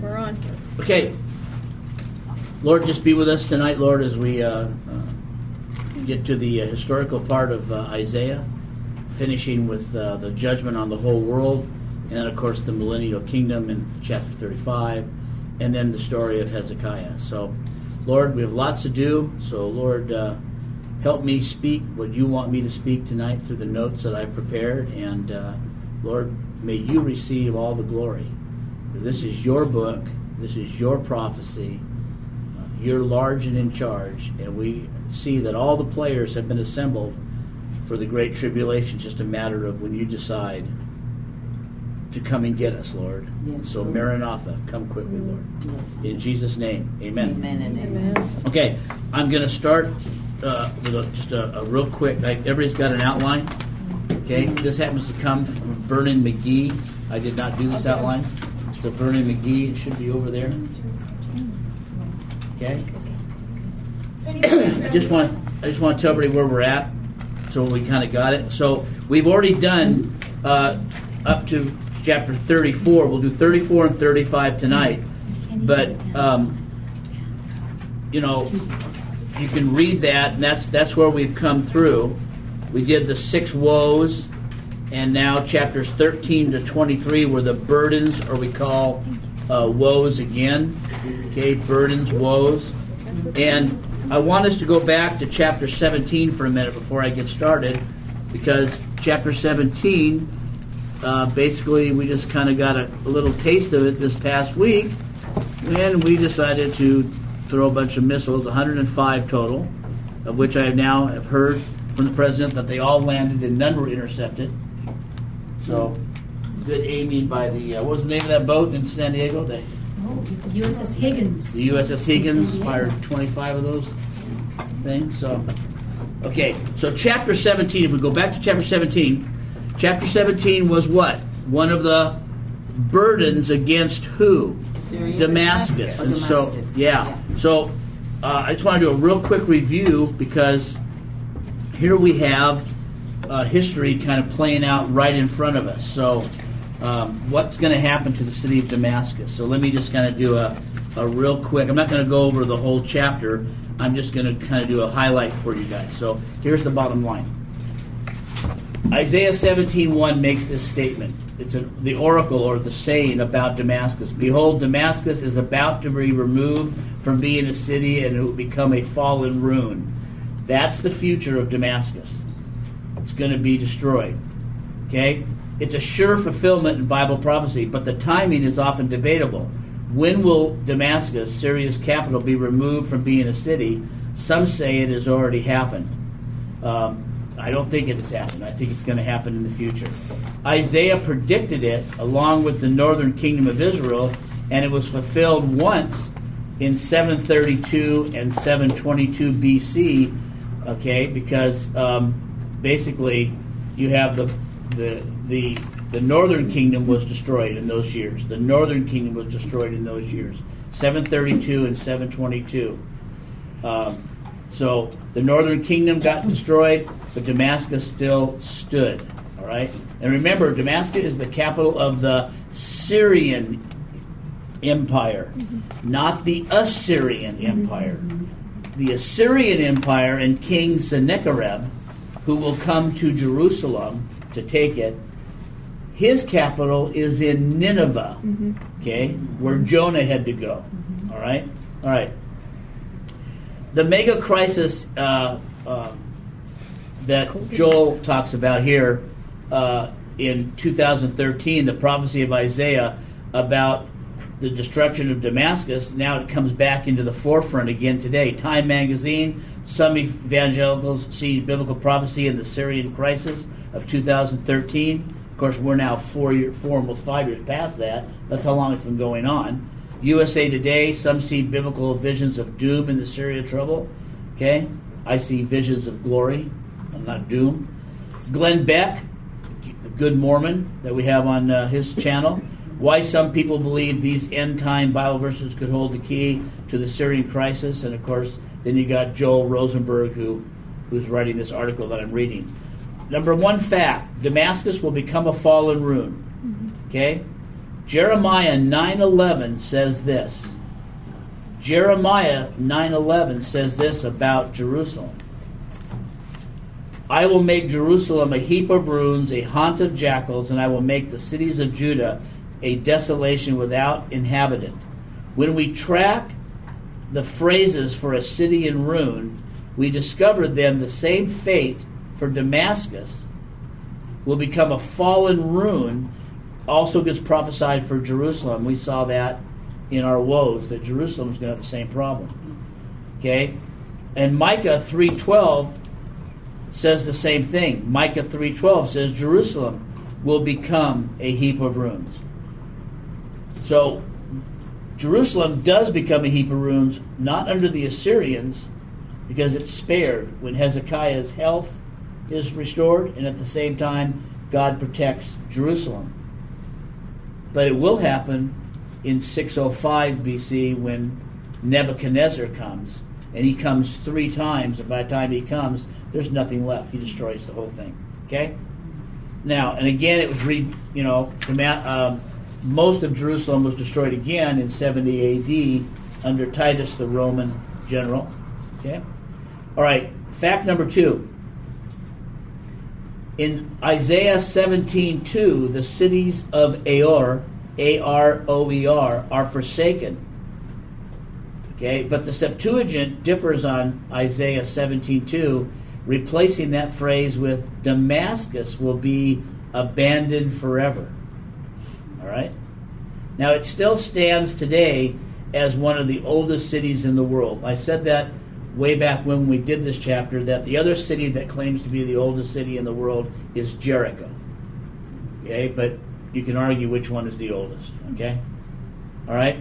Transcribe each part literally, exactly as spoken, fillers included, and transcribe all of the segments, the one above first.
We're on. Okay. Lord, just be with us tonight, Lord, as we uh, uh, get to the uh, historical part of uh, Isaiah, finishing with uh, the judgment on the whole world, and then, of course, the millennial kingdom in chapter thirty-five, and then the story of Hezekiah. So, Lord, we have lots to do, so, Lord, uh, help me speak what you want me to speak tonight through the notes that I've prepared, and, uh, Lord, may you receive all the glory. This is your book. This is your prophecy. You're large and in charge, and we see that all the players have been assembled for the Great Tribulation. It's just a matter of when you decide to come and get us, Lord. Yes, so, Lord. Maranatha, come quickly, Lord. Yes. In Jesus' name, amen. Amen and amen. Okay, I'm going to start uh, with a, just a, a real quick. Like, everybody's got an outline. Okay, this happens to come from Vernon McGee. I did not do this outline. So Vernon McGee, it should be over there. Okay. I just want I just want to tell everybody where we're at, so we kind of got it. So we've already done uh, up to chapter thirty-four. We'll do thirty-four and thirty-five tonight. But um, you know, you can read that, and that's that's where we've come through. We did the six woes, and now chapters thirteen to twenty-three were the burdens, or we call uh, woes again. Okay, burdens, woes. And I want us to go back to chapter seventeen for a minute before I get started, because chapter seventeen, uh, basically we just kind of got a, a little taste of it this past week, and we decided to throw a bunch of missiles, one hundred five total, of which I now have heard from the president that they all landed and none were intercepted. So, good aiming by the, uh, what was the name of that boat in San Diego? The, Oh, the U S S Higgins. the U S S Higgins fired twenty-five of those things. So, okay, so chapter seventeen, if we go back to chapter seventeen, chapter seventeen was what? One of the burdens against who? Syria? Damascus. Oh, And so, Damascus. yeah. Yeah. So, uh, I just want to do a real quick review, because here we have uh, history kind of playing out right in front of us. So, um, what's going to happen to the city of Damascus? So let me just kind of do a, a real quick, I'm not going to go over the whole chapter, I'm just going to kind of do a highlight for you guys. So here's the bottom line. Isaiah seventeen one makes this statement. It's a, the oracle or the saying about Damascus. Behold, Damascus is about to be removed from being a city, and it will become a fallen ruin. That's the future of Damascus. It's going to be destroyed. Okay? It's a sure fulfillment in Bible prophecy, but the timing is often debatable. When will Damascus, Syria's capital, be removed from being a city? Some say it has already happened. Um, I don't think it has happened. I think it's going to happen in the future. Isaiah predicted it along with the northern kingdom of Israel, and it was fulfilled once in seven thirty-two and seven twenty-two B C, okay, because um, basically you have the the the the northern kingdom was destroyed in those years. The northern kingdom was destroyed in those years, seven thirty-two and seven twenty-two. Um, so the northern kingdom got destroyed, but Damascus still stood. All right, and remember, Damascus is the capital of the Syrian Empire, mm-hmm. not the Assyrian Empire. Mm-hmm. The Assyrian Empire and King Sennacherib, who will come to Jerusalem to take it, his capital is in Nineveh, mm-hmm. okay, where Jonah had to go. Mm-hmm. All right, all right. The mega crisis uh, uh, that Joel talks about here uh, in two thousand thirteen, the prophecy of Isaiah about the destruction of Damascus, now it comes back into the forefront again today. Time magazine, some evangelicals see biblical prophecy in the Syrian crisis of two thousand thirteen. Of course, we're now four, year, four almost five years past that. That's how long it's been going on. U S A Today, some see biblical visions of doom in the Syria trouble. Okay, I see visions of glory, not doom. Glenn Beck, the good Mormon that we have on uh, his channel. Why some people believe these end-time Bible verses could hold the key to the Syrian crisis. And, of course, then you got Joel Rosenberg, who who's writing this article that I'm reading. Number one fact, Damascus will become a fallen ruin. Okay? Jeremiah nine eleven says this. Jeremiah nine eleven says this about Jerusalem. I will make Jerusalem a heap of ruins, a haunt of jackals, and I will make the cities of Judah a desolation without inhabitant. When we track the phrases for a city in ruin, we discover then the same fate for Damascus will become a fallen ruin also gets prophesied for Jerusalem. We saw that in our woes, that Jerusalem is going to have the same problem. Okay? And Micah three twelve says the same thing. Micah three twelve says Jerusalem will become a heap of ruins. So Jerusalem does become a heap of ruins, not under the Assyrians, because it's spared when Hezekiah's health is restored, and at the same time God protects Jerusalem. But it will happen in six oh five B C when Nebuchadnezzar comes, and he comes three times, and by the time he comes, there's nothing left. He destroys the whole thing. Okay? Now, and again, it was re, you know, um, most of Jerusalem was destroyed again in seventy A D under Titus, the Roman general. Okay? All right, fact number two. In Isaiah seventeen two, the cities of Aor, A R O E R, are forsaken. Okay, but the Septuagint differs on Isaiah seventeen two, replacing that phrase with Damascus will be abandoned forever. All right? Now, it still stands today as one of the oldest cities in the world. I said that way back when we did this chapter, that the other city that claims to be the oldest city in the world is Jericho. Okay, but you can argue which one is the oldest. Okay, all right.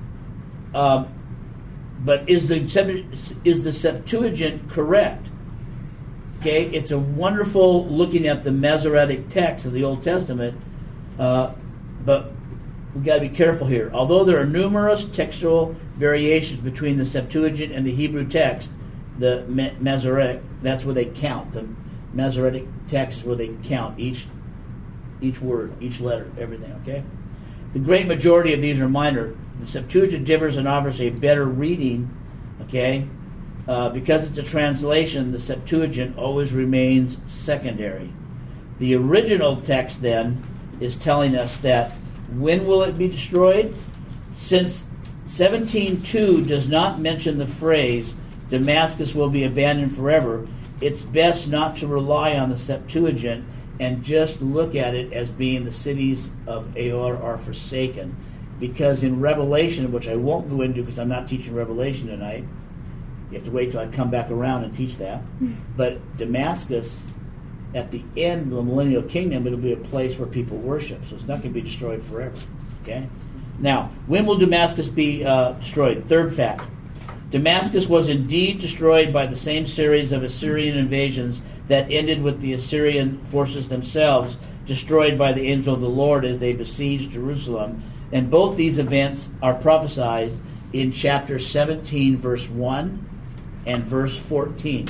Um, but is the is the Septuagint correct? Okay, it's a wonderful looking at the Masoretic text of the Old Testament, uh, but we've got to be careful here. Although there are numerous textual variations between the Septuagint and the Hebrew text, the Masoretic, that's where they count. The Masoretic text is where they count each each word, each letter, everything, okay? The great majority of these are minor. The Septuagint differs and offers a better reading, okay? Uh, because it's a translation, the Septuagint always remains secondary. The original text, then, is telling us that when will it be destroyed? Since seventeen two does not mention the phrase, Damascus will be abandoned forever, it's best not to rely on the Septuagint and just look at it as being the cities of Aor are forsaken. Because in Revelation, which I won't go into because I'm not teaching Revelation tonight, you have to wait till I come back around and teach that, but Damascus, at the end of the millennial kingdom, it'll be a place where people worship. So it's not going to be destroyed forever. Okay? Now, when will Damascus be uh, destroyed? Third fact. Damascus was indeed destroyed by the same series of Assyrian invasions that ended with the Assyrian forces themselves destroyed by the angel of the Lord as they besieged Jerusalem. And both these events are prophesied in chapter seventeen, verse one and verse fourteen.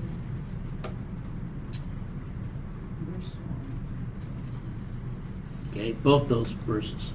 Okay, both those verses.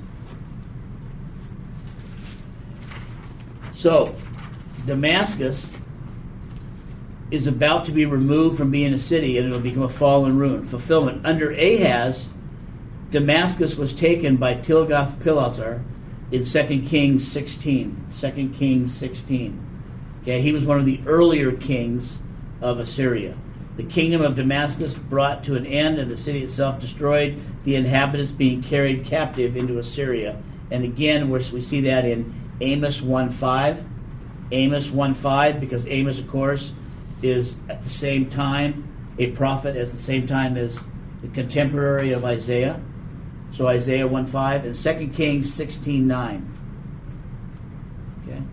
So, Damascus is about to be removed from being a city, and it will become a fallen ruin. Fulfillment. Under Ahaz, Damascus was taken by Tilgath-Pileser in Second Kings sixteen. Second Kings sixteen. Okay, he was one of the earlier kings of Assyria. The kingdom of Damascus brought to an end, and the city itself destroyed, the inhabitants being carried captive into Assyria. And again, we see that in Amos one five. Amos one five, because Amos, of course, is at the same time a prophet, at the same time as the contemporary of Isaiah. So Isaiah one five, and Second Kings sixteen nine. Okay?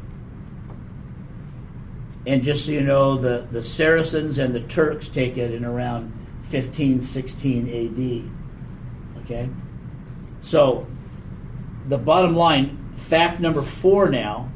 And just so you know, the, the Saracens and the Turks take it in around fifteen sixteen A D. Okay? So, the bottom line, fact number four now,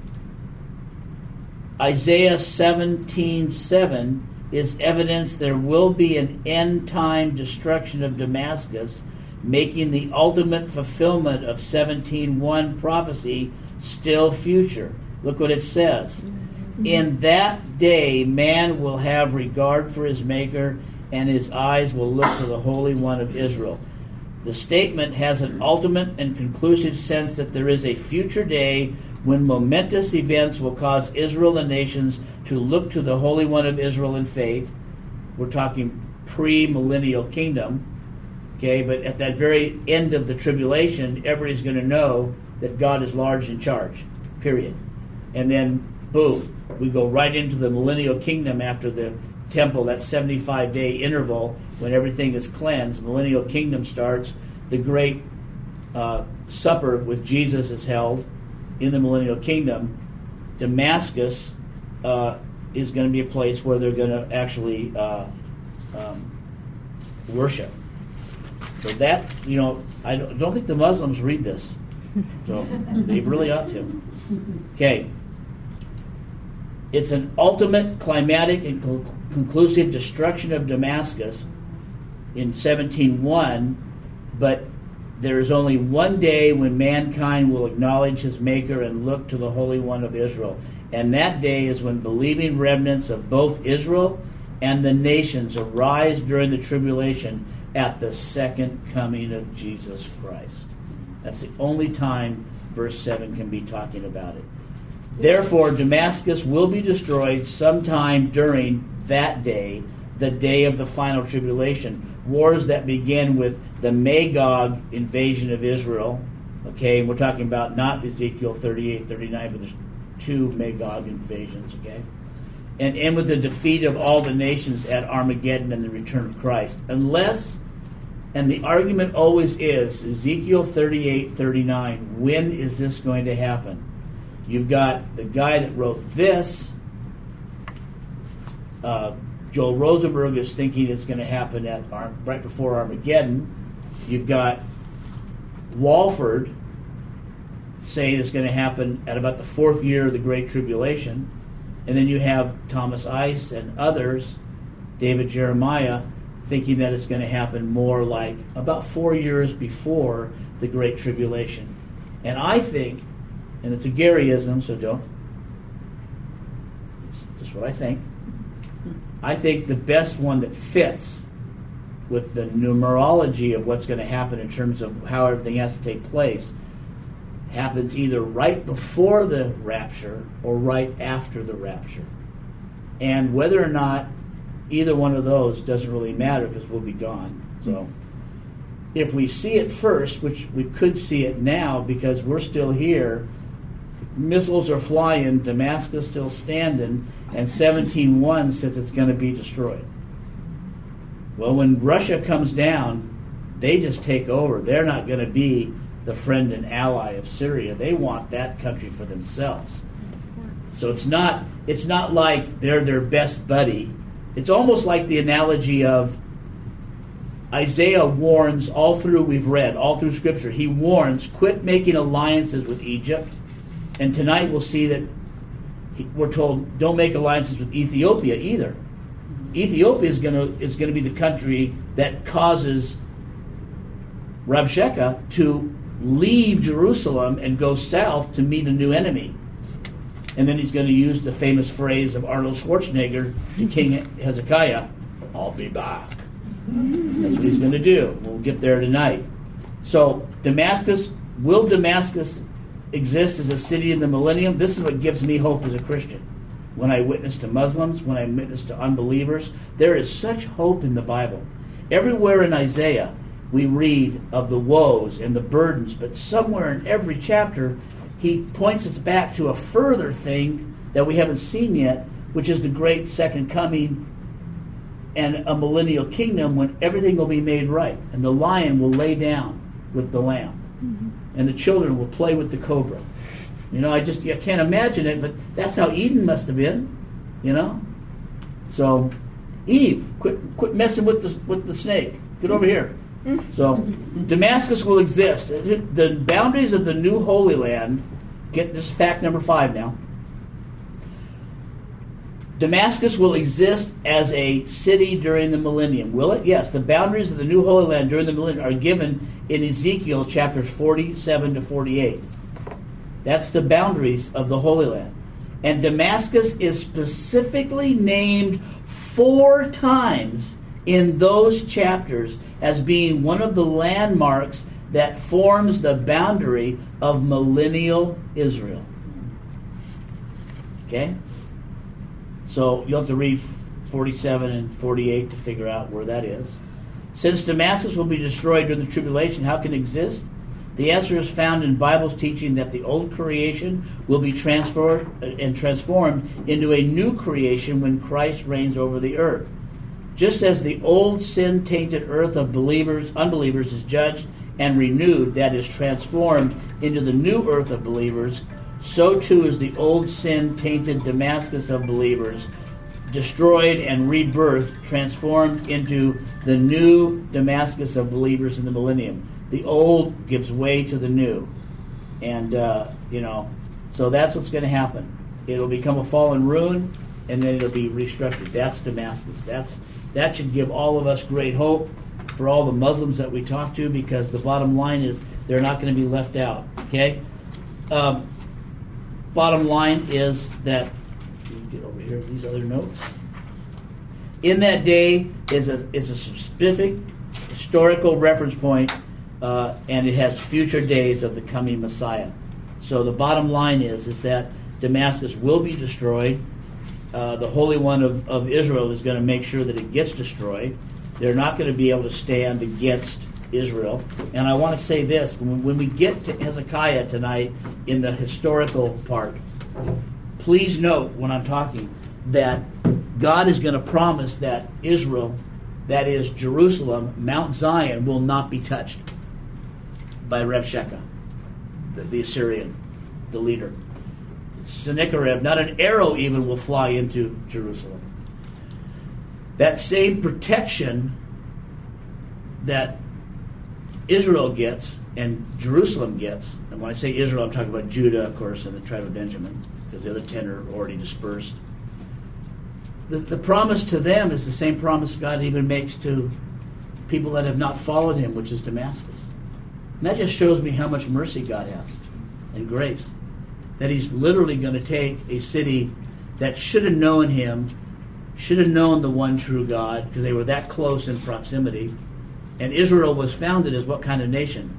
Isaiah seventeen seven is evidence there will be an end-time destruction of Damascus making the ultimate fulfillment of seventeen one prophecy still future. Look what it says. In that day, man will have regard for his Maker, and his eyes will look to the Holy One of Israel. The statement has an ultimate and conclusive sense that there is a future day when momentous events will cause Israel and nations to look to the Holy One of Israel in faith. We're talking pre-millennial kingdom. Okay, but at that very end of the tribulation, everybody's going to know that God is large in charge, period. And then, boom, we go right into the millennial kingdom after the temple, that seventy-five day interval when everything is cleansed. Millennial kingdom starts. The great uh, supper with Jesus is held in the millennial kingdom. Damascus uh, is going to be a place where they're going to actually uh, um, worship. So that, you know, I don't, don't think the Muslims read this. So they really ought to. Okay. It's an ultimate climatic and cl- conclusive destruction of Damascus in seventeen one, but there is only one day when mankind will acknowledge his Maker and look to the Holy One of Israel. And that day is when believing remnants of both Israel and the nations arise during the tribulation at the second coming of Jesus Christ. That's the only time verse seven can be talking about it. Therefore, Damascus will be destroyed sometime during that day, the day of the final tribulation. Wars that begin with the Magog invasion of Israel. Okay, and we're talking about not Ezekiel thirty-eight, thirty-nine, but there's two Magog invasions, okay? And end with the defeat of all the nations at Armageddon and the return of Christ. Unless, and the argument always is, Ezekiel thirty-eight, thirty-nine, when is this going to happen? You've got the guy that wrote this, uh, Joel Rosenberg is thinking it's going to happen at right before Armageddon. You've got Walford saying it's going to happen at about the fourth year of the Great Tribulation. And then you have Thomas Ice and others, David Jeremiah, thinking that it's going to happen more like about four years before the Great Tribulation. And I think, and it's a Garyism, so don't, it's just what I think. I think the best one that fits with the numerology of what's going to happen in terms of how everything has to take place happens either right before the rapture or right after the rapture. And whether or not either one of those doesn't really matter because we'll be gone. So if we see it first, which we could see it now because we're still here, missiles are flying, Damascus still standing, and seventeen one says it's going to be destroyed. Well, when Russia comes down, they just take over. They're not going to be the friend and ally of Syria. They want that country for themselves. So it's not it's not like they're their best buddy. It's almost like the analogy of Isaiah warns all through, we've read, all through Scripture, he warns, quit making alliances with Egypt. And tonight we'll see that he, we're told, don't make alliances with Ethiopia either. Ethiopia is going to is going to be the country that causes Rabshakeh to leave Jerusalem and go south to meet a new enemy. And then he's going to use the famous phrase of Arnold Schwarzenegger to King Hezekiah, I'll be back. That's what he's going to do. We'll get there tonight. So Damascus, will Damascus exist as a city in the millennium? This is what gives me hope as a Christian. When I witness to Muslims, when I witness to unbelievers, there is such hope in the Bible. Everywhere in Isaiah, we read of the woes and the burdens, but somewhere in every chapter, he points us back to a further thing that we haven't seen yet, which is the great second coming and a millennial kingdom when everything will be made right. And the lion will lay down with the lamb. Mm-hmm. And the children will play with the cobra. You know, I just I can't imagine it, but that's how Eden must have been, you know? So, Eve, quit quit messing with the, with the snake. Get over here. So, Damascus will exist. The boundaries of the new Holy Land, get this fact number five now. Damascus will exist as a city during the millennium. Will it? Yes. The boundaries of the new Holy Land during the millennium are given in Ezekiel chapters forty-seven to forty-eight. That's the boundaries of the Holy Land. And Damascus is specifically named four times in those chapters as being one of the landmarks that forms the boundary of millennial Israel. Okay? So you'll have to read forty-seven and forty-eight to figure out where that is. Since Damascus will be destroyed during the tribulation, how can it exist? The answer is found in Bible's teaching that the old creation will be transferred and transformed into a new creation when Christ reigns over the earth. Just as the old sin-tainted earth of believers, unbelievers is judged and renewed, that is transformed into the new earth of believers, so too is the old sin-tainted Damascus of believers destroyed and rebirthed, transformed into the new Damascus of believers in the millennium. The old gives way to the new. And, uh, you know, so that's what's going to happen. It'll become a fallen ruin, and then it'll be restructured. That's Damascus. That's That should give all of us great hope for all the Muslims that we talk to, because the bottom line is they're not going to be left out. Okay? Um, bottom line is that, get over here, these other notes. In that day is a, is a specific historical reference point, uh, and it has future days of the coming Messiah. So the bottom line is, is that Damascus will be destroyed. Uh, the Holy One of, of Israel is going to make sure that it gets destroyed. They're not going to be able to stand against Israel. And I want to say this, when, when we get to Hezekiah tonight in the historical part, please note when I'm talking that God is going to promise that Israel, that is Jerusalem, Mount Zion, will not be touched by Revshakeh, the, the Assyrian, the leader. Sennacherib, not an arrow even will fly into Jerusalem. That same protection that Israel gets and Jerusalem gets, and when I say Israel, I'm talking about Judah, of course, and the tribe of Benjamin, because the other ten are already dispersed. The, the promise to them is the same promise God even makes to people that have not followed him, which is Damascus. And that just shows me how much mercy God has and grace. That he's literally going to take a city that should have known him, should have known the one true God, because they were that close in proximity. And Israel was founded as what kind of nation?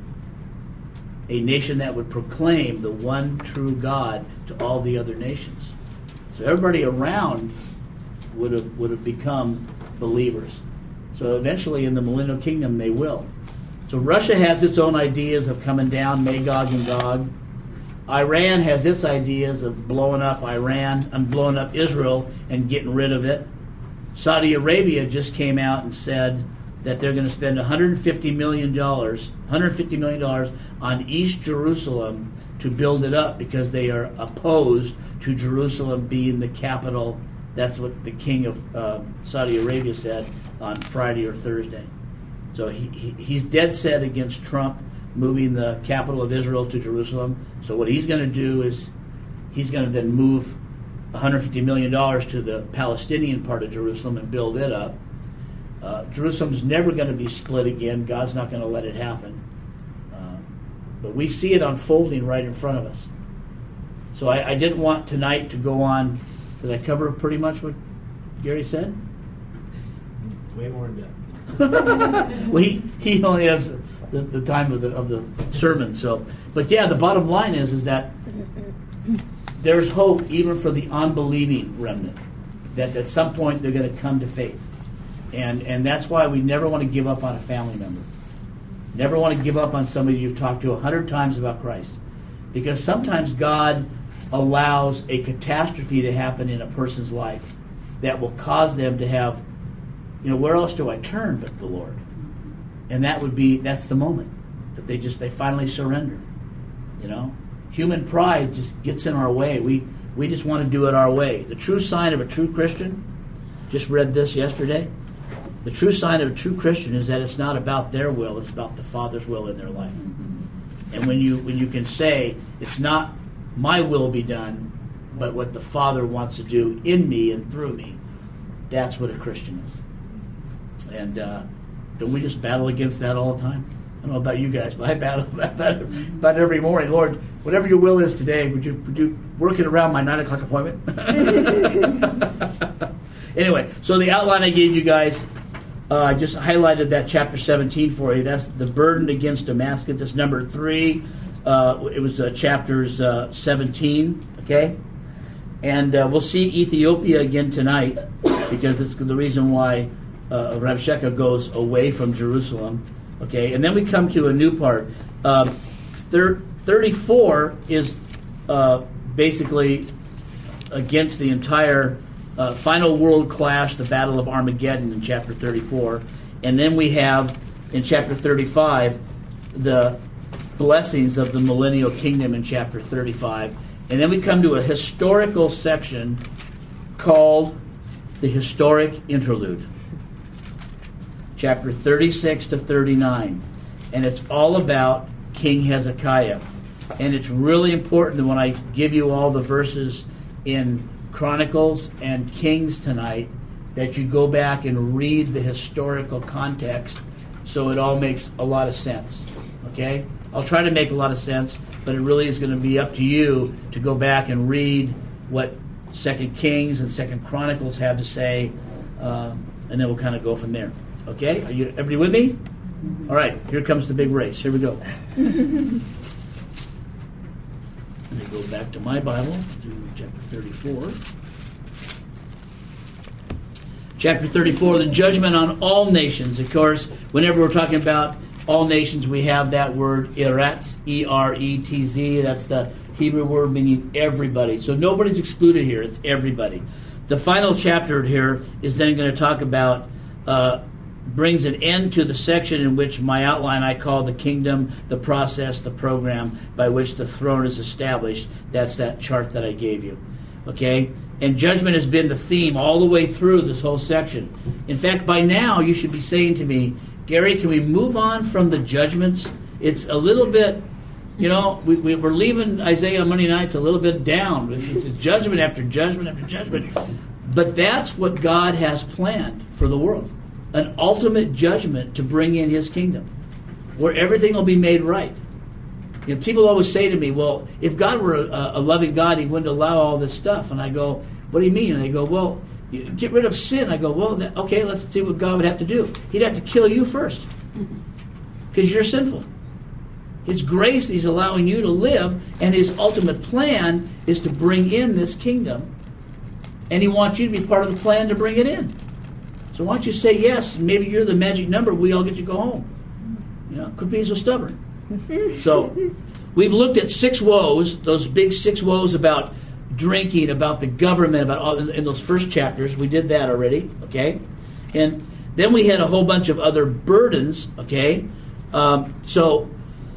A nation that would proclaim the one true God to all the other nations. So everybody around would have would have become believers. So eventually in the millennial kingdom they will. So Russia has its own ideas of coming down, Magog and Gog. Iran has its ideas of blowing up Iran and blowing up Israel and getting rid of it. Saudi Arabia just came out and said that they're going to spend one hundred fifty million dollars, one hundred fifty million dollars on East Jerusalem to build it up because they are opposed to Jerusalem being the capital. That's what the king of uh, Saudi Arabia said on Friday or Thursday. So he, he he's dead set against Trump moving the capital of Israel to Jerusalem. So what he's going to do is he's going to then move one hundred fifty million dollars to the Palestinian part of Jerusalem and build it up. Uh, Jerusalem's never going to be split again. God's not going to let it happen. Uh, but we see it unfolding right in front of us. So I, I didn't want tonight to go on. Did I cover pretty much what Gary said? Way more in depth. Well, he, he only has the, the time of the of the sermon. So, but yeah, the bottom line is is that there's hope even for the unbelieving remnant. That at some point they're going to come to faith, and and that's why we never want to give up on a family member. Never want to give up on somebody you've talked to a hundred times about Christ, because sometimes God allows a catastrophe to happen in a person's life that will cause them to have, you know, where else do I turn but the Lord? And that would be, that's the moment that they just, they finally surrender. You know, human pride just gets in our way. We we just want to do it our way. The true sign of a true Christian, just read this yesterday, the true sign of a true Christian is that it's not about their will, it's about the Father's will in their life. And when you when you can say, it's not my will be done, but what the Father wants to do in me and through me. That's what a Christian is. And uh, don't we just battle against that all the time? I don't know about you guys, but I battle about, about every morning. Lord, whatever your will is today, would you, would you work it around my nine o'clock appointment? Anyway, so the outline I gave you guys, uh, I just highlighted that chapter seventeen for you. That's the burden against Damascus. That's number three. Uh, it was uh, chapters uh, seventeen, okay? And uh, we'll see Ethiopia again tonight because it's the reason why uh, Rabshakeh goes away from Jerusalem, okay? And then we come to a new part. Uh, thir- thirty-four is uh, basically against the entire uh, final world clash, the Battle of Armageddon in chapter thirty-four. And then we have, in chapter thirty-five, the blessings of the millennial kingdom in chapter thirty-five. And then we come to a historical section called the historic interlude, chapter thirty-six to thirty-nine. And it's all about King Hezekiah. And it's really important that when I give you all the verses in Chronicles and Kings tonight, that you go back and read the historical context so it all makes a lot of sense. Okay? I'll try to make a lot of sense, but it really is going to be up to you to go back and read what Second Kings and Second Chronicles have to say, um, and then we'll kind of go from there. Okay? Are you everybody with me? All right. Here comes the big race. Here we go. Let me go back to my Bible, to chapter thirty-four. Chapter thirty-four, the judgment on all nations. Of course, whenever we're talking about all nations, we have that word eretz, E R E T Z. That's the Hebrew word meaning everybody. So nobody's excluded here. It's everybody. The final chapter here is then going to talk about, uh, brings an end to the section in which my outline I call the kingdom, the process, the program by which the throne is established. That's that chart that I gave you. Okay? And judgment has been the theme all the way through this whole section. In fact, by now you should be saying to me, Gary, can we move on from the judgments? It's a little bit, you know, we, we, we're leaving Isaiah on Monday nights a little bit down. It's, it's judgment after judgment after judgment. But that's what God has planned for the world. An ultimate judgment to bring in His kingdom, where everything will be made right. You know, people always say to me, well, if God were a, a loving God, He wouldn't allow all this stuff. And I go, what do you mean? And they go, well, you get rid of sin. I go, well, that, okay, let's see what God would have to do. He'd have to kill you first because you're sinful. His grace He's allowing you to live, and His ultimate plan is to bring in this kingdom. And He wants you to be part of the plan to bring it in. So why don't you say yes, and maybe you're the magic number, we all get to go home. You know, quit being so stubborn. So we've looked at six woes, those big six woes about drinking, about the government, about all in, in those first chapters. We did that already, okay? And then we had a whole bunch of other burdens, okay? Um, so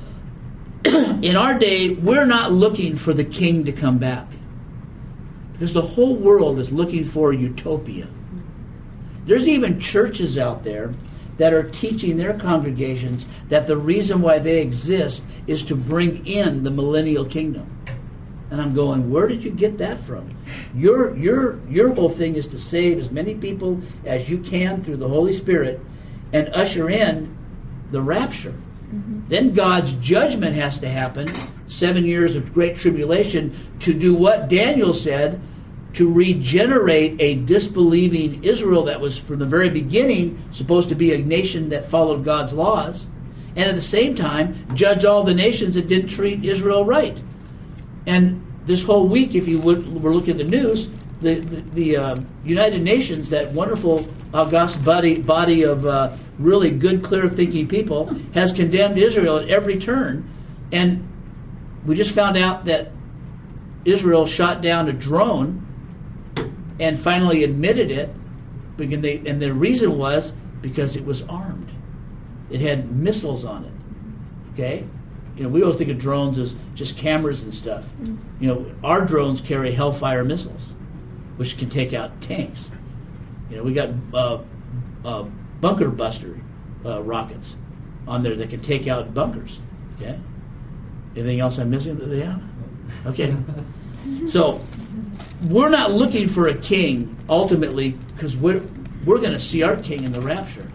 in our day, we're not looking for the king to come back, because the whole world is looking for utopia. There's even churches out there that are teaching their congregations that the reason why they exist is to bring in the millennial kingdom. And I'm going, where did you get that from? Your your your whole thing is to save as many people as you can through the Holy Spirit and usher in the rapture. Mm-hmm. Then God's judgment has to happen, seven years of great tribulation, to do what Daniel said, to regenerate a disbelieving Israel that was from the very beginning supposed to be a nation that followed God's laws, and at the same time judge all the nations that didn't treat Israel right. And this whole week, if you would, were looking at the news, the the, the uh, United Nations, that wonderful august body body of uh, really good, clear-thinking people, has condemned Israel at every turn. And we just found out that Israel shot down a drone and finally admitted it, because they, and the reason was because it was armed. It had missiles on it. Okay? You know, we always think of drones as just cameras and stuff. Mm. You know, our drones carry Hellfire missiles, which can take out tanks. You know, we got uh, uh, bunker buster uh, rockets on there that can take out bunkers. Okay? Anything else I'm missing that they have? Okay. So we're not looking for a king ultimately because we're we're going to see our king in the rapture.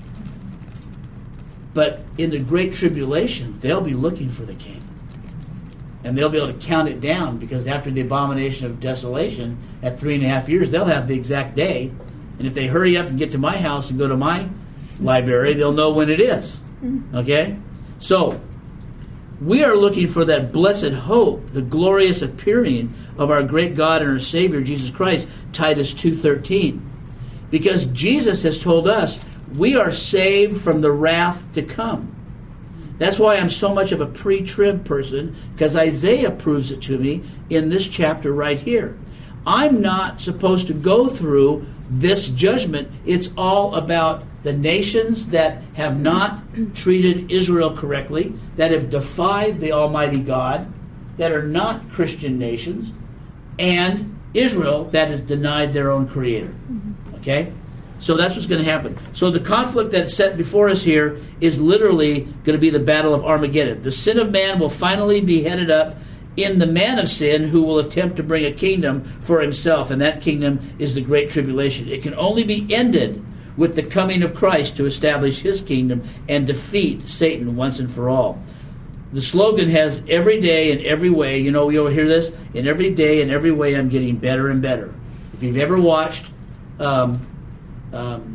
But in the Great Tribulation, they'll be looking for the king. And they'll be able to count it down because after the abomination of desolation, at three and a half years, they'll have the exact day. And if they hurry up and get to my house and go to my library, they'll know when it is. Okay? So, we are looking for that blessed hope, the glorious appearing of our great God and our Savior, Jesus Christ, Titus two thirteen. Because Jesus has told us we are saved from the wrath to come. That's why I'm so much of a pre-trib person, because Isaiah proves it to me in this chapter right here. I'm not supposed to go through this judgment. It's all about the nations that have not treated Israel correctly, that have defied the Almighty God, that are not Christian nations, and Israel that has denied their own Creator. Okay? So that's what's going to happen. So the conflict that's set before us here is literally going to be the battle of Armageddon. The sin of man will finally be headed up in the man of sin who will attempt to bring a kingdom for himself, and that kingdom is the Great Tribulation. It can only be ended with the coming of Christ to establish his kingdom and defeat Satan once and for all. The slogan has every day and every way. You know, you'll hear this. In every day and every way, I'm getting better and better. If you've ever watched um, um,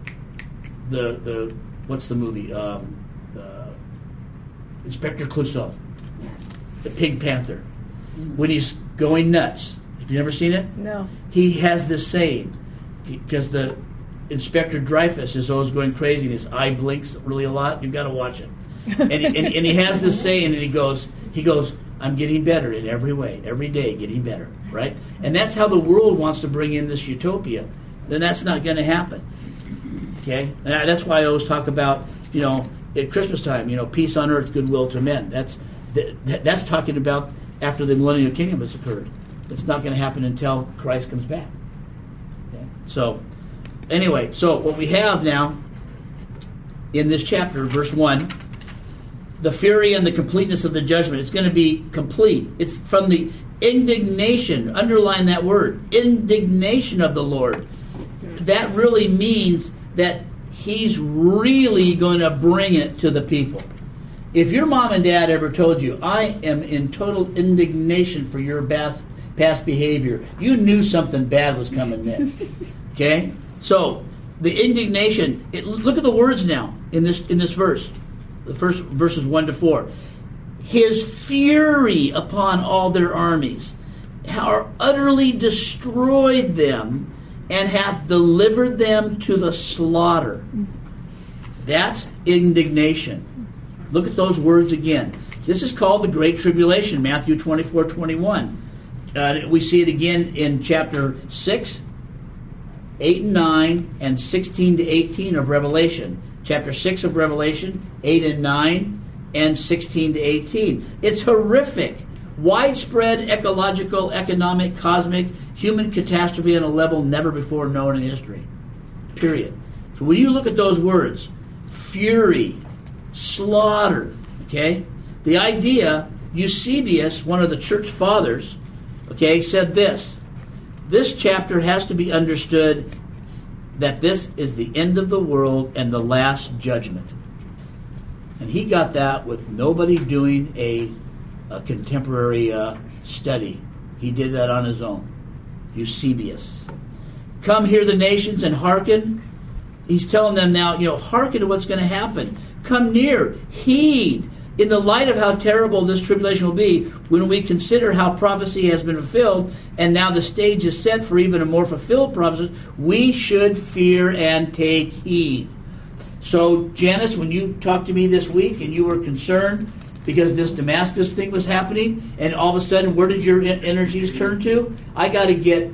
the the what's the movie? Um, uh, Inspector Clouseau, the Pink Panther. When he's going nuts. Have you never seen it? No. He has this saying because the Inspector Dreyfus is always going crazy and his eye blinks really a lot. You've got to watch it. And he, and, and he has this saying, and he goes, he goes, I'm getting better in every way, every day getting better, right? And that's how the world wants to bring in this utopia. Then that's not going to happen, okay? And I, that's why I always talk about, you know, at Christmas time, you know, peace on earth, goodwill to men. That's that, that's talking about after the millennial kingdom has occurred. It's not going to happen until Christ comes back. Okay? So, anyway, so what we have now in this chapter, verse one, the fury and the completeness of the judgment. It's going to be complete. It's from the indignation, underline that word, indignation of the Lord. That really means that he's really going to bring it to the people. If your mom and dad ever told you, I am in total indignation for your past, past behavior, you knew something bad was coming next. Okay? So, the indignation, it, look at the words now in this in this verse. The first verses one to four. His fury upon all their armies, har utterly destroyed them, and hath delivered them to the slaughter. That's indignation. Look at those words again. This is called the Great Tribulation, Matthew twenty-four twenty-one. Uh, we see it again in chapter six, eight and nine, and sixteen to eighteen of Revelation. Chapter six of Revelation, eight and nine, and sixteen to eighteen. It's horrific. Widespread ecological, economic, cosmic, human catastrophe on a level never before known in history. Period. So when you look at those words, fury, slaughter, okay? The idea, Eusebius, one of the church fathers, okay, said this. This chapter has to be understood that this is the end of the world and the last judgment. And he got that with nobody doing a, a contemporary uh, study. He did that on his own. Eusebius. Come hear the nations and hearken. He's telling them now, you know, hearken to what's going to happen. Come near. Heed. In the light of how terrible this tribulation will be, when we consider how prophecy has been fulfilled, and now the stage is set for even a more fulfilled prophecy, we should fear and take heed. So, Janice, when you talked to me this week and you were concerned because this Damascus thing was happening, and all of a sudden, where did your energies turn to? I got to get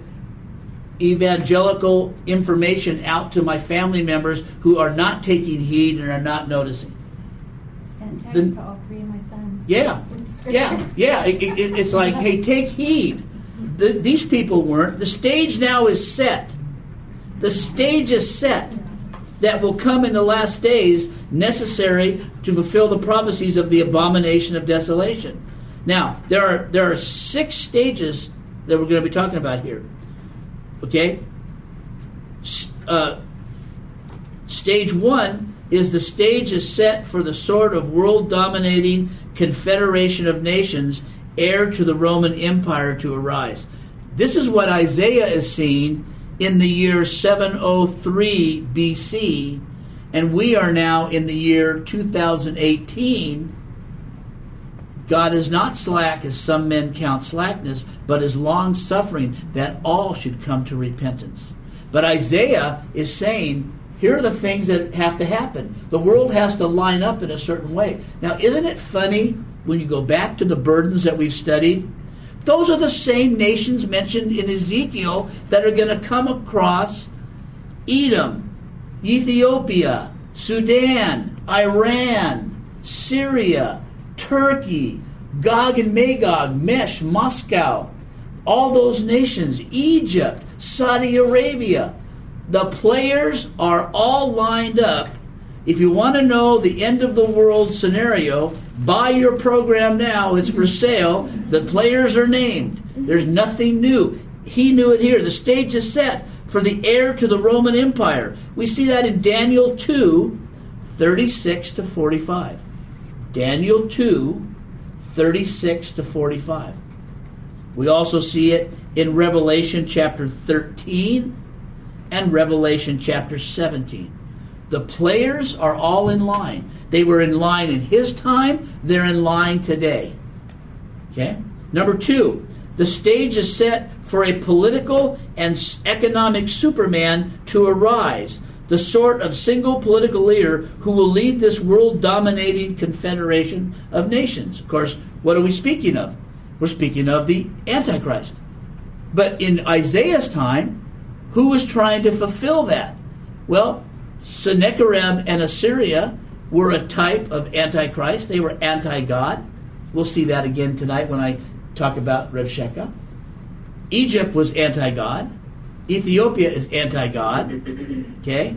evangelical information out to my family members who are not taking heed and are not noticing. Sent text The, to all three of my sons. yeah, yeah, yeah. It, it, it's like, hey, take heed. The, these people weren't. The stage now is set. The stage is set that will come in the last days, necessary to fulfill the prophecies of the abomination of desolation. Now, there are there are six stages that we're going to be talking about here. Okay? Uh, stage one is the stage is set for the sort of world-dominating confederation of nations heir to the Roman Empire to arise. This is what Isaiah is seeing in the year seven oh three B C, and we are now in the year two thousand eighteen. God is not slack, as some men count slackness, but is long-suffering, that all should come to repentance. But Isaiah is saying, here are the things that have to happen. The world has to line up in a certain way. Now, isn't it funny when you go back to the burdens that we've studied? Those are the same nations mentioned in Ezekiel that are going to come across Edom, Ethiopia, Sudan, Iran, Syria, Turkey, Gog and Magog, Mesh, Moscow, all those nations, Egypt, Saudi Arabia. The players are all lined up. If you want to know the end of the world scenario, buy your program now. It's for sale. The players are named. There's nothing new. He knew it here. The stage is set for the heir to the Roman Empire. We see that in Daniel two, thirty-six to forty-five. Daniel two, thirty-six to forty-five. We also see it in Revelation chapter thirteen and Revelation chapter seventeen. The players are all in line. They were in line in his time. They're in line today. Okay? Number two, the stage is set for a political and economic Superman to arise, the sort of single political leader who will lead this world-dominating confederation of nations. Of course, what are we speaking of? We're speaking of the Antichrist. But in Isaiah's time, who was trying to fulfill that? Well, Sennacherib and Assyria were a type of Antichrist. They were anti-God. We'll see that again tonight when I talk about Reb Shekah. Egypt was anti-God. Ethiopia is anti-God. Okay?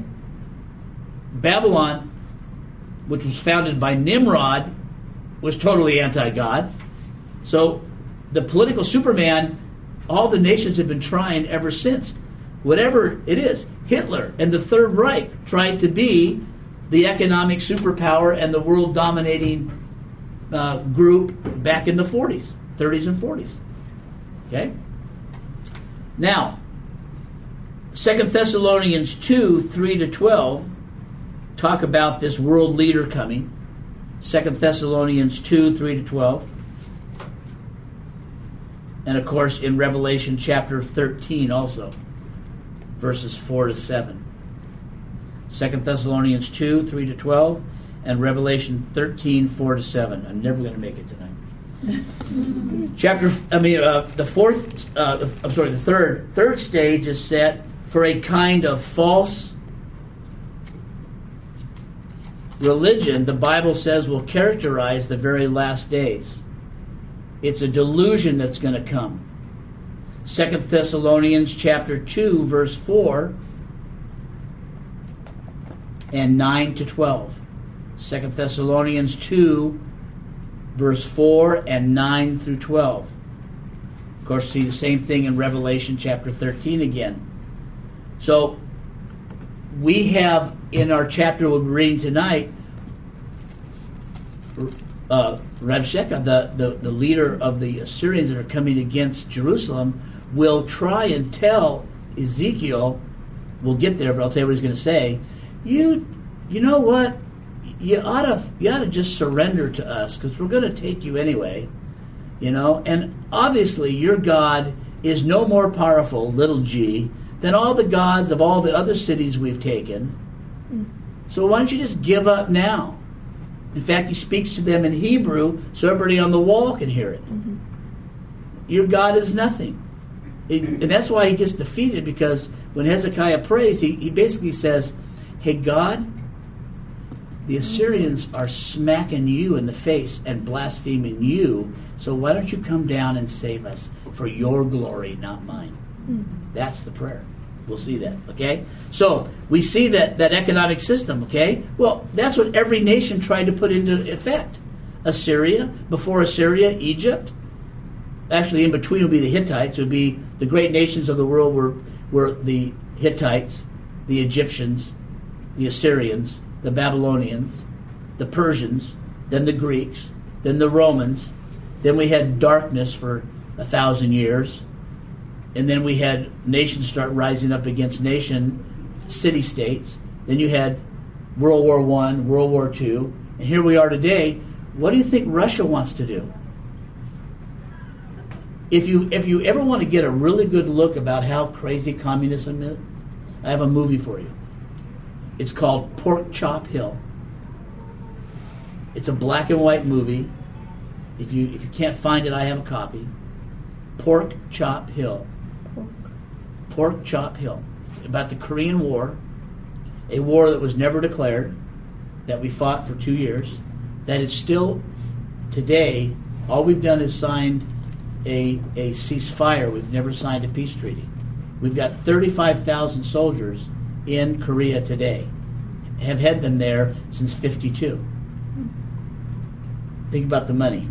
Babylon, which was founded by Nimrod, was totally anti-God. So the political Superman, all the nations have been trying ever since. Whatever it is, Hitler and the Third Reich tried to be the economic superpower and the world-dominating uh, group back in the forties, thirties and forties. Okay? Now, Second Thessalonians two, three to twelve talk about this world leader coming. Second Thessalonians two, three to twelve. And of course in Revelation chapter thirteen also, verses four to seven. Second Thessalonians two, three to twelve, and Revelation thirteen, four to seven. I'm never going to make it tonight. Chapter, I mean, uh, the fourth, uh, I'm sorry, the third, third stage is set for a kind of false religion the Bible says will characterize the very last days. It's a delusion that's going to come. Second Thessalonians chapter two, verse four and nine to twelve. Second Thessalonians two, verse four and nine through twelve. Of course, see the same thing in Revelation chapter thirteen again. So, we have in our chapter we're reading tonight, uh, Rabshakeh, the, the, the leader of the Assyrians that are coming against Jerusalem, will try and tell Ezekiel, we'll get there, but I'll tell you what he's going to say, you you know what, you ought to, you ought to just surrender to us, because we're going to take you anyway, you know, and obviously your God is no more powerful, little g, than all the gods of all the other cities we've taken. So why don't you just give up now? In fact, he speaks to them in Hebrew so everybody on the wall can hear it. Mm-hmm. Your God is nothing. It, and that's why he gets defeated, because when Hezekiah prays, he, he basically says, hey, God, the Assyrians are smacking you in the face and blaspheming you, so why don't you come down and save us for your glory, not mine? Mm-hmm. That's the prayer. We'll see that, okay? So, we see that, that economic system, okay? Well, that's what every nation tried to put into effect. Assyria, before Assyria, Egypt, actually in between would be the Hittites. It would be the great nations of the world were, were the Hittites, the Egyptians, the Assyrians, the Babylonians, the Persians, then the Greeks, then the Romans. Then we had darkness for a thousand years. And then we had nations start rising up against nation, city-states. Then you had World War One, World War Two. And here we are today. What do you think Russia wants to do? If you if you ever want to get a really good look about how crazy communism is, I have a movie for you. It's called Pork Chop Hill. It's a black and white movie. If you if you can't find it, I have a copy. Pork Chop Hill. Pork. Pork Chop Hill. It's about the Korean War, a war that was never declared, that we fought for two years, that is still today. All we've done is signed a a ceasefire. We've never signed a peace treaty. We've got thirty-five thousand soldiers in Korea today. Have had them there since fifty-two. Think about the money.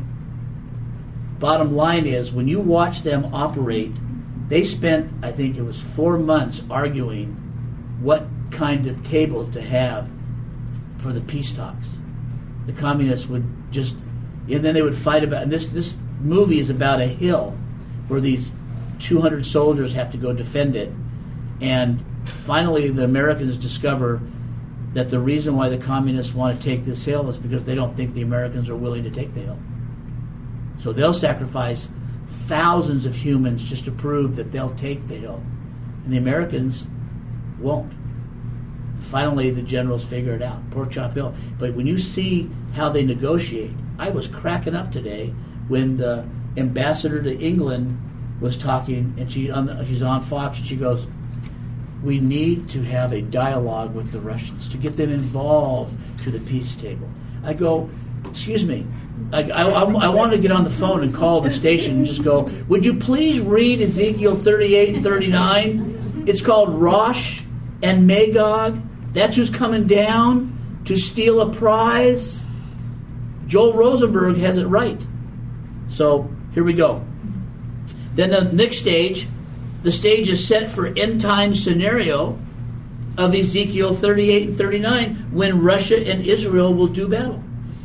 Bottom line is, when you watch them operate, they spent, I think it was four months arguing what kind of table to have for the peace talks. The communists would just, and then they would fight about, and this, this movie is about a hill where these two hundred soldiers have to go defend it. And finally the Americans discover that the reason why the communists want to take this hill is because they don't think the Americans are willing to take the hill. So they'll sacrifice thousands of humans just to prove that they'll take the hill. And the Americans won't. Finally, the generals figure it out. Pork Chop Hill. But when you see how they negotiate, I was cracking up today when the ambassador to England was talking, and she on the, she's on Fox, and she goes, "We need to have a dialogue with the Russians to get them involved to the peace table." I go, excuse me, I, I, I want to get on the phone and call the station and just go, would you please read Ezekiel thirty-eight and thirty-nine? It's called Rosh and Magog. That's who's coming down to steal a prize. Joel Rosenberg has it right. So here we go. Then the next stage, the stage is set for end time scenario of Ezekiel thirty-eight and thirty-nine, when Russia and Israel will do battle.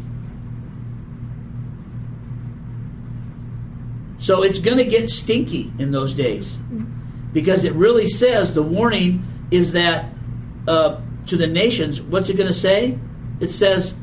So it's going to get stinky in those days, because it really says, the warning is that uh, to the nations, what's it going to say? It says,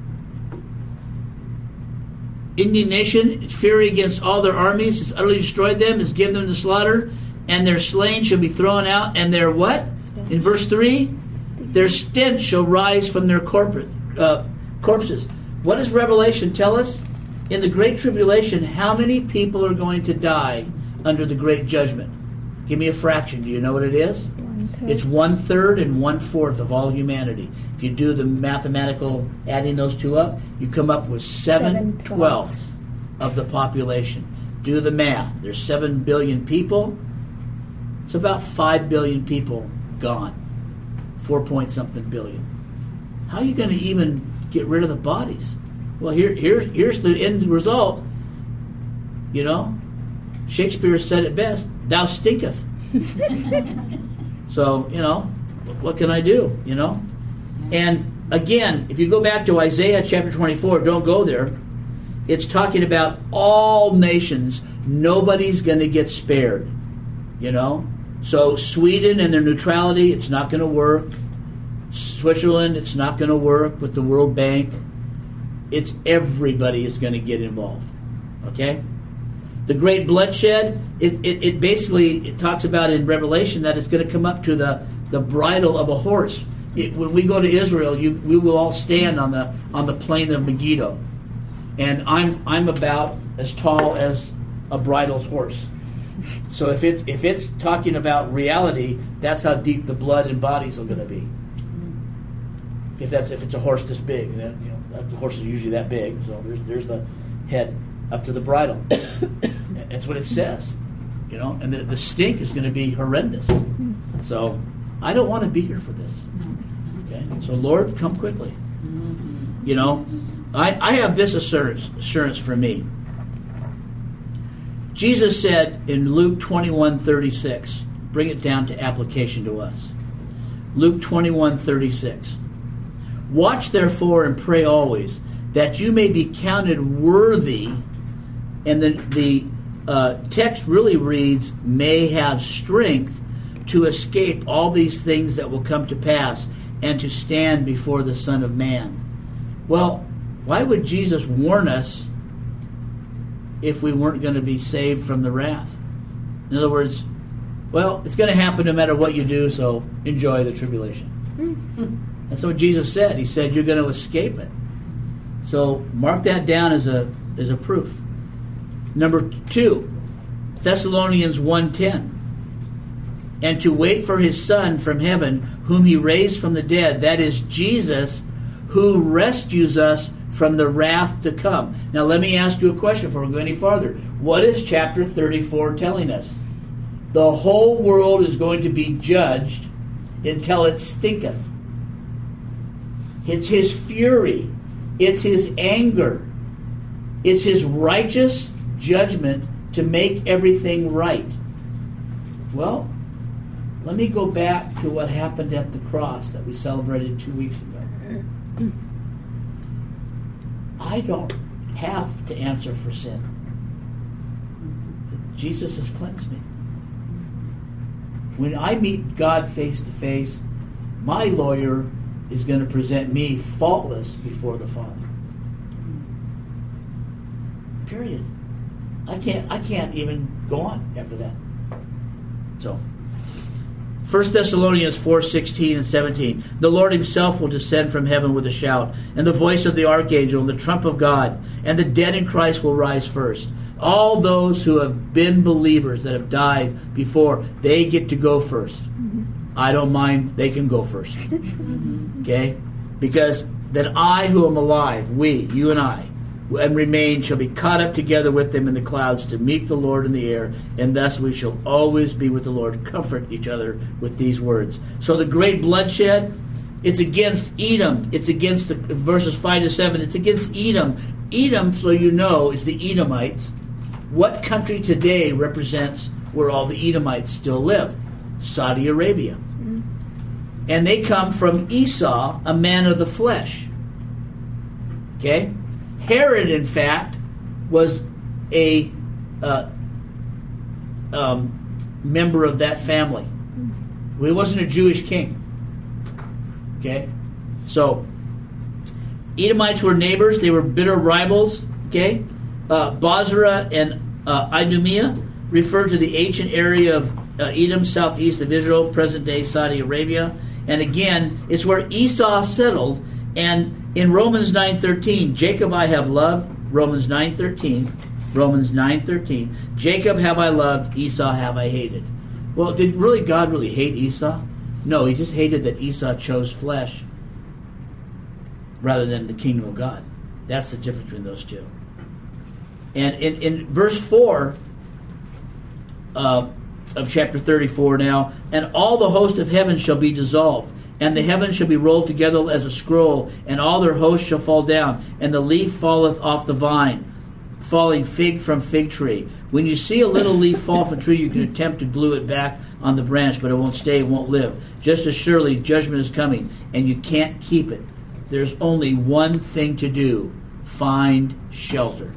indignation, fury against all their armies, has utterly destroyed them, has given them to slaughter, and their slain shall be thrown out, and their what? In verse three, their stench shall rise from their corporate, uh, corpses. What does Revelation tell us? In the Great Tribulation, how many people are going to die under the Great Judgment? Give me a fraction. Do you know what it is? One-third. It's one-third and one-fourth of all humanity. If you do the mathematical, adding those two up, you come up with seven, Seven twelfths of the population. Do the math. There's seven billion people. It's about five billion people gone. Four point something billion. How are you going to even get rid of the bodies? Well, here, here, here's the end result. You know, Shakespeare said it best: "Thou stinketh." So, you know, what can I do? You know, and again, if you go back to Isaiah chapter twenty-four, don't go there. It's talking about all nations. Nobody's going to get spared. You know, so Sweden and their neutrality, it's not going to work. Switzerland, it's not going to work with the World Bank. It's everybody is going to get involved. Okay? The great bloodshed, it, it, it basically it talks about in Revelation that it's going to come up to the, the bridle of a horse. It, when we go to Israel, you, we will all stand on the on the plain of Megiddo. And I'm I'm about as tall as a bridled horse. So if it's if it's talking about reality, that's how deep the blood and bodies are going to be. If that's if it's a horse this big, then you know the horse is usually that big. So there's there's the head up to the bridle. That's what it says, you know. And the, the stink is going to be horrendous. So I don't want to be here for this. Okay. So Lord, come quickly. You know, I I have this assurance assurance for me. Jesus said in Luke twenty-one thirty-six, bring it down to application to us. Luke twenty-one thirty-six. Watch therefore and pray always, that you may be counted worthy, and the, the uh, text really reads, may have strength to escape all these things that will come to pass and to stand before the Son of Man. Well, why would Jesus warn us if we weren't going to be saved from the wrath? In other words, well, it's going to happen no matter what you do, so enjoy the tribulation. That's what Jesus said. He said you're going to escape it. So mark that down as a as a proof. Number two, Thessalonians one ten. And to wait for his Son from heaven, whom he raised from the dead, that is Jesus, who rescues us from the wrath to come. Now let me ask you a question before we go any farther. What is chapter thirty-four telling us? The whole world is going to be judged until it stinketh. It's his fury. It's his anger. It's his righteous judgment to make everything right. Well, let me go back to what happened at the cross that we celebrated two weeks ago. I don't have to answer for sin. Jesus has cleansed me. When I meet God face to face, my lawyer is going to present me faultless before the Father. Period. I can't I can't even go on after that. So First Thessalonians four sixteen and seventeen. The Lord himself will descend from heaven with a shout, and the voice of the archangel, and the trump of God, and the dead in Christ will rise first. All those who have been believers that have died before, they get to go first. Mm-hmm. I don't mind, they can go first. Okay? Because then I who am alive, we, you and I, and remain shall be caught up together with them in the clouds to meet the Lord in the air, and thus we shall always be with the Lord. Comfort each other with these words. So the great bloodshed, it's against Edom. It's against the verses five to seven. It's against Edom. Edom, so you know, is the Edomites. What country today represents where all the Edomites still live? Saudi Arabia. Mm-hmm. And they come from Esau, a man of the flesh. Okay? Herod, in fact, was a uh, um, member of that family. He wasn't a Jewish king. Okay? So, Edomites were neighbors. They were bitter rivals. Okay? Uh, Bozrah and uh, Idumea refer to the ancient area of uh, Edom, southeast of Israel, present-day Saudi Arabia. And again, it's where Esau settled. And in Romans nine thirteen, Jacob I have loved, Romans nine thirteen, Romans nine thirteen, Jacob have I loved, Esau have I hated. Well, did really God really hate Esau? No, he just hated that Esau chose flesh rather than the kingdom of God. That's the difference between those two. And in, in verse four uh, of chapter thirty-four now, and all the host of heaven shall be dissolved, and the heavens shall be rolled together as a scroll, and all their hosts shall fall down, and the leaf falleth off the vine, falling fig from fig tree. When you see a little leaf fall from a tree, you can attempt to glue it back on the branch, but it won't stay, it won't live. Just as surely judgment is coming, and you can't keep it. There's only one thing to do: find shelter.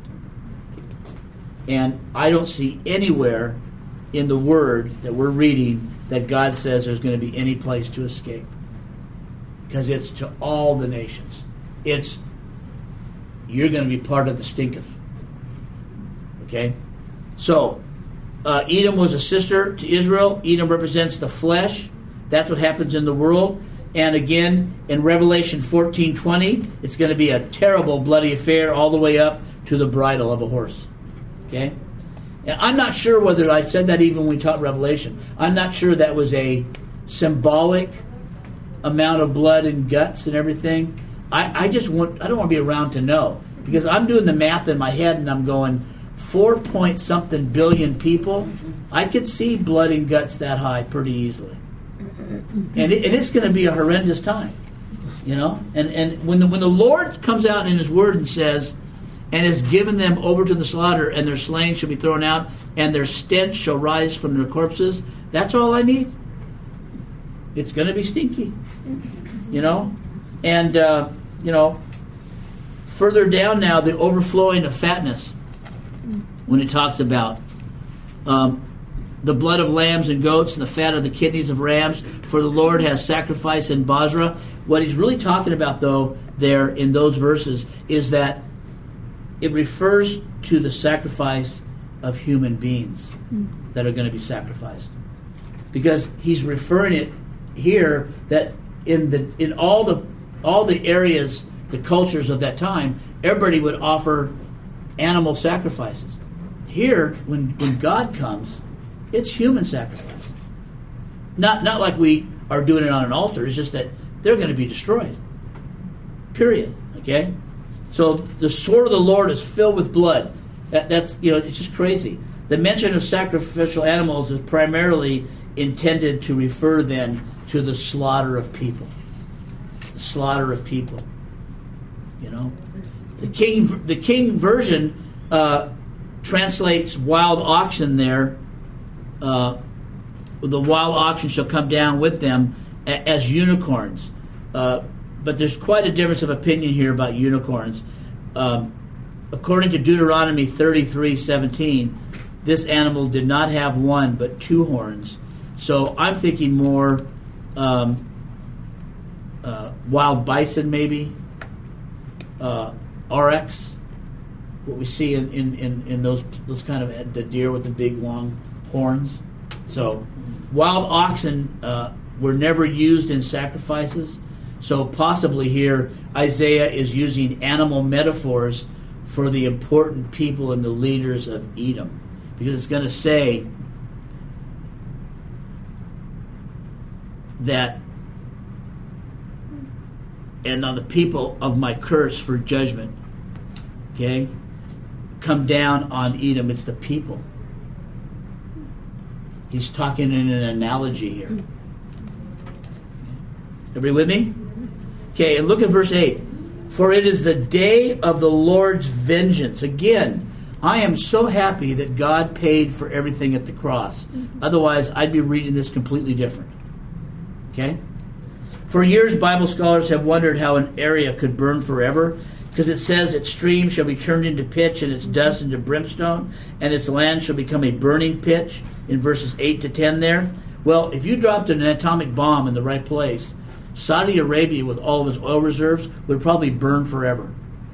And I don't see anywhere in the Word that we're reading that God says there's going to be any place to escape. Because it's to all the nations. It's, you're going to be part of the stinketh. Okay? So, uh, Edom was a sister to Israel. Edom represents the flesh. That's what happens in the world. And again, in Revelation fourteen twenty, it's going to be a terrible, bloody affair all the way up to the bridle of a horse. Okay? And I'm not sure whether I said that even when we taught Revelation. I'm not sure that was a symbolic amount of blood and guts and everything. I, I just want, I don't want to be around to know. Because I'm doing the math in my head and I'm going, four point something billion people, I could see blood and guts that high pretty easily. And, it, and it's going to be a horrendous time. You know? And and when the, when the Lord comes out in His Word and says, and has given them over to the slaughter, and their slain shall be thrown out, and their stench shall rise from their corpses. That's all I need. It's going to be stinky, you know? And, uh, you know, further down now, the overflowing of fatness, when it talks about um, the blood of lambs and goats and the fat of the kidneys of rams, for the Lord has sacrificed in Basra. What he's really talking about, though, there in those verses, is that it refers to the sacrifice of human beings that are going to be sacrificed. Because he's referring it here that in the in all the all the areas, the cultures of that time, everybody would offer animal sacrifices. Here, when when God comes, it's human sacrifice. Not not like we are doing it on an altar. It's just that they're going to be destroyed. Period. Okay? So the sword of the Lord is filled with blood. That, that's, you know, it's just crazy. The mention of sacrificial animals is primarily intended to refer then to the slaughter of people. The slaughter of people. You know? The King, the King version uh, translates wild oxen there. Uh, the wild oxen shall come down with them a, as unicorns. Uh, but there's quite a difference of opinion here about unicorns. Um, according to Deuteronomy thirty-three seventeen, this animal did not have one but two horns. So I'm thinking more um, uh, wild bison, maybe uh, oryx. What we see in, in, in, in those those kind of the deer with the big long horns. So wild oxen uh, were never used in sacrifices. So possibly here Isaiah is using animal metaphors for the important people and the leaders of Edom, because it's going to say that, and on the people of my curse for judgment, okay, come down on Edom. It's the people. He's talking in an analogy here. Everybody with me? Okay, and look at verse eight. For it is the day of the Lord's vengeance. Again, I am so happy that God paid for everything at the cross. Otherwise, I'd be reading this completely different. Okay? For years, Bible scholars have wondered how an area could burn forever, because it says its streams shall be turned into pitch and its dust into brimstone, and its land shall become a burning pitch, in verses eight to ten there. Well, if you dropped an atomic bomb in the right place, Saudi Arabia, with all of its oil reserves, would probably burn forever.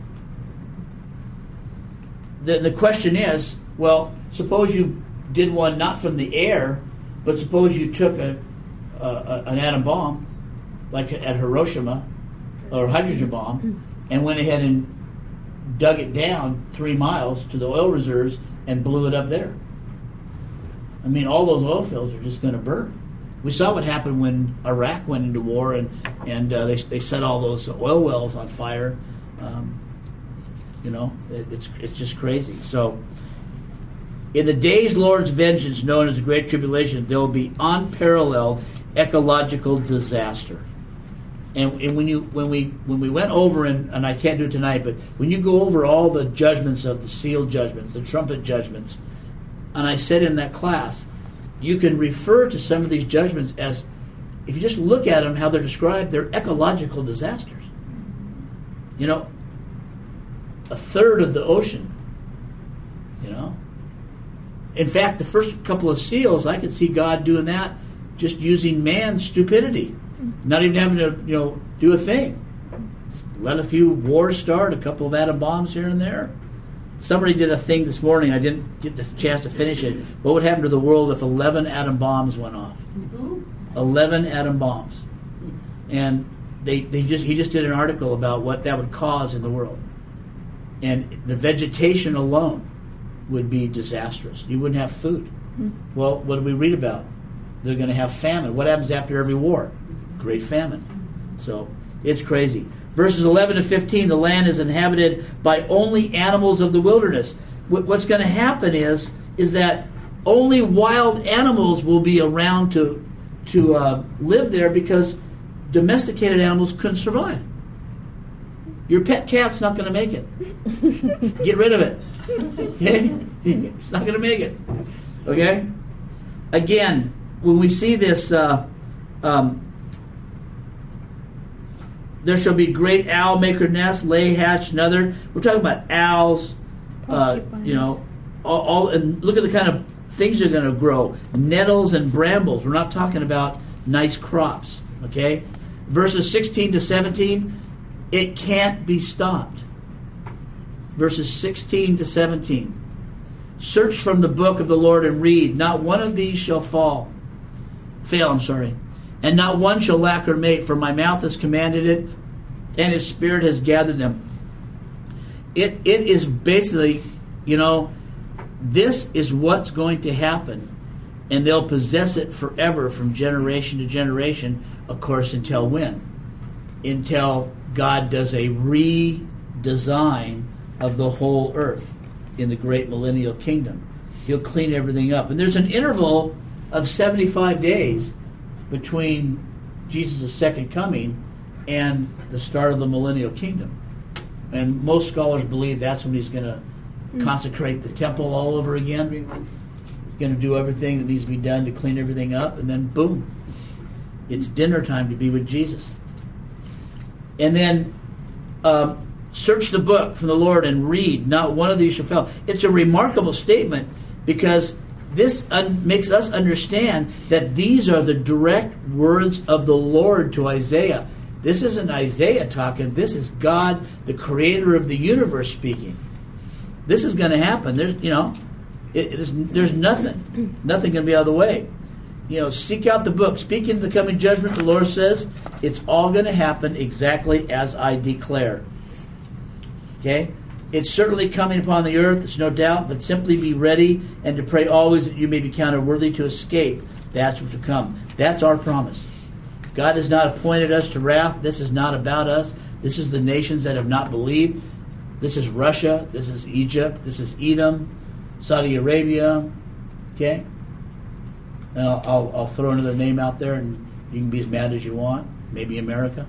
The, the question is, well, suppose you did one not from the air, but suppose you took a, a, a an atom bomb, like at Hiroshima, or a hydrogen bomb, and went ahead and dug it down three miles to the oil reserves and blew it up there. I mean, all those oil fields are just going to burn. We saw what happened when Iraq went into war, and and uh, they they set all those oil wells on fire. Um, you know, it, it's it's just crazy. So, in the day's Lord's vengeance, known as the Great Tribulation, there will be unparalleled ecological disaster. And, and when you when we when we went over, and, and I can't do it tonight, but when you go over all the judgments of the seal judgments, the trumpet judgments, and I said in that class, you can refer to some of these judgments as, if you just look at them, how they're described, they're ecological disasters. You know, a third of the ocean, you know. In fact, the first couple of seals, I could see God doing that just using man's stupidity, not even having to, you know, do a thing. Let a few wars start, a couple of atom bombs here and there. Somebody did a thing this morning. I didn't get the chance to finish it. What would happen to the world if eleven atom bombs went off? eleven atom bombs. And they, they just he just did an article about what that would cause in the world. And the vegetation alone would be disastrous. You wouldn't have food. Well, what do we read about? They're going to have famine. What happens after every war? Great famine. So it's crazy. Verses eleven to fifteen, the land is inhabited by only animals of the wilderness. What's going to happen is, is that only wild animals will be around to, to uh, live there, because domesticated animals couldn't survive. Your pet cat's not going to make it. Get rid of it. Okay? It's not going to make it. Okay? Again, when we see this, uh, um, there shall be great owl maker nest, lay, hatch, another. We're talking about owls, uh, you know, all, all, and look at the kind of things they're going to grow. Nettles and brambles. We're not talking about nice crops. Okay? Verses sixteen to seventeen, it can't be stopped. Verses sixteen to seventeen. Search from the book of the Lord and read. Not one of these shall fall. Fail, I'm sorry. And not one shall lack her mate, for my mouth has commanded it, and his spirit has gathered them. It It is basically, you know, this is what's going to happen, and they'll possess it forever from generation to generation, of course, until when? Until God does a redesign of the whole earth in the great millennial kingdom. He'll clean everything up. And there's an interval of seventy-five days between Jesus' second coming and the start of the millennial kingdom. And most scholars believe that's when he's going to mm. consecrate the temple all over again. He's going to do everything that needs to be done to clean everything up, and then boom, it's dinner time to be with Jesus. And then um, search the book from the Lord and read. Not one of these shall fail. It's a remarkable statement because this un- makes us understand that these are the direct words of the Lord to Isaiah. This isn't Isaiah talking. This is God, the creator of the universe, speaking. This is going to happen. There's, you know, it, it is, there's nothing, nothing going to be out of the way. You know, seek out the book. Speak into the coming judgment. The Lord says it's all going to happen exactly as I declare. Okay? It's certainly coming upon the earth, it's no doubt, but simply be ready and to pray always that you may be counted worthy to escape. That's what will come. That's our promise. God has not appointed us to wrath. This is not about us. This is the nations that have not believed. This is Russia. This is Egypt. This is Edom, Saudi Arabia. Okay? And I'll, I'll, I'll throw another name out there, and you can be as mad as you want. Maybe America.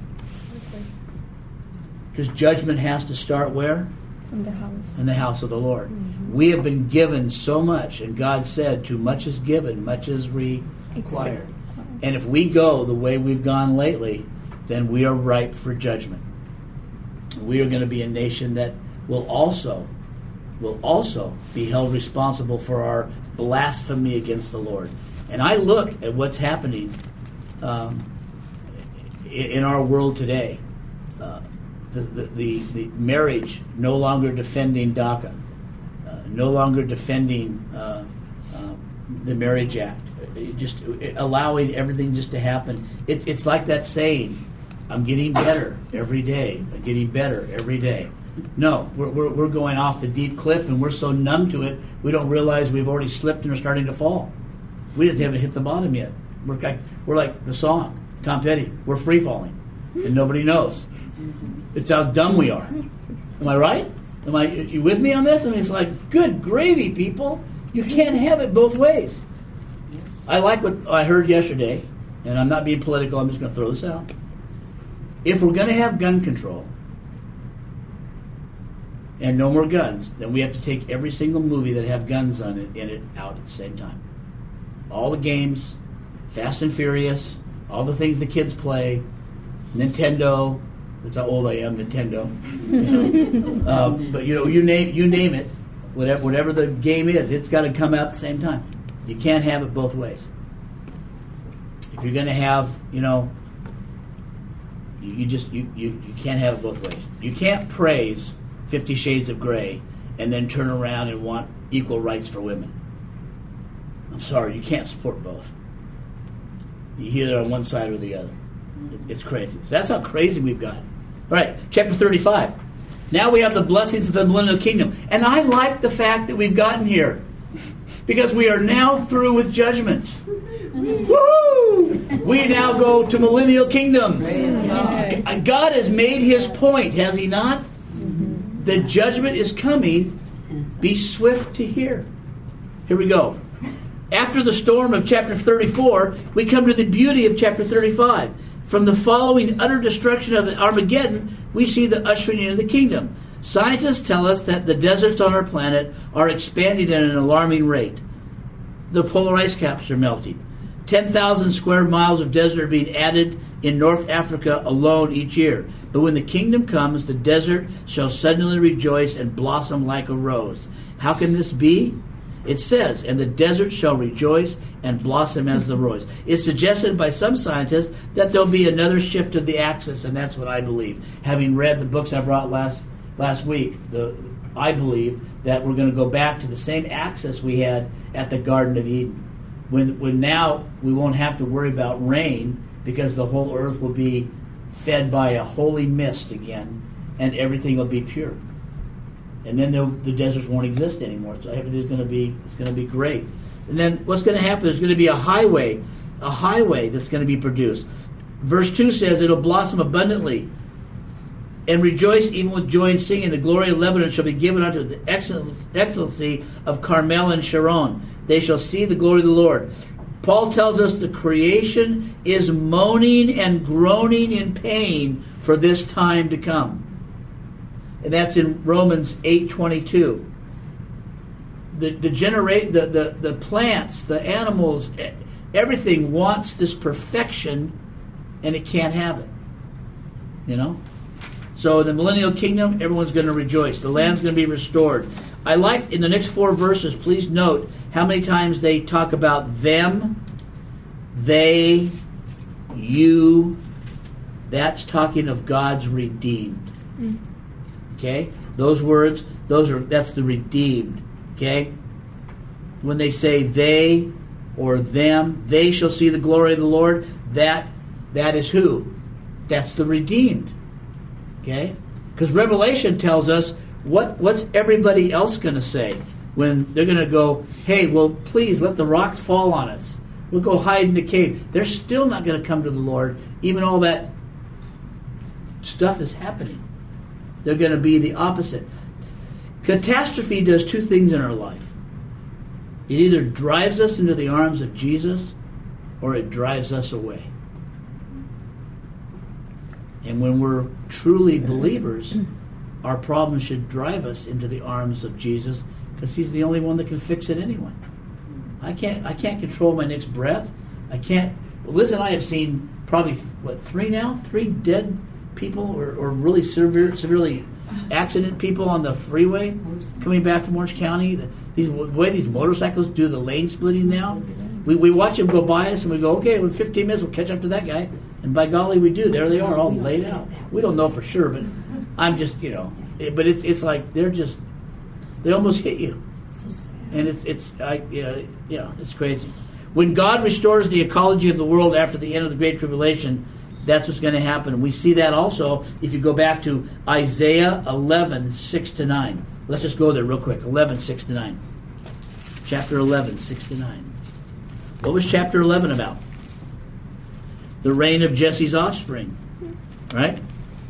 Because judgment has to start where? In the house. In the house of the Lord. Mm-hmm. We have been given so much, and God said, too much is given, much is required. And if we go the way we've gone lately, then we are ripe for judgment. We are going to be a nation that will also, will also be held responsible for our blasphemy against the Lord. And I look at what's happening um, in our world today. Uh, The, the, the, the marriage no longer defending DACA, uh, no longer defending uh, uh, the Marriage Act, just allowing everything just to happen. It, it's like that saying, I'm getting better every day, I'm getting better every day. No, we're, we're, we're going off the deep cliff, and we're so numb to it, we don't realize we've already slipped and are starting to fall. We just haven't hit the bottom yet. We're like, we're like the song, Tom Petty, we're free falling, and nobody knows. It's how dumb we are. Am I right? Am I? Are you with me on this? I mean, it's like, good gravy, people. You can't have it both ways. I like what I heard yesterday, and I'm not being political. I'm just going to throw this out. If we're going to have gun control and no more guns, then we have to take every single movie that have guns on it in it out at the same time. All the games, Fast and Furious, all the things the kids play, Nintendo. That's how old I am, Nintendo. You know? um, but you know, you name you name it, whatever whatever the game is, it's got to come out at the same time. You can't have it both ways. If you're going to have, you know, you, you just you, you, you can't have it both ways. You can't praise Fifty Shades of Grey and then turn around and want equal rights for women. I'm sorry, you can't support both. You're either on one side or the other. It's crazy. So that's how crazy we've gotten. All right, chapter thirty-five. Now we have the blessings of the millennial kingdom. And I like the fact that we've gotten here. Because we are now through with judgments. Woo! We now go to millennial kingdom. God. God has made his point, has he not? The judgment is coming. Be swift to hear. Here we go. After the storm of chapter thirty-four, we come to the beauty of chapter thirty-five. From the following utter destruction of Armageddon, we see the ushering in of the kingdom. Scientists tell us that the deserts on our planet are expanding at an alarming rate. The polar ice caps are melting. ten thousand square miles of desert are being added in North Africa alone each year. But when the kingdom comes, the desert shall suddenly rejoice and blossom like a rose. How can this be? It says, and the desert shall rejoice and blossom as the rose. It's suggested by some scientists that there'll be another shift of the axis, and that's what I believe. Having read the books I brought last last week, the, I believe that we're going to go back to the same axis we had at the Garden of Eden. When, when now we won't have to worry about rain because the whole earth will be fed by a holy mist again, and everything will be pure. And then the deserts won't exist anymore. So everything's going to be it's going to be great. And then what's going to happen? There's going to be a highway, a highway that's going to be produced. Verse two says, "It'll blossom abundantly, and rejoice even with joy and singing. The glory of Lebanon shall be given unto the excellency of Carmel and Sharon. They shall see the glory of the Lord." Paul tells us the creation is moaning and groaning in pain for this time to come. And that's in Romans eight twenty-two. The the generate the, the, the plants, the animals, everything wants this perfection, and it can't have it. You know? So in the millennial kingdom, everyone's going to rejoice. The land's going to be restored. I like in the next four verses, please note how many times they talk about them, they, you. That's talking of God's redeemed. Mm. Okay? Those words, those are that's the redeemed. Okay? When they say they or them, they shall see the glory of the Lord, that that is who? That's the redeemed. Okay? Because Revelation tells us what what's everybody else going to say when they're going to go, hey, well, please let the rocks fall on us. We'll go hide in the cave. They're still not going to come to the Lord, even all that stuff is happening. They're going to be the opposite. Catastrophe does two things in our life. It either drives us into the arms of Jesus or it drives us away. And when we're truly believers, our problem should drive us into the arms of Jesus because he's the only one that can fix it anyway. I can't I can't control my next breath. I can't. Well, Liz and I have seen probably, what, three now? Three dead people or, or really severe, severely accident people on the freeway coming back from Orange County. The, these, the way these motorcycles do the lane splitting now, we, we watch them go by us and we go, okay, in fifteen minutes we'll catch up to that guy. And by golly, we do. There they are, all laid out. We don't know for sure, but I'm just, you know, it, but it's it's like they're just, they almost hit you. So sad. And it's, it's I, you know, you know, it's crazy. When God restores the ecology of the world after the end of the Great Tribulation, that's what's going to happen. And we see that also if you go back to Isaiah eleven, six to nine. Let's just go there real quick. eleven, six to nine. Chapter eleven, six to nine. What was chapter eleven about? The reign of Jesse's offspring. Right?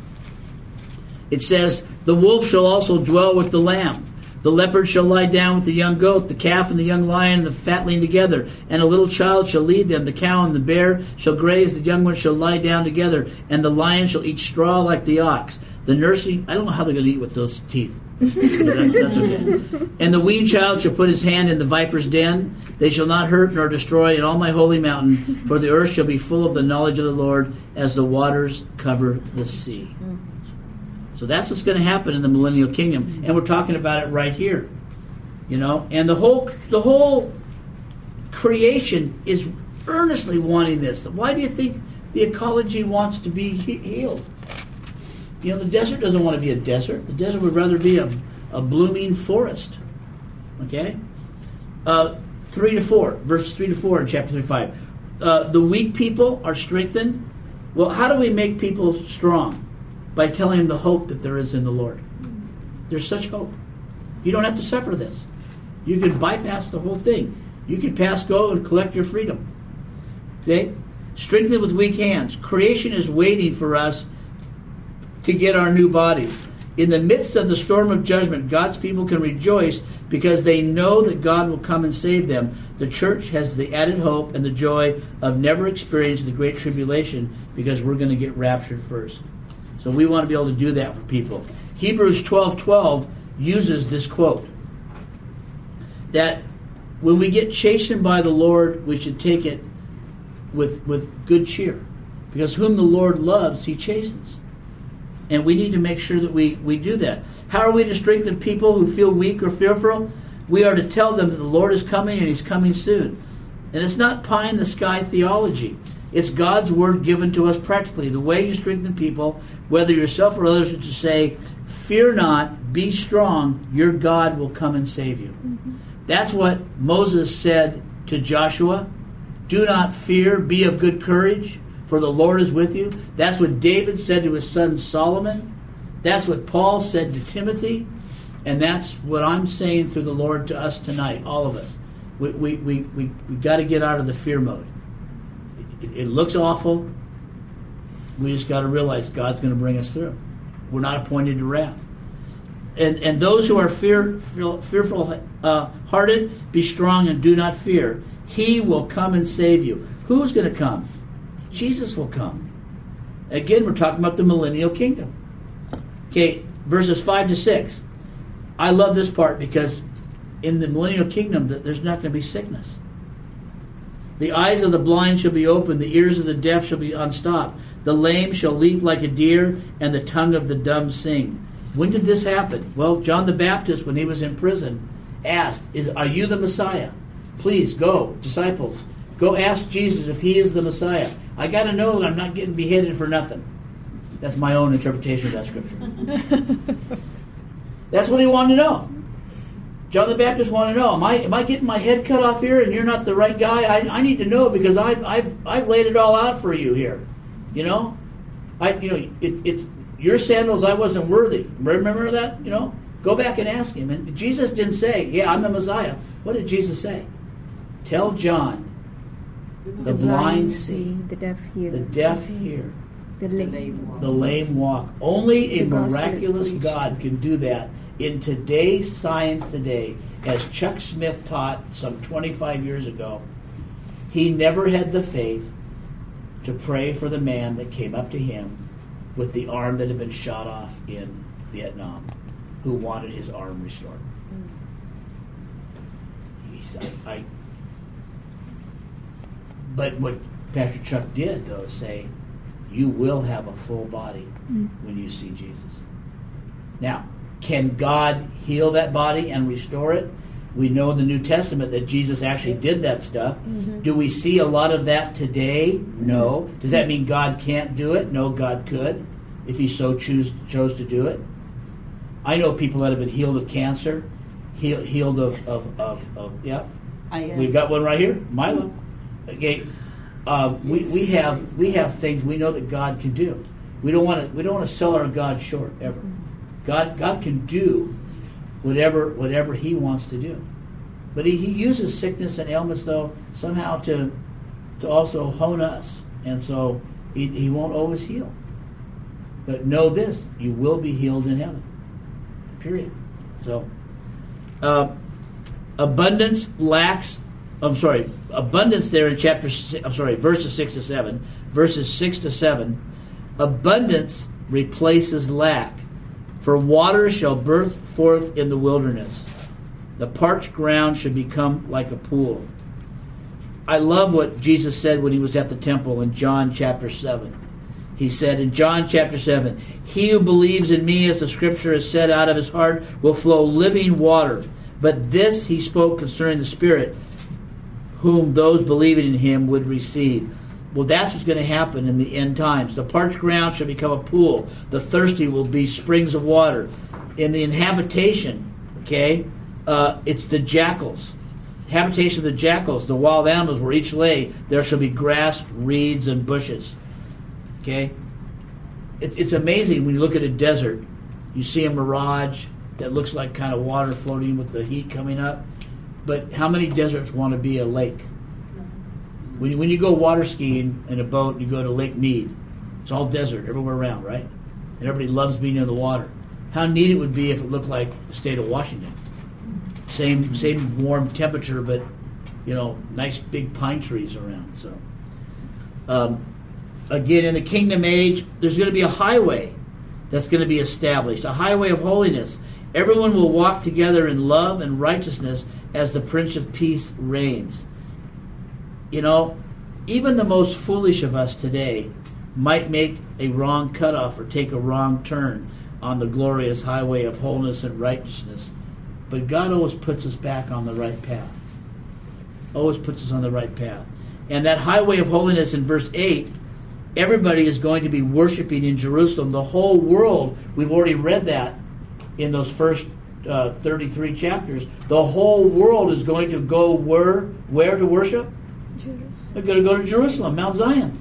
It says, the wolf shall also dwell with the lamb. The leopard shall lie down with the young goat, the calf and the young lion and the fatling together, and a little child shall lead them. The cow and the bear shall graze, the young ones shall lie down together, and the lion shall eat straw like the ox. The nursing, I don't know how they're going to eat with those teeth. But that's, that's okay. And the weaned child shall put his hand in the viper's den. They shall not hurt nor destroy in all my holy mountain, for the earth shall be full of the knowledge of the Lord as the waters cover the sea. So that's what's going to happen in the millennial kingdom, and we're talking about it right here, you know. And the whole the whole creation is earnestly wanting this. Why do you think the ecology wants to be he- healed? You know, the desert doesn't want to be a desert. The desert would rather be a, a blooming forest. Okay, uh, three to four, verses three to four in chapter thirty-five. Uh, the weak people are strengthened. Well, how do we make people strong? By telling them the hope that there is in the Lord. There's such hope. You don't have to suffer this. You can bypass the whole thing. You can pass go and collect your freedom. Okay? Strengthened with weak hands. Creation is waiting for us to get our new bodies. In the midst of the storm of judgment, God's people can rejoice because they know that God will come and save them. The church has the added hope and the joy of never experiencing the great tribulation because we're going to get raptured first. So we want to be able to do that for people. Hebrews twelve twelve uses this quote, that when we get chastened by the Lord, we should take it with, with good cheer. Because whom the Lord loves, he chastens. And we need to make sure that we, we do that. How are we to strengthen people who feel weak or fearful? We are to tell them that the Lord is coming and he's coming soon. And it's not pie-in-the-sky theology. It's God's word given to us practically. The way you strengthen people, whether yourself or others, is to say, fear not, be strong, your God will come and save you. Mm-hmm. That's what Moses said to Joshua. Do not fear, be of good courage, for the Lord is with you. That's what David said to his son Solomon. That's what Paul said to Timothy. And that's what I'm saying through the Lord to us tonight, all of us. We we we we, we got to get out of the fear mode. It, it looks awful. We just got to realize God's going to bring us through. We're not appointed to wrath. And and those who are fear, fear fearful uh, hearted, be strong and do not fear. He will come and save you. Who's going to come? Jesus will come. Again, we're talking about the millennial kingdom. Okay, verses five to six. I love this part because in the millennial kingdom, there's not going to be sickness. The eyes of the blind shall be opened, the ears of the deaf shall be unstopped. The lame shall leap like a deer, and the tongue of the dumb sing. When did this happen? Well, John the Baptist, when he was in prison, asked, "Is are you the Messiah? Please go, disciples. Go ask Jesus if he is the Messiah." I got to know that I'm not getting beheaded for nothing. That's my own interpretation of that scripture. That's what he wanted to know. John the Baptist wanted to know, am I am I getting my head cut off here and you're not the right guy? I, I need to know because I've, I've, I've laid it all out for you here. You know? I you know it, it's your sandals I wasn't worthy. Remember that? You know? Go back and ask him. And Jesus didn't say, yeah, I'm the Messiah. What did Jesus say? Tell John, the, the blind see, the deaf hear, the deaf hear, the lame walk. The lame walk. Only a The gospel miraculous is preached. God can do that. In today's science today, as Chuck Smith taught some twenty-five years ago, he never had the faith to pray for the man that came up to him with the arm that had been shot off in Vietnam, who wanted his arm restored. He said, I... But what Pastor Chuck did, though, is say, you will have a full body mm. when you see Jesus. Now, can God heal that body and restore it? We know in the New Testament that Jesus actually did that stuff. Mm-hmm. Do we see a lot of that today? No. Does that mean God can't do it? No, God could, if he so choose, chose to do it. I know people that have been healed of cancer, heal, healed of, yes. of, of, of, yeah. I, uh, We've got one right here, Milo. Okay, uh, we we have we have things we know that God can do. We don't want to we don't want to sell our God short ever. God God can do whatever whatever He wants to do, but He, he uses sickness and ailments though somehow to to also hone us, and so He He won't always heal. But know this: you will be healed in heaven. Period. So, uh, abundance lacks. I'm sorry, abundance there in chapter, I'm sorry, verses six to seven, verses six to seven, abundance replaces lack. For water shall burst forth in the wilderness. The parched ground should become like a pool. I love what Jesus said when he was at the temple in John chapter seven. He said in John chapter seven, he who believes in me, as the scripture has said, out of his heart will flow living water. But this he spoke concerning the Spirit, whom those believing in him would receive. Well, that's what's going to happen in the end times. The parched ground shall become a pool. The thirsty will be springs of water. In the inhabitation, okay, uh, it's the jackals. Habitation of the jackals, the wild animals where each lay, there shall be grass, reeds, and bushes. Okay? It's, it's amazing when you look at a desert. You see a mirage that looks like kind of water floating with the heat coming up. But how many deserts want to be a lake? When you, when you go water skiing in a boat, you go to Lake Mead. It's all desert everywhere around, right? And everybody loves being in the water. How neat it would be if it looked like the state of Washington. Same same warm temperature, but you know, nice big pine trees around. So, um, again, in the kingdom age, there's going to be a highway that's going to be established, a highway of holiness. Everyone will walk together in love and righteousness as the Prince of Peace reigns. You know, even the most foolish of us today might make a wrong cutoff or take a wrong turn on the glorious highway of wholeness and righteousness. But God always puts us back on the right path. Always puts us on the right path. And that highway of holiness in verse eight, everybody is going to be worshiping in Jerusalem. The whole world, we've already read that in those first uh, thirty-three chapters. The whole world is going to go where, where to worship? Jerusalem. They're going to go to Jerusalem, Mount Zion.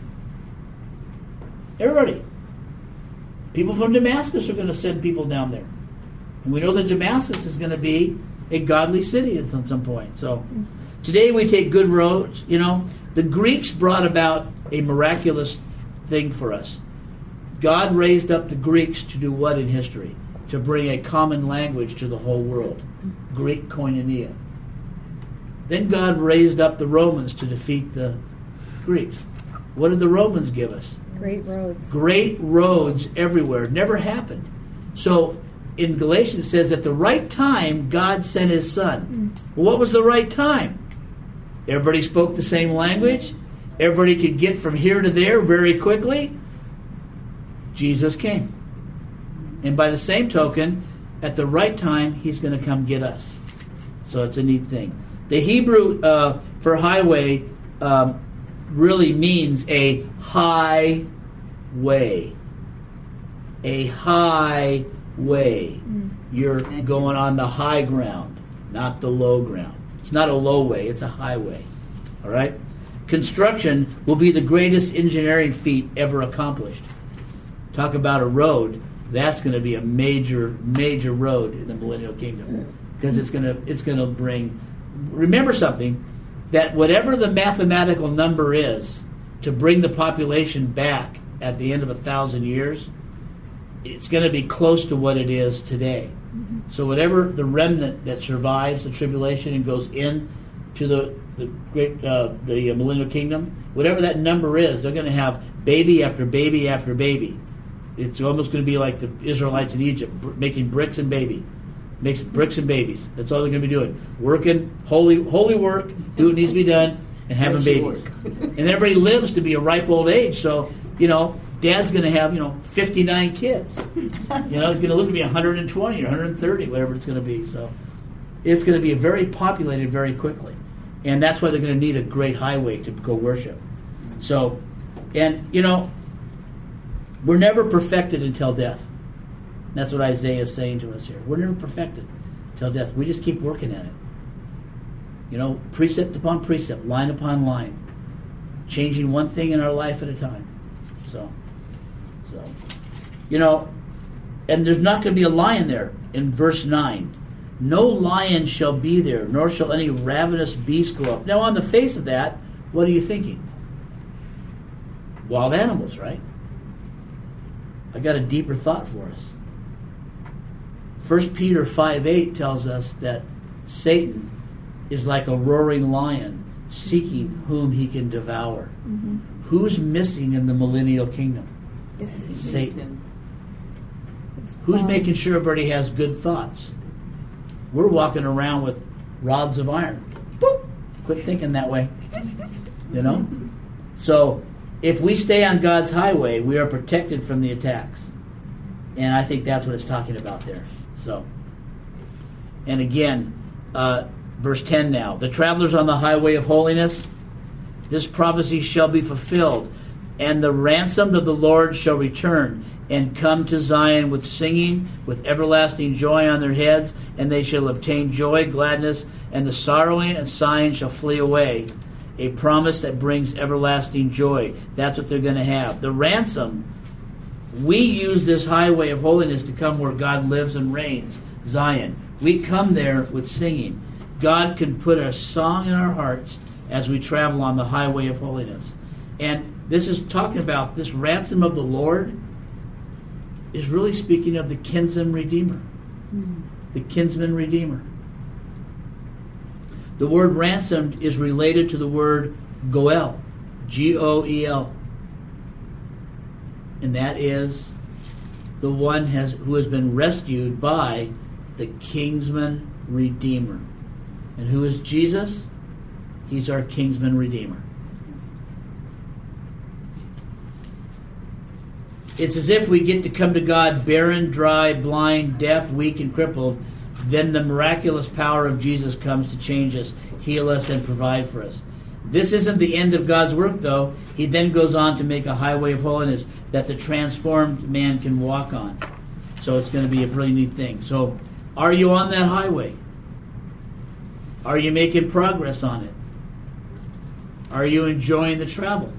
Everybody. People from Damascus are going to send people down there. And we know that Damascus is going to be a godly city at some, some point. So today we take good roads. You know, the Greeks brought about a miraculous thing for us. God raised up the Greeks to do what in history? To bring a common language to the whole world. Greek koinonia. Then God raised up the Romans to defeat the Greeks. What did the Romans give us? Great roads. Great roads everywhere. Never happened. So in Galatians it says at the right time God sent his son. Well, what was the right time? Everybody spoke the same language. Everybody could get from here to there very quickly. Jesus came. And by the same token, at the right time, he's going to come get us. So it's a neat thing. The Hebrew uh, for highway um, really means a high way. A high way. Mm. You're going on the high ground, not the low ground. It's not a low way, it's a highway. All right? Construction will be the greatest engineering feat ever accomplished. Talk about a road. That's going to be a major, major road in the millennial kingdom, because it's going to it's going to bring. Remember something, that whatever the mathematical number is to bring the population back at the end of a thousand years, it's going to be close to what it is today. Mm-hmm. So whatever the remnant that survives the tribulation and goes in to the the great uh, the millennial kingdom, whatever that number is, they're going to have baby after baby after baby. It's almost going to be like the Israelites in Egypt, br- making bricks and baby. Makes bricks and babies. That's all they're going to be doing. Working, holy holy work, do what needs to be done, and having babies. And everybody lives to be a ripe old age. So, you know, dad's going to have, you know, fifty-nine kids. You know, he's going to live to be one hundred twenty or one hundred thirty, whatever it's going to be. So it's going to be very populated very quickly. And that's why they're going to need a great highway to go worship. So, and, you know, we're never perfected until death. That's what Isaiah is saying to us here. We're never perfected until death. We just keep working at it. You know, precept upon precept, line upon line, changing one thing in our life at a time. So, so, you know, and there's not going to be a lion there in verse nine. No lion shall be there, nor shall any ravenous beast go up. Now, on the face of that, what are you thinking? Wild animals, right? I got a deeper thought for us. First Peter five eight tells us that Satan is like a roaring lion seeking whom he can devour. Mm-hmm. Who's missing in the millennial kingdom? Satan. Satan. Who's making sure everybody has good thoughts? We're walking around with rods of iron. Boop! Quit thinking that way. You know? So, if we stay on God's highway, we are protected from the attacks. And I think that's what it's talking about there. So, and again, uh, verse ten now. The travelers on the highway of holiness, this prophecy shall be fulfilled, and the ransomed of the Lord shall return and come to Zion with singing, with everlasting joy on their heads, and they shall obtain joy, gladness, and the sorrowing and sighing shall flee away. A promise that brings everlasting joy. That's what they're going to have. The ransom, we use this highway of holiness to come where God lives and reigns, Zion. We come there with singing. God can put a song in our hearts as we travel on the highway of holiness. And this is talking about this ransom of the Lord. is really speaking of the kinsman redeemer. The kinsman redeemer. The word ransomed is related to the word goel, G O E L. And that is the one has who has been rescued by the kinsman redeemer. And who is Jesus? He's our kinsman redeemer. It's as if we get to come to God barren, dry, blind, deaf, weak, and crippled. Then the miraculous power of Jesus comes to change us, heal us, and provide for us. This isn't the end of God's work, though. He then goes on to make a highway of holiness that the transformed man can walk on. So it's going to be a really neat thing. So are you on that highway? Are you making progress on it? Are you enjoying the travel?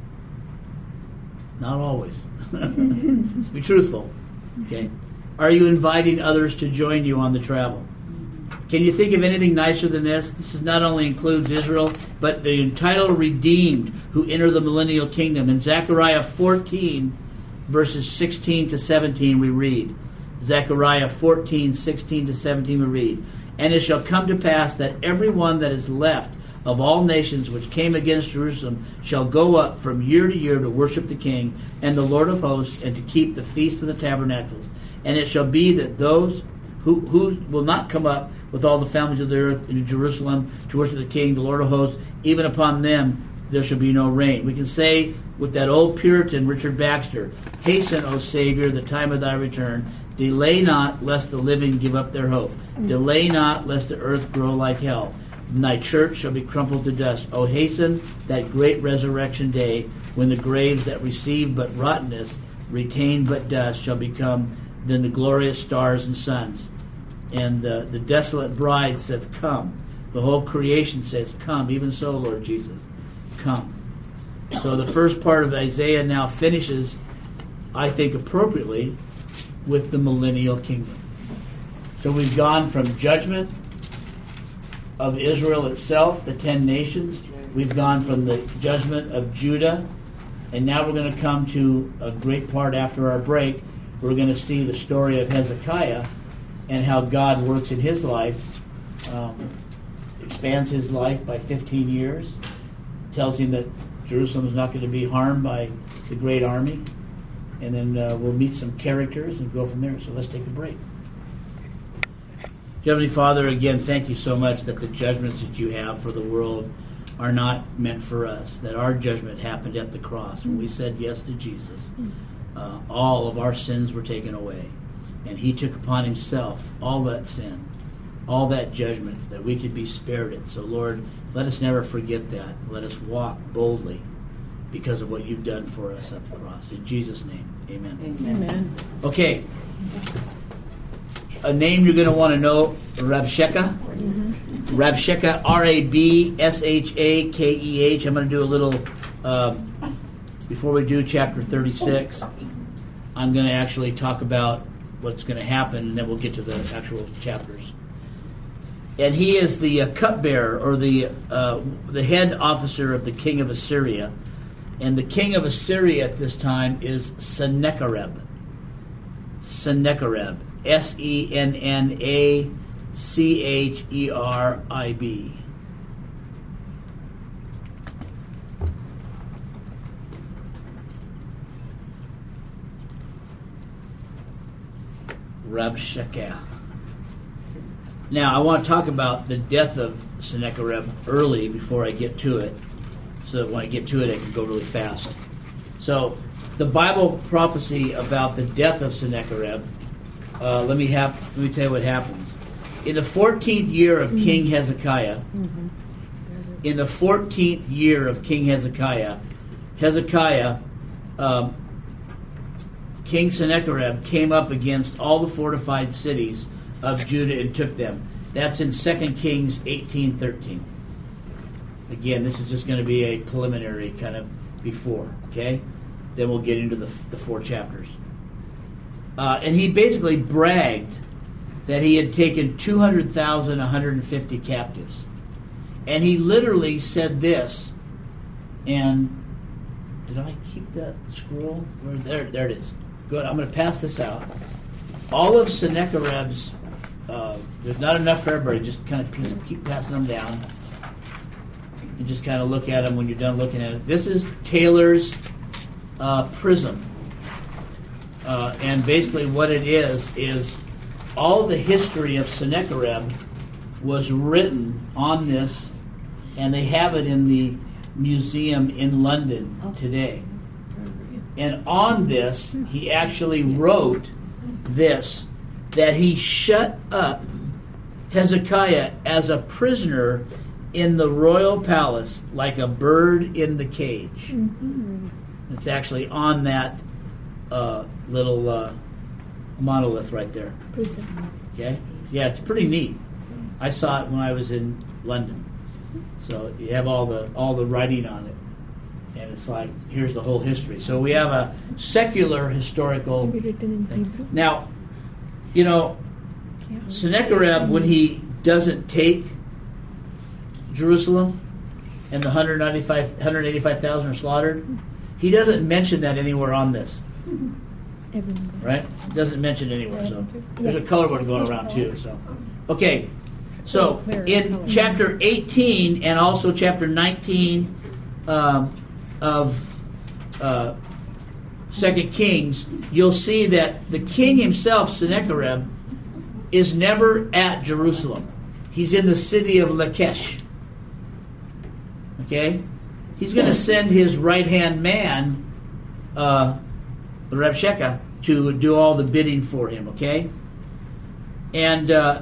Not always. Let's be truthful. Okay. Are you inviting others to join you on the travel? Can you think of anything nicer than this? This is not only includes Israel, but the entitled redeemed who enter the millennial kingdom. In Zechariah fourteen, verses sixteen to seventeen, we read. Zechariah fourteen, sixteen to seventeen, we read. And it shall come to pass that every one that is left of all nations which came against Jerusalem shall go up from year to year to worship the King and the Lord of hosts, and to keep the feast of the tabernacles. And it shall be that those who, who will not come up with all the families of the earth into Jerusalem to worship the King, the Lord of hosts, even upon them there shall be no rain. We can say with that old Puritan, Richard Baxter, hasten, O Savior, the time of thy return. Delay not, lest the living give up their hope. Delay not, lest the earth grow like hell. And thy church shall be crumpled to dust. O hasten that great resurrection day, when the graves that receive but rottenness, retain but dust, shall become then the glorious stars and suns. And the, the desolate bride saith, come. The whole creation says, come. Even so, Lord Jesus, come. So the first part of Isaiah now finishes, I think appropriately, with the millennial kingdom. So we've gone from judgment of Israel itself, the ten nations. We've gone from the judgment of Judah. And now we're going to come to a great part after our break. We're going to see the story of Hezekiah and how God works in his life, um, expands his life by fifteen years, tells him that Jerusalem is not going to be harmed by the great army. And then uh, we'll meet some characters and go from there. So let's take a break. Heavenly Father, again, thank you so much that the judgments that you have for the world are not meant for us, that our judgment happened at the cross. When we said yes to Jesus, uh, all of our sins were taken away. And he took upon himself all that sin, all that judgment, that we could be spared it. So, Lord, let us never forget that. Let us walk boldly because of what you've done for us at the cross. In Jesus' name, amen. Amen. Okay. A name you're going to want to know, Rabshakeh. Mm-hmm. Rabshakeh, R A B S H A K E H. I'm going to do a little, um, before we do chapter thirty-six, I'm going to actually talk about what's going to happen, and then we'll get to the actual chapters. And he is the uh, cupbearer, or the uh, the head officer of the king of Assyria. And the king of Assyria at this time is Sennacherib. Sennacherib. S E N N A C H E R I B. Rabshakeh. Now, I want to talk about the death of Sennacherib early before I get to it, so that when I get to it, I can go really fast. So, the Bible prophecy about the death of Sennacherib, uh, let me have, let me tell you what happens. In the fourteenth year of mm-hmm. King Hezekiah, mm-hmm. in the fourteenth year of King Hezekiah, Hezekiah, um, King Sennacherib came up against all the fortified cities of Judah and took them. That's in Second Kings eighteen thirteen. Again, this is just going to be a preliminary kind of before, okay? Then we'll get into the, the four chapters. Uh, and he basically bragged that he had taken two hundred thousand, one hundred fifty captives. And he literally said this, and did I keep that scroll? Where, there, there it is. good. I'm going to pass this out. All of Sennacherib's, uh, there's not enough for everybody. Just kind of piece, keep passing them down. You just kind of look at them when you're done looking at it. This is Taylor's uh, prism. Uh, and basically what it is, is all the history of Sennacherib was written on this, and they have it in the museum in London today. And on this, he actually wrote this, that he shut up Hezekiah as a prisoner in the royal palace like a bird in the cage. Mm-hmm. It's actually on that uh, little uh, monolith right there. Okay? Yeah, it's pretty neat. I saw it when I was in London. So you have all the all the writing on it. And it's like, here's the whole history. So we have a secular historical Maybe written in thing. Hebrew. Now, you know, Sennacherib, when he doesn't take Jerusalem and the one hundred ninety-five, one hundred eighty-five thousand are slaughtered, he doesn't mention that anywhere on this. Everyone. Right? He doesn't mention it anywhere. So there's a color one going around too. So, okay. So in chapter eighteen and also chapter nineteen um, of uh, Second Kings, you'll see that the king himself, Sennacherib, is never at Jerusalem. He's in the city of Lachish. Okay? He's going to send his right-hand man, uh, Rabshakeh, to do all the bidding for him. Okay? And uh,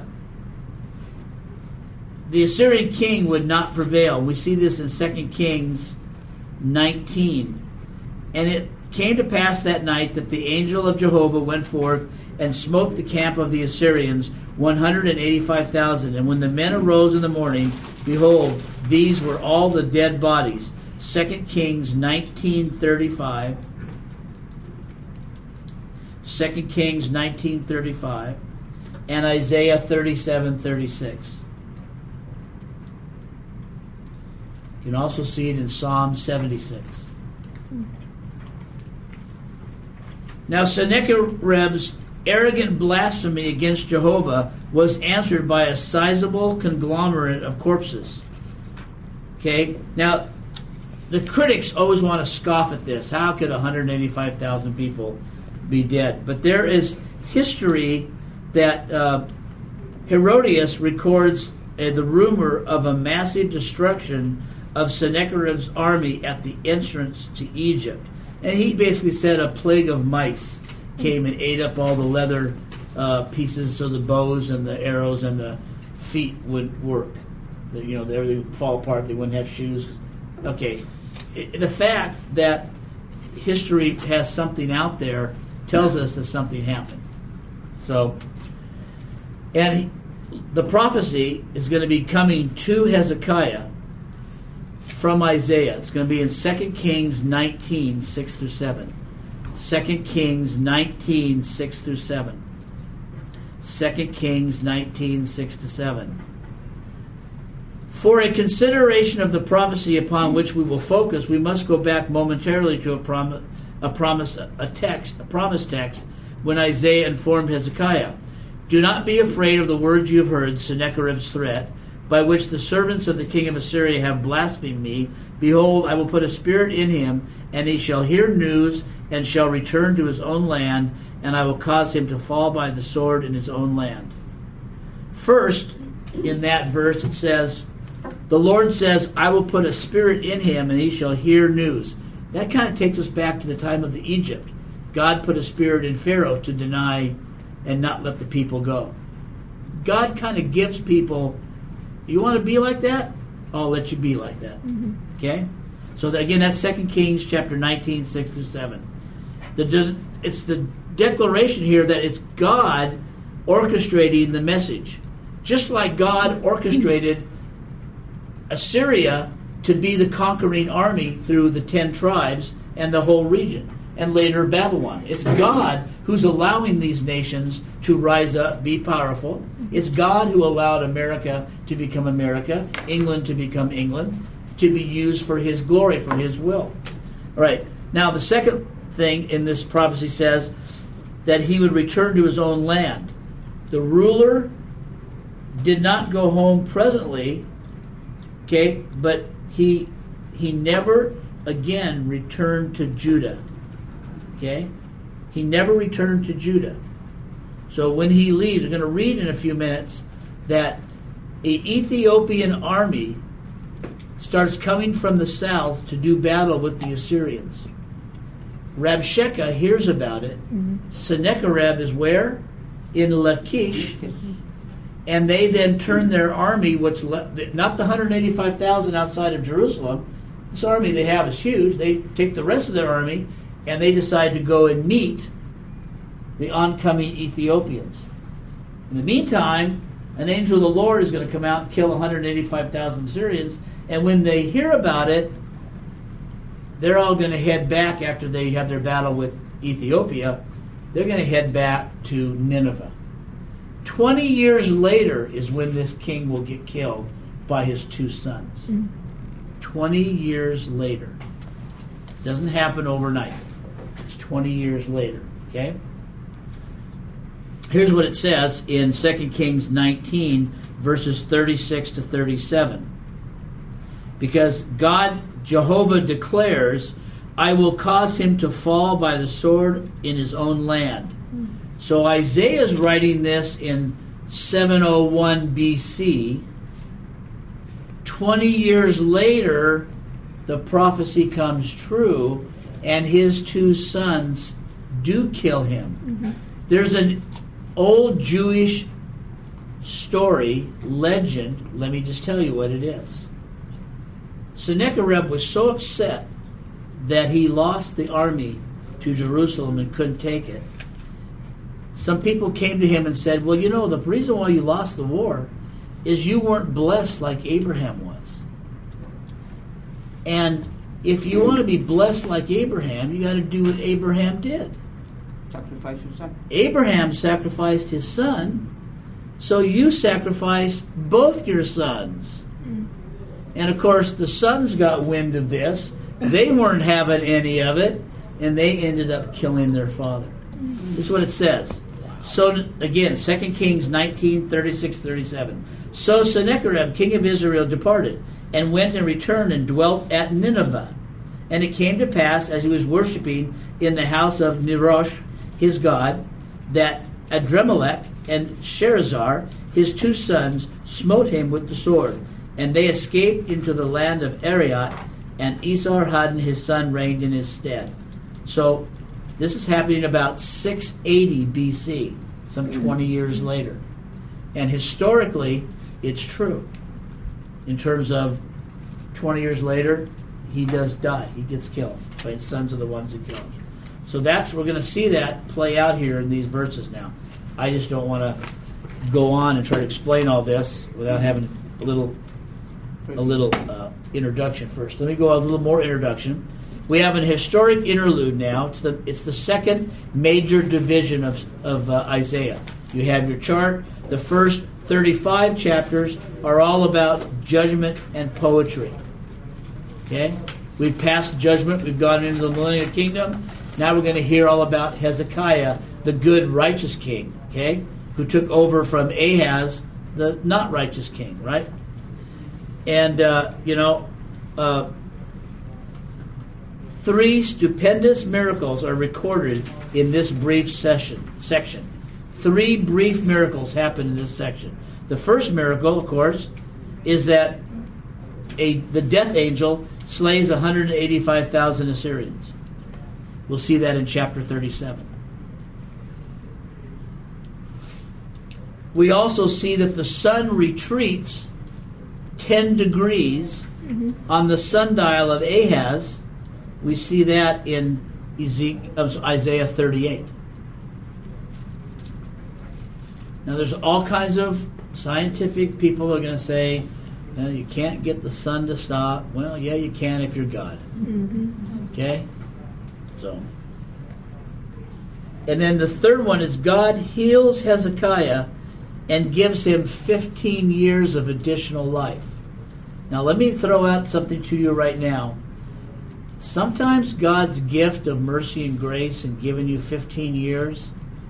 the Assyrian king would not prevail. We see this in Second Kings nineteen. And it came to pass that night that the angel of Jehovah went forth and smote the camp of the Assyrians, one hundred eighty-five thousand. And when the men arose in the morning, behold, these were all the dead bodies. Second Kings nineteen thirty-five. Second Kings nineteen thirty-five. And Isaiah thirty-seven thirty-six. You can also see it in Psalm seventy-six. Now Sennacherib's arrogant blasphemy against Jehovah was answered by a sizable conglomerate of corpses. Okay? Now, the critics always want to scoff at this. How could one hundred eighty-five thousand people be dead? But there is history that uh, Herodias records uh, the rumor of a massive destruction of Sennacherib's army at the entrance to Egypt. And he basically said a plague of mice came and ate up all the leather uh, pieces, so the bows and the arrows and the feet would work. The, you know, they would fall apart. They wouldn't have shoes. Okay, it, the fact that history has something out there tells us that something happened. So, and he, the prophecy is going to be coming to Hezekiah from Isaiah. It's going to be in Second Kings nineteen, six through seven. Second Kings nineteen, six through seven. Second Kings nineteen, six to seven. For a consideration of the prophecy upon which we will focus, we must go back momentarily to a promise, a promise, a text, a promise text, when Isaiah informed Hezekiah, "Do not be afraid of the words you have heard, Sennacherib's threat, by which the servants of the king of Assyria have blasphemed me. Behold, I will put a spirit in him, and he shall hear news, and shall return to his own land, and I will cause him to fall by the sword in his own land." First, in that verse, it says, the Lord says, "I will put a spirit in him, and he shall hear news." That kind of takes us back to the time of the Egypt. God put a spirit in Pharaoh to deny and not let the people go. God kind of gives people, you want to be like that? I'll let you be like that. Mm-hmm. Okay? So that, again, that's Second Kings chapter nineteen, six through seven. The de- it's the declaration here that it's God orchestrating the message. Just like God orchestrated Assyria to be the conquering army through the ten tribes and the whole region, and later Babylon. It's God who's allowing these nations to rise up, be powerful. It's God who allowed America to become America, England to become England, to be used for His glory, for His will. All right. Now, the second thing in this prophecy says that he would return to his own land. The ruler did not go home presently, okay, but he he never again returned to Judah. Okay? He never returned to Judah. So when he leaves, we're going to read in a few minutes that an Ethiopian army starts coming from the south to do battle with the Assyrians. Rabshakeh hears about it. Mm-hmm. Sennacherib is where? In Lachish. And they then turn their army, what's le- not the one hundred eighty-five thousand outside of Jerusalem. This army they have is huge. They take the rest of their army and they decide to go and meet the oncoming Ethiopians. In the meantime, an angel of the Lord is going to come out and kill one hundred eighty-five thousand Syrians. And when they hear about it, they're all going to head back after they have their battle with Ethiopia. They're going to head back to Nineveh. Twenty years later is when this king will get killed by his two sons. Mm. Twenty years later. Doesn't happen overnight. It's twenty years later. Okay? Here's what it says in Second Kings nineteen, verses thirty-six to thirty-seven. Because God, Jehovah declares, I will cause him to fall by the sword in his own land. So Isaiah is writing this in seven oh one B C. Twenty years later, the prophecy comes true, and his two sons do kill him. Mm-hmm. There's an old Jewish story, legend. Let me just tell you what it is. Sennacherib was so upset that he lost the army to Jerusalem and couldn't take it. Some people came to him and said, well, you know, the reason why you lost the war is you weren't blessed like Abraham was. And if you want to be blessed like Abraham, you got to do what Abraham did. Sacrifice your son. Abraham sacrificed his son, so you sacrifice both your sons. And of course, the sons got wind of this. They weren't having any of it, and they ended up killing their father. This is what it says. So again, Second Kings nineteen, thirty-six, thirty-seven. So Sennacherib, king of Israel, departed, and went and returned and dwelt at Nineveh. And it came to pass, as he was worshipping in the house of Nirosh, his god, that Adremelech and Sherazar, his two sons, smote him with the sword. And they escaped into the land of Ariat, and Esarhaddon his son reigned in his stead. So this is happening about six eighty B C, some twenty years later. And historically, it's true. In terms of twenty years later, he does die. He gets killed. But his sons are the ones that kill him. So that's, we're going to see that play out here in these verses now. I just don't want to go on and try to explain all this without having a little a little uh, introduction first. Let me go a little more introduction. We have an historic interlude now. It's the it's the second major division of of uh, Isaiah. You have your chart. The first thirty-five chapters are all about judgment and poetry. Okay? We've passed judgment. We've gone into the millennial kingdom. Now we're going to hear all about Hezekiah, the good, righteous king, okay, who took over from Ahaz, the not righteous king, right? And, uh, you know, uh, three stupendous miracles are recorded in this brief session, section. Three brief miracles happen in this section. The first miracle, of course, is that a the death angel slays one hundred eighty-five thousand Assyrians. We'll see that in chapter thirty-seven. We also see that the sun retreats ten degrees mm-hmm. on the sundial of Ahaz. We see that in Ezekiel, Isaiah thirty-eight. Now there's all kinds of scientific people who are going to say, you know, you can't get the sun to stop. Well, yeah, you can if you're God. Mm-hmm. Okay? So, and then the third one is God heals Hezekiah and gives him fifteen years of additional life. Now let me throw out something to you right now. Sometimes God's gift of mercy and grace in giving you fifteen years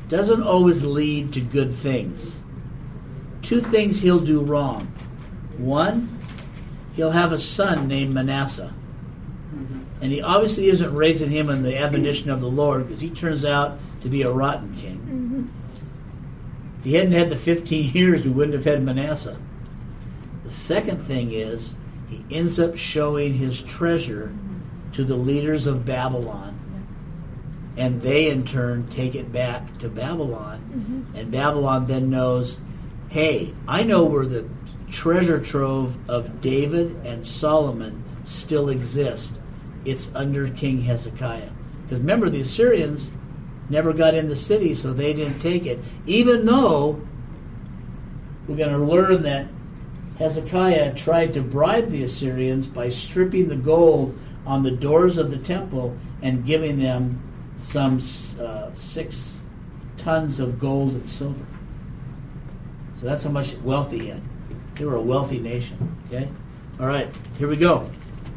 doesn't always lead to good things. Two things he'll do wrong. One, he'll have a son named Manasseh. And he obviously isn't raising him in the admonition of the Lord, because he turns out to be a rotten king. Mm-hmm. If he hadn't had the fifteen years, we wouldn't have had Manasseh. The second thing is, he ends up showing his treasure to the leaders of Babylon. And they, in turn, take it back to Babylon. Mm-hmm. And Babylon then knows, hey, I know where the treasure trove of David and Solomon still exists. It's under King Hezekiah. Because remember, the Assyrians never got in the city, so they didn't take it. Even though we're going to learn that Hezekiah tried to bribe the Assyrians by stripping the gold on the doors of the temple and giving them some uh, six tons of gold and silver. So that's how much wealth he had. They were a wealthy nation. Okay? All right, here we go.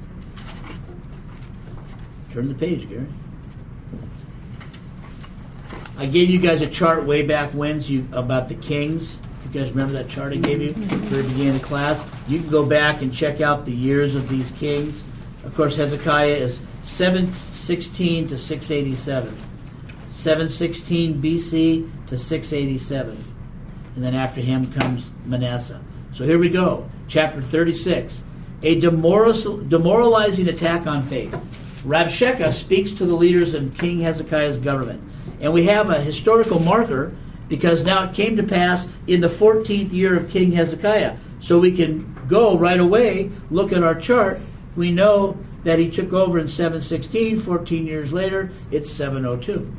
Turn the page, Gary. I gave you guys a chart way back when you, about the kings. You guys remember that chart I gave you at the very beginning of the class? You can go back and check out the years of these kings. Of course, Hezekiah is seven sixteen to six eighty-seven. seven sixteen B C to six eighty-seven. And then after him comes Manasseh. So here we go. Chapter thirty-six. A demoral- demoralizing attack on faith. Rabshakeh speaks to the leaders of King Hezekiah's government. And we have a historical marker because now it came to pass in the fourteenth year of King Hezekiah. So we can go right away, look at our chart. We know that he took over in seven sixteen, fourteen years later, it's seven oh two.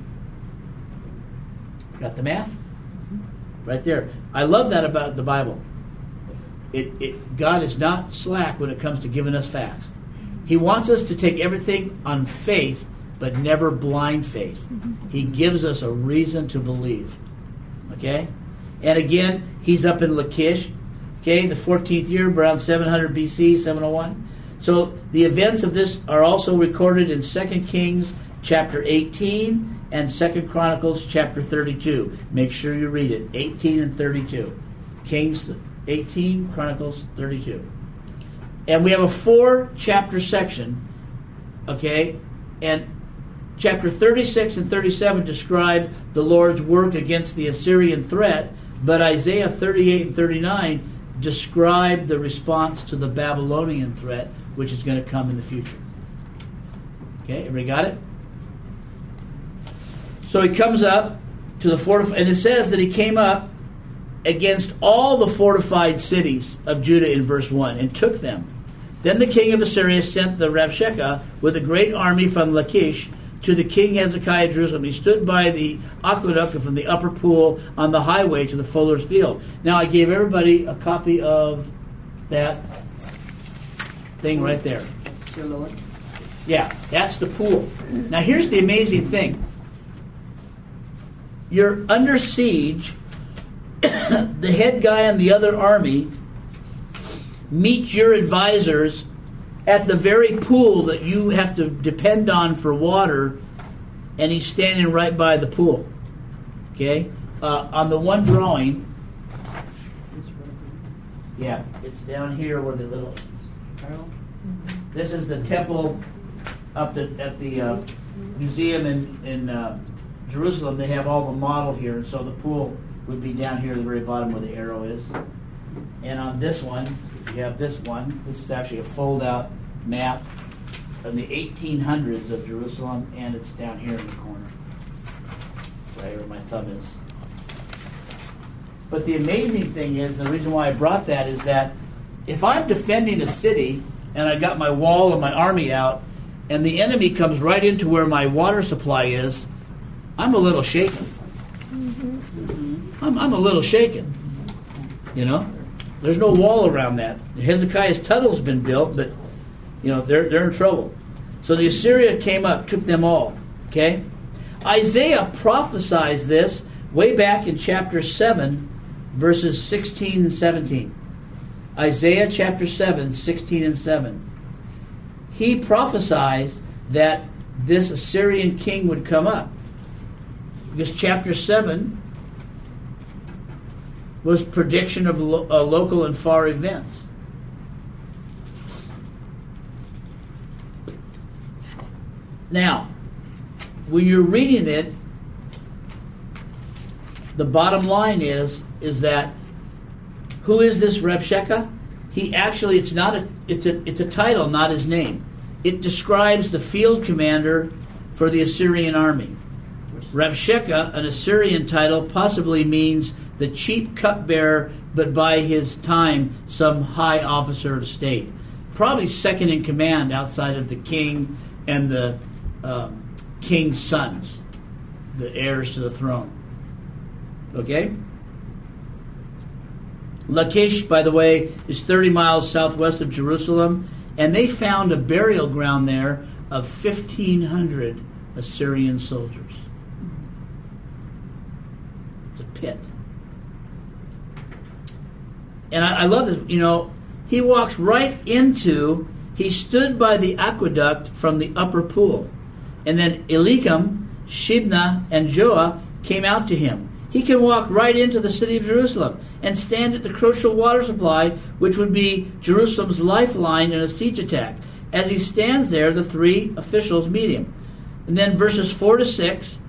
Got the math? Right there. I love that about the Bible. It, it God is not slack when it comes to giving us facts. He wants us to take everything on faith, but never blind faith. He gives us a reason to believe. Okay? And again, he's up in Lachish. Okay, the fourteenth year, around seven hundred B C, seven oh one. So the events of this are also recorded in Second Kings chapter eighteen and Second Chronicles chapter thirty-two. Make sure you read it. eighteen and thirty-two. Kings eighteen, Chronicles thirty-two. And we have a four-chapter section, okay? And chapter thirty-six and thirty-seven describe the Lord's work against the Assyrian threat, but Isaiah thirty-eight and thirty-nine describe the response to the Babylonian threat, which is going to come in the future. Okay, everybody got it? So he comes up to the fortified, and it says that he came up against all the fortified cities of Judah in verse one and took them. Then the king of Assyria sent the Rabshakeh with a great army from Lachish to the king Hezekiah at Jerusalem. He stood by the aqueduct from the upper pool on the highway to the fuller's field. Now I gave everybody a copy of that thing right there. Shiloh. Yeah, that's the pool. Now here's the amazing thing. You're under siege. The head guy in the other army meets your advisors at the very pool that you have to depend on for water, and he's standing right by the pool. Okay? Uh, on the one drawing, yeah, it's down here where the little... This is the temple up the, at the uh, museum in, in uh, Jerusalem. They have all the model here, and so the pool would be down here at the very bottom where the arrow is. And on this one, if you have this one, this is actually a fold-out map from the eighteen hundreds of Jerusalem, and it's down here in the corner, right where my thumb is. But the amazing thing is, the reason why I brought that is that if I'm defending a city, and I got my wall and my army out, and the enemy comes right into where my water supply is, I'm a little shaken. Mm-hmm. I'm, I'm a little shaken. You know? There's no wall around that. Hezekiah's tunnel's been built, but you know, they're they're in trouble. So the Assyria came up, took them all. Okay? Isaiah prophesies this way back in chapter seven, verses sixteen and seventeen. Isaiah chapter seven, sixteen and seven. He prophesies that this Assyrian king would come up. Because chapter seven was prediction of lo- uh, local and far events. Now, when you're reading it, the bottom line is is that who is this Rabshakeh? He actually, it's not a, it's a, it's a title, not his name. It describes the field commander for the Assyrian army. Rabshakeh, an Assyrian title, possibly means the chief cupbearer, but by his time, some high officer of state. Probably second in command outside of the king and the um, king's sons, the heirs to the throne. Okay? Lachish, by the way, is thirty miles southwest of Jerusalem, and they found a burial ground there of fifteen hundred Assyrian soldiers. It's a pit. And I, I love this, you know, he walks right into, he stood by the aqueduct from the upper pool. And then Eliakim, Shebna, and Joah came out to him. He can walk right into the city of Jerusalem and stand at the crucial water supply, which would be Jerusalem's lifeline in a siege attack. As he stands there, the three officials meet him. And then verses four to six,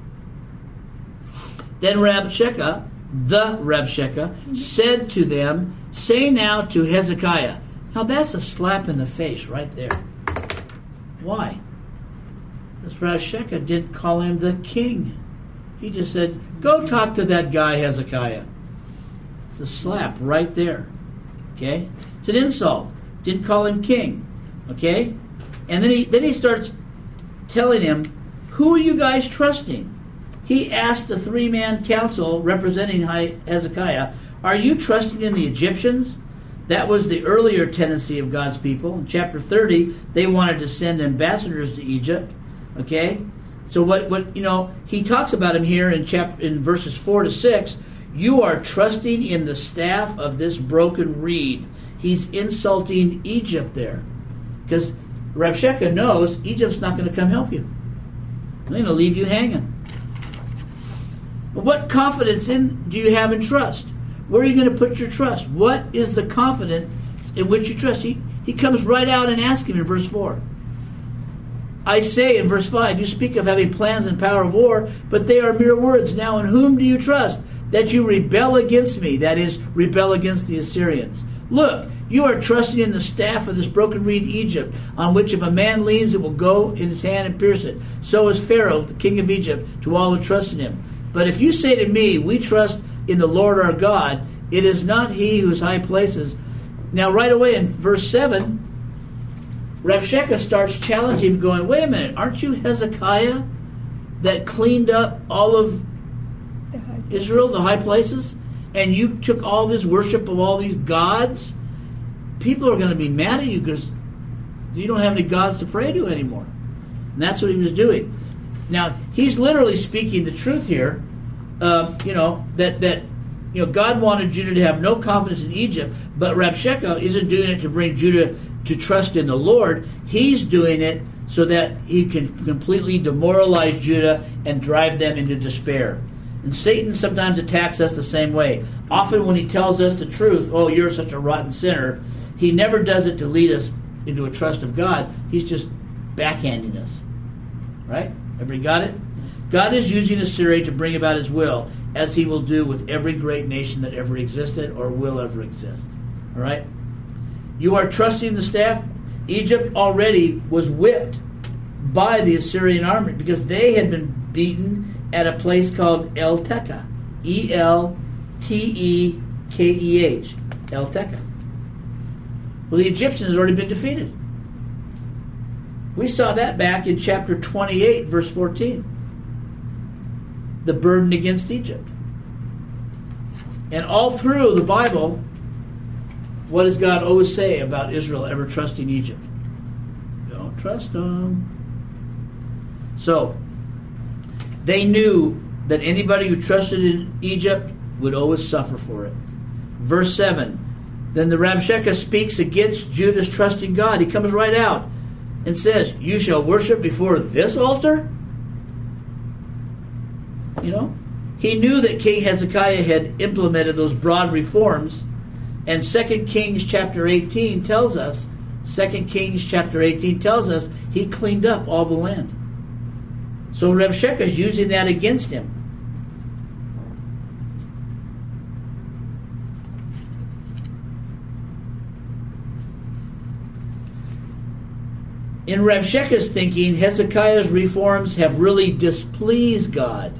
then Rabshakeh, the Rabshakeh, said to them, say now to Hezekiah. Now that's a slap in the face right there. Why? Because Rabshakeh didn't call him the king. He just said, go talk to that guy Hezekiah. It's a slap right there. Okay? It's an insult. Didn't call him king. Okay? And then he then he starts telling him, who are you guys trusting? He asked the three-man council representing Hezekiah, are you trusting in the Egyptians? That was the earlier tendency of God's people. In chapter thirty, they wanted to send ambassadors to Egypt. Okay? So what, what you know, he talks about him here in chapter in verses four to six. You are trusting in the staff of this broken reed. He's insulting Egypt there. Because Rabshakeh knows Egypt's not going to come help you. They're going to leave you hanging. But what confidence in do you have in trust? Where are you going to put your trust? What is the confidence in which you trust? He, he comes right out and asks him in verse four. I say in verse five, you speak of having plans and power of war, but they are mere words. Now in whom do you trust that you rebel against me? That is, rebel against the Assyrians. Look, you are trusting in the staff of this broken reed Egypt, on which if a man leans, it will go in his hand and pierce it. So is Pharaoh, the king of Egypt, to all who trust in him. But if you say to me, we trust in the Lord our God, it is not he whose high places. Now right away in verse seven, Rabshakeh starts challenging him, going, wait a minute, aren't you Hezekiah that cleaned up all of The high Israel, places. the high places? And you took all this worship of all these gods? People are going to be mad at you because you don't have any gods to pray to anymore. And that's what he was doing. Now, he's literally speaking the truth here. Uh, you know, that, that you know, God wanted Judah to have no confidence in Egypt, but Rabshakeh isn't doing it to bring Judah to trust in the Lord. He's doing it so that he can completely demoralize Judah and drive them into despair. And Satan sometimes attacks us the same way. Often when he tells us the truth, oh, you're such a rotten sinner, he never does it to lead us into a trust of God. He's just backhanding us. Right? Everybody got it? God is using Assyria to bring about his will, as he will do with every great nation that ever existed or will ever exist. All right? You are trusting the staff. Egypt already was whipped by the Assyrian army because they had been beaten at a place called El-Tekeh. E L T E K E H. El-Tekeh. Well, the Egyptians had already been defeated. We saw that back in chapter twenty-eight, verse fourteen. The burden against Egypt. And all through the Bible, what does God always say about Israel ever trusting Egypt? Don't trust them. So, they knew that anybody who trusted in Egypt would always suffer for it. Verse seven. Then the Rabshakeh speaks against Judah's trust in God. He comes right out and says, you shall worship before this altar? You know? He knew that King Hezekiah had implemented those broad reforms, and Second Kings chapter eighteen tells us, Second Kings chapter eighteen tells us he cleaned up all the land. So Rabshakeh is using that against him. In Rabshakeh's thinking, Hezekiah's reforms have really displeased God.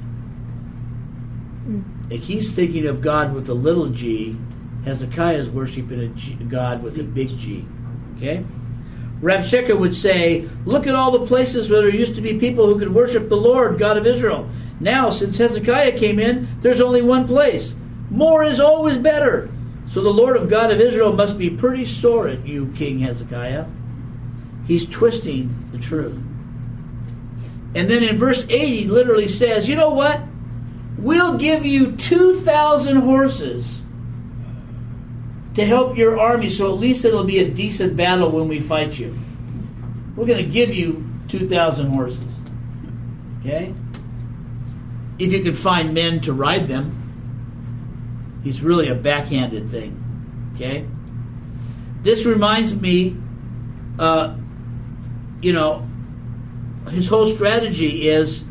Like he's thinking of God with a little g. Hezekiah is worshiping a G, God with a big G. Okay? Rabshakeh would say, look at all the places where there used to be people who could worship the Lord, God of Israel. Now, since Hezekiah came in, there's only one place. More is always better. So the Lord of God of Israel must be pretty sore at you, King Hezekiah. He's twisting the truth. And then in verse eight, he literally says, you know what? We'll give you two thousand horses to help your army, so at least it'll be a decent battle when we fight you. We're going to give you two thousand horses. Okay? If you can find men to ride them. He's really a backhanded thing. Okay? This reminds me, uh, you know, his whole strategy is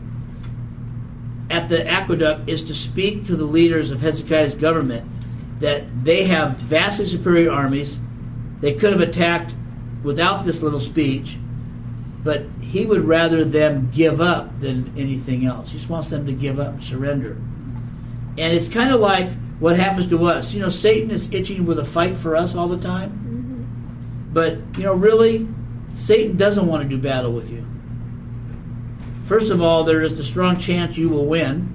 at the aqueduct is to speak to the leaders of Hezekiah's government that they have vastly superior armies. They could have attacked without this little speech, but he would rather them give up than anything else. He just wants them to give up, surrender. And it's kind of like what happens to us. You know, Satan is itching with a fight for us all the time. Mm-hmm. But, you know, really, Satan doesn't want to do battle with you. First of all, there is a strong chance you will win.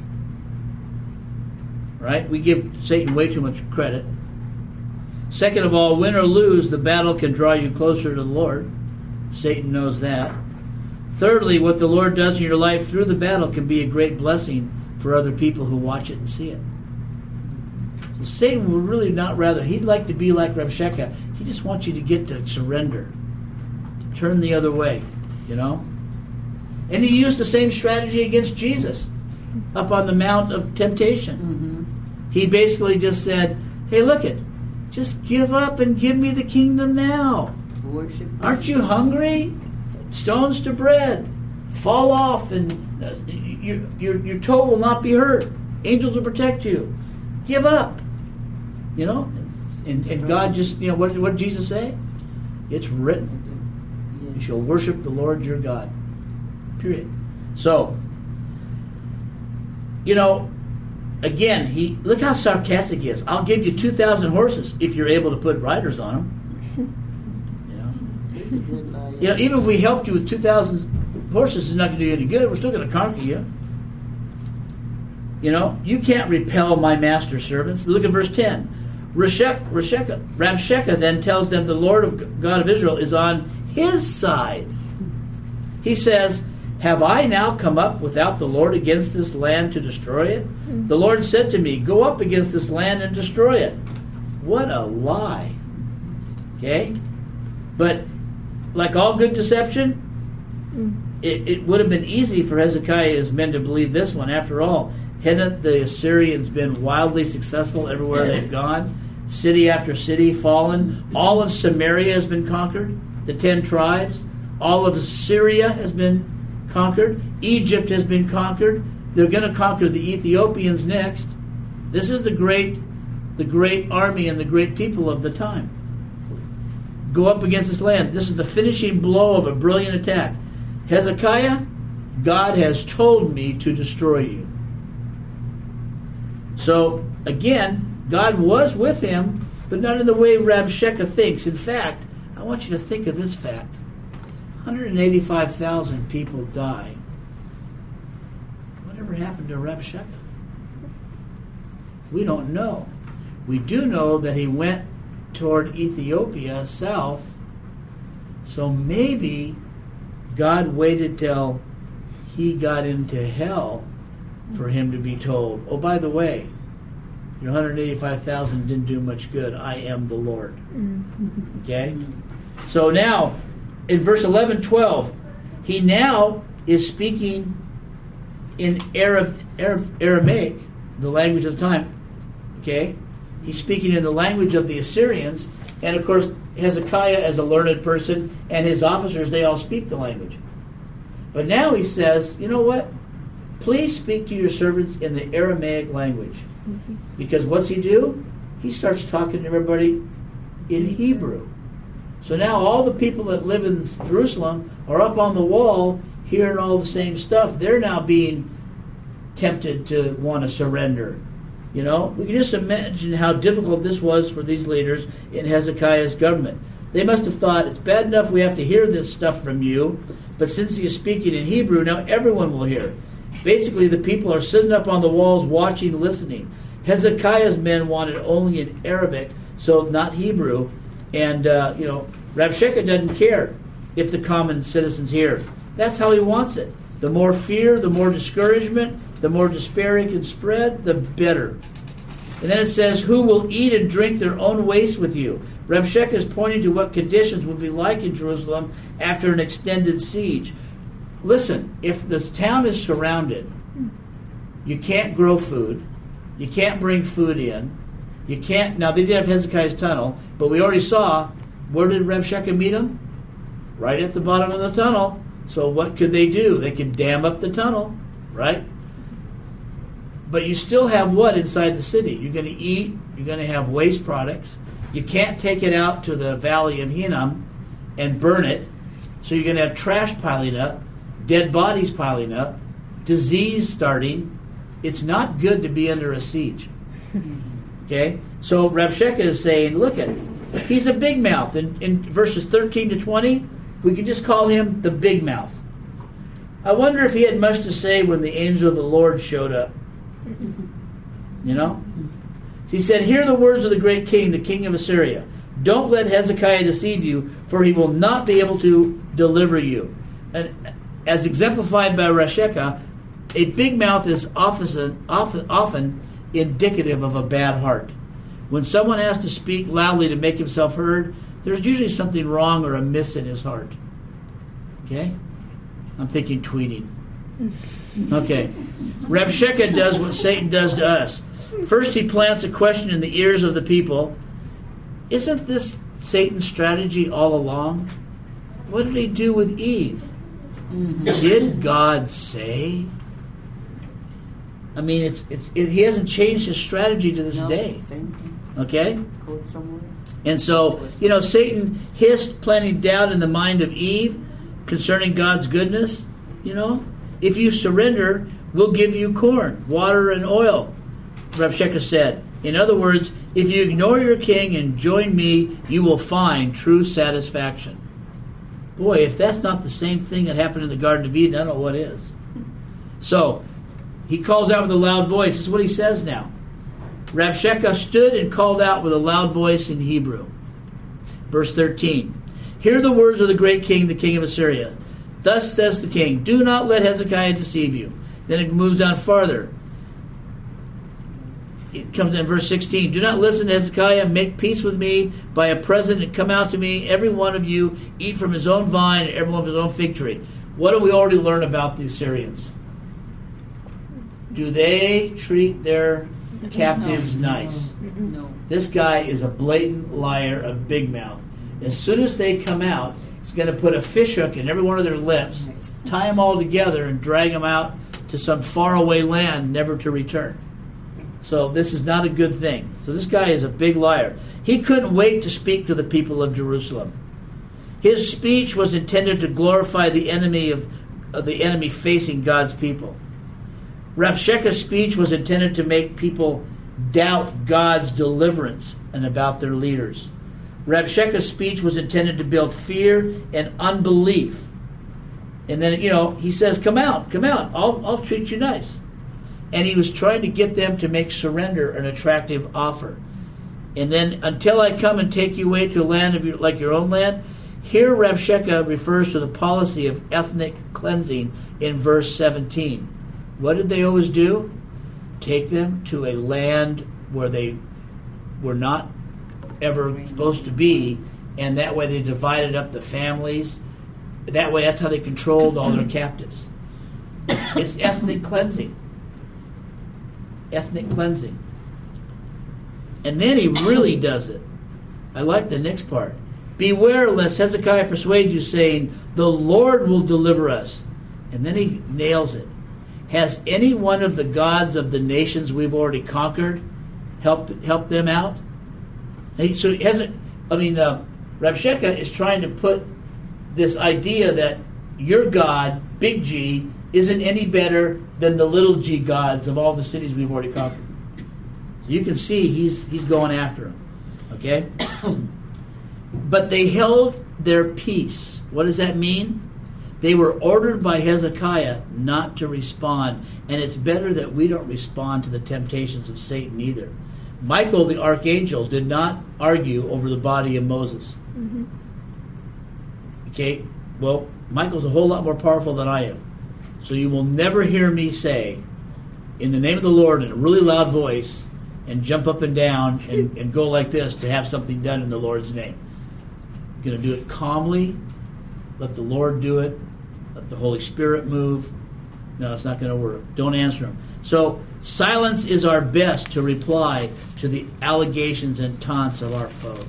Right? We give Satan way too much credit. Second of all, win or lose, the battle can draw you closer to the Lord. Satan knows that. Thirdly, what the Lord does in your life through the battle can be a great blessing for other people who watch it and see it. So Satan would really not rather, he'd like to be like Rabshakeh. He just wants you to get to surrender, to turn the other way, you know? And he used the same strategy against Jesus up on the Mount of Temptation. Mm-hmm. He basically just said, hey, look it, just give up and give me the kingdom now. Worship. Aren't you hungry? Stones to bread. Fall off and uh, your, your, your toe will not be hurt. Angels will protect you. Give up. You know? And, and God just, you know, what, what did Jesus say? It's written. Yes. You shall worship the Lord your God. Period. So, you know, again, he look how sarcastic he is. I'll give you two thousand horses if you're able to put riders on them. You know, you know, even if we helped you with two thousand horses, it's not going to do you any good. We're still going to conquer you. You know, you can't repel my master's servants. Look at verse ten. Rabshakeh then tells them the Lord of God of Israel is on his side. He says, have I now come up without the Lord against this land to destroy it? Mm-hmm. The Lord said to me, go up against this land and destroy it. What a lie. Okay? But like all good deception, mm-hmm. it, it would have been easy for Hezekiah's men to believe this one. After all, hadn't the Assyrians been wildly successful everywhere they've gone? City after city fallen. All of Samaria has been conquered. The ten tribes. All of Syria has been conquered. Egypt has been conquered. They're going to conquer the Ethiopians next. This is the great, the great army and the great people of the time. Go up against this land. This is the finishing blow of a brilliant attack. Hezekiah, God has told me to destroy you. So, again, God was with him, but not in the way Rabshakeh thinks. In fact, I want you to think of this fact. one hundred eighty-five thousand people die. Whatever happened to Rabshakeh? We don't know. We do know that he went toward Ethiopia south, so maybe God waited till he got into hell for him to be told, oh, by the way, your one hundred eighty-five thousand didn't do much good. I am the Lord. Mm-hmm. Okay? So now, in verse eleven, twelve, he now is speaking in Arab, Arab, Aramaic, the language of the time. Okay? He's speaking in the language of the Assyrians, and of course Hezekiah, as a learned person, and his officers, they all speak the language. But now he says, you know what? Please speak to your servants in the Aramaic language. Because what's he do? He starts talking to everybody in Hebrew. So now all the people that live in Jerusalem are up on the wall hearing all the same stuff. They're now being tempted to want to surrender. You know, we can just imagine how difficult this was for these leaders in Hezekiah's government. They must have thought, it's bad enough we have to hear this stuff from you, but since he is speaking in Hebrew, now everyone will hear. Basically, the people are sitting up on the walls watching, listening. Hezekiah's men wanted only in Arabic, so not Hebrew. And, uh, you know, Rabshakeh doesn't care if the common citizens hear. That's how he wants it. The more fear, the more discouragement, the more despair he can spread, the better. And then it says, who will eat and drink their own waste with you? Rabshakeh is pointing to what conditions would be like in Jerusalem after an extended siege. Listen, if the town is surrounded, you can't grow food, you can't bring food in, you can't, now they did have Hezekiah's tunnel, but we already saw, where did Rabshakeh meet him? Right at the bottom of the tunnel. So what could they do? They could dam up the tunnel, right? But you still have what inside the city? You're going to eat, you're going to have waste products. You can't take it out to the valley of Hinnom and burn it. So you're going to have trash piling up, dead bodies piling up, disease starting. It's not good to be under a siege. Okay? So Rabshakeh is saying, look at it. He's a big mouth. In, in verses thirteen to twenty, we can just call him the big mouth. I wonder if he had much to say when the angel of the Lord showed up. You know? He said, hear the words of the great king, the king of Assyria. Don't let Hezekiah deceive you, for he will not be able to deliver you. And as exemplified by Rabshakeh, a big mouth is often, often, often indicative of a bad heart. When someone has to speak loudly to make himself heard, there's usually something wrong or amiss in his heart. Okay? I'm thinking tweeting. Okay. Rabshakeh does what Satan does to us. First, he plants a question in the ears of the people. Isn't this Satan's strategy all along? What did he do with Eve? Mm-hmm. Did God say? I mean, it's it's it, he hasn't changed his strategy to this no, day. Same thing. Okay? Code somewhere. And so, you know, Satan hissed, planting doubt in the mind of Eve concerning God's goodness. You know, if you surrender, we'll give you corn, water, and oil, Rabshakeh said. In other words, if you ignore your king and join me, you will find true satisfaction. Boy, if that's not the same thing that happened in the Garden of Eden, I don't know what is. So, he calls out with a loud voice. This is what he says now. Rabshakeh stood and called out with a loud voice in Hebrew. Verse thirteen. Hear the words of the great king, the king of Assyria. Thus says the king, do not let Hezekiah deceive you. Then it moves on farther. It comes in verse sixteen. Do not listen to Hezekiah. Make peace with me by a present and come out to me. Every one of you eat from his own vine and every one of his own fig tree. What do we already learn about the Assyrians? Do they treat their captives no. nice? No. This guy is a blatant liar, a big mouth. As soon as they come out, he's going to put a fish hook in every one of their lips, tie them all together, and drag them out to some faraway land, never to return. So this is not a good thing. So this guy is a big liar. He couldn't wait to speak to the people of Jerusalem. His speech was intended to glorify the enemy of, of the enemy facing God's people. Rabshakeh's speech was intended to make people doubt God's deliverance and about their leaders. Rabshakeh's speech was intended to build fear and unbelief. And then, you know, he says, come out, come out, I'll, I'll treat you nice. And he was trying to get them to make surrender an attractive offer. And then, until I come and take you away to a land of your, like your own land, here Rabshakeh refers to the policy of ethnic cleansing in verse seventeen. What did they always do? Take them to a land where they were not ever supposed to be, and that way they divided up the families. That way, that's how they controlled all their captives. It's, it's ethnic cleansing. Ethnic cleansing. And then he really does it. I like the next part. Beware lest Hezekiah persuade you, saying, the Lord will deliver us. And then he nails it. Has any one of the gods of the nations we've already conquered helped helped them out? He, so he hasn't. I mean, uh, Rabshakeh is trying to put this idea that your God, big G, isn't any better than the little G gods of all the cities we've already conquered. So you can see he's he's going after them. Okay? But they held their peace. What does that mean? They were ordered by Hezekiah not to respond. And it's better that we don't respond to the temptations of Satan either. Michael, the archangel, did not argue over the body of Moses. Mm-hmm. Okay? Well, Michael's a whole lot more powerful than I am. So you will never hear me say, in the name of the Lord, in a really loud voice, and jump up and down and, and go like this to have something done in the Lord's name. I'm going to do it calmly. Let the Lord do it. Let the Holy Spirit move. No, it's not going to work. Don't answer him. So silence is our best to reply to the allegations and taunts of our foes.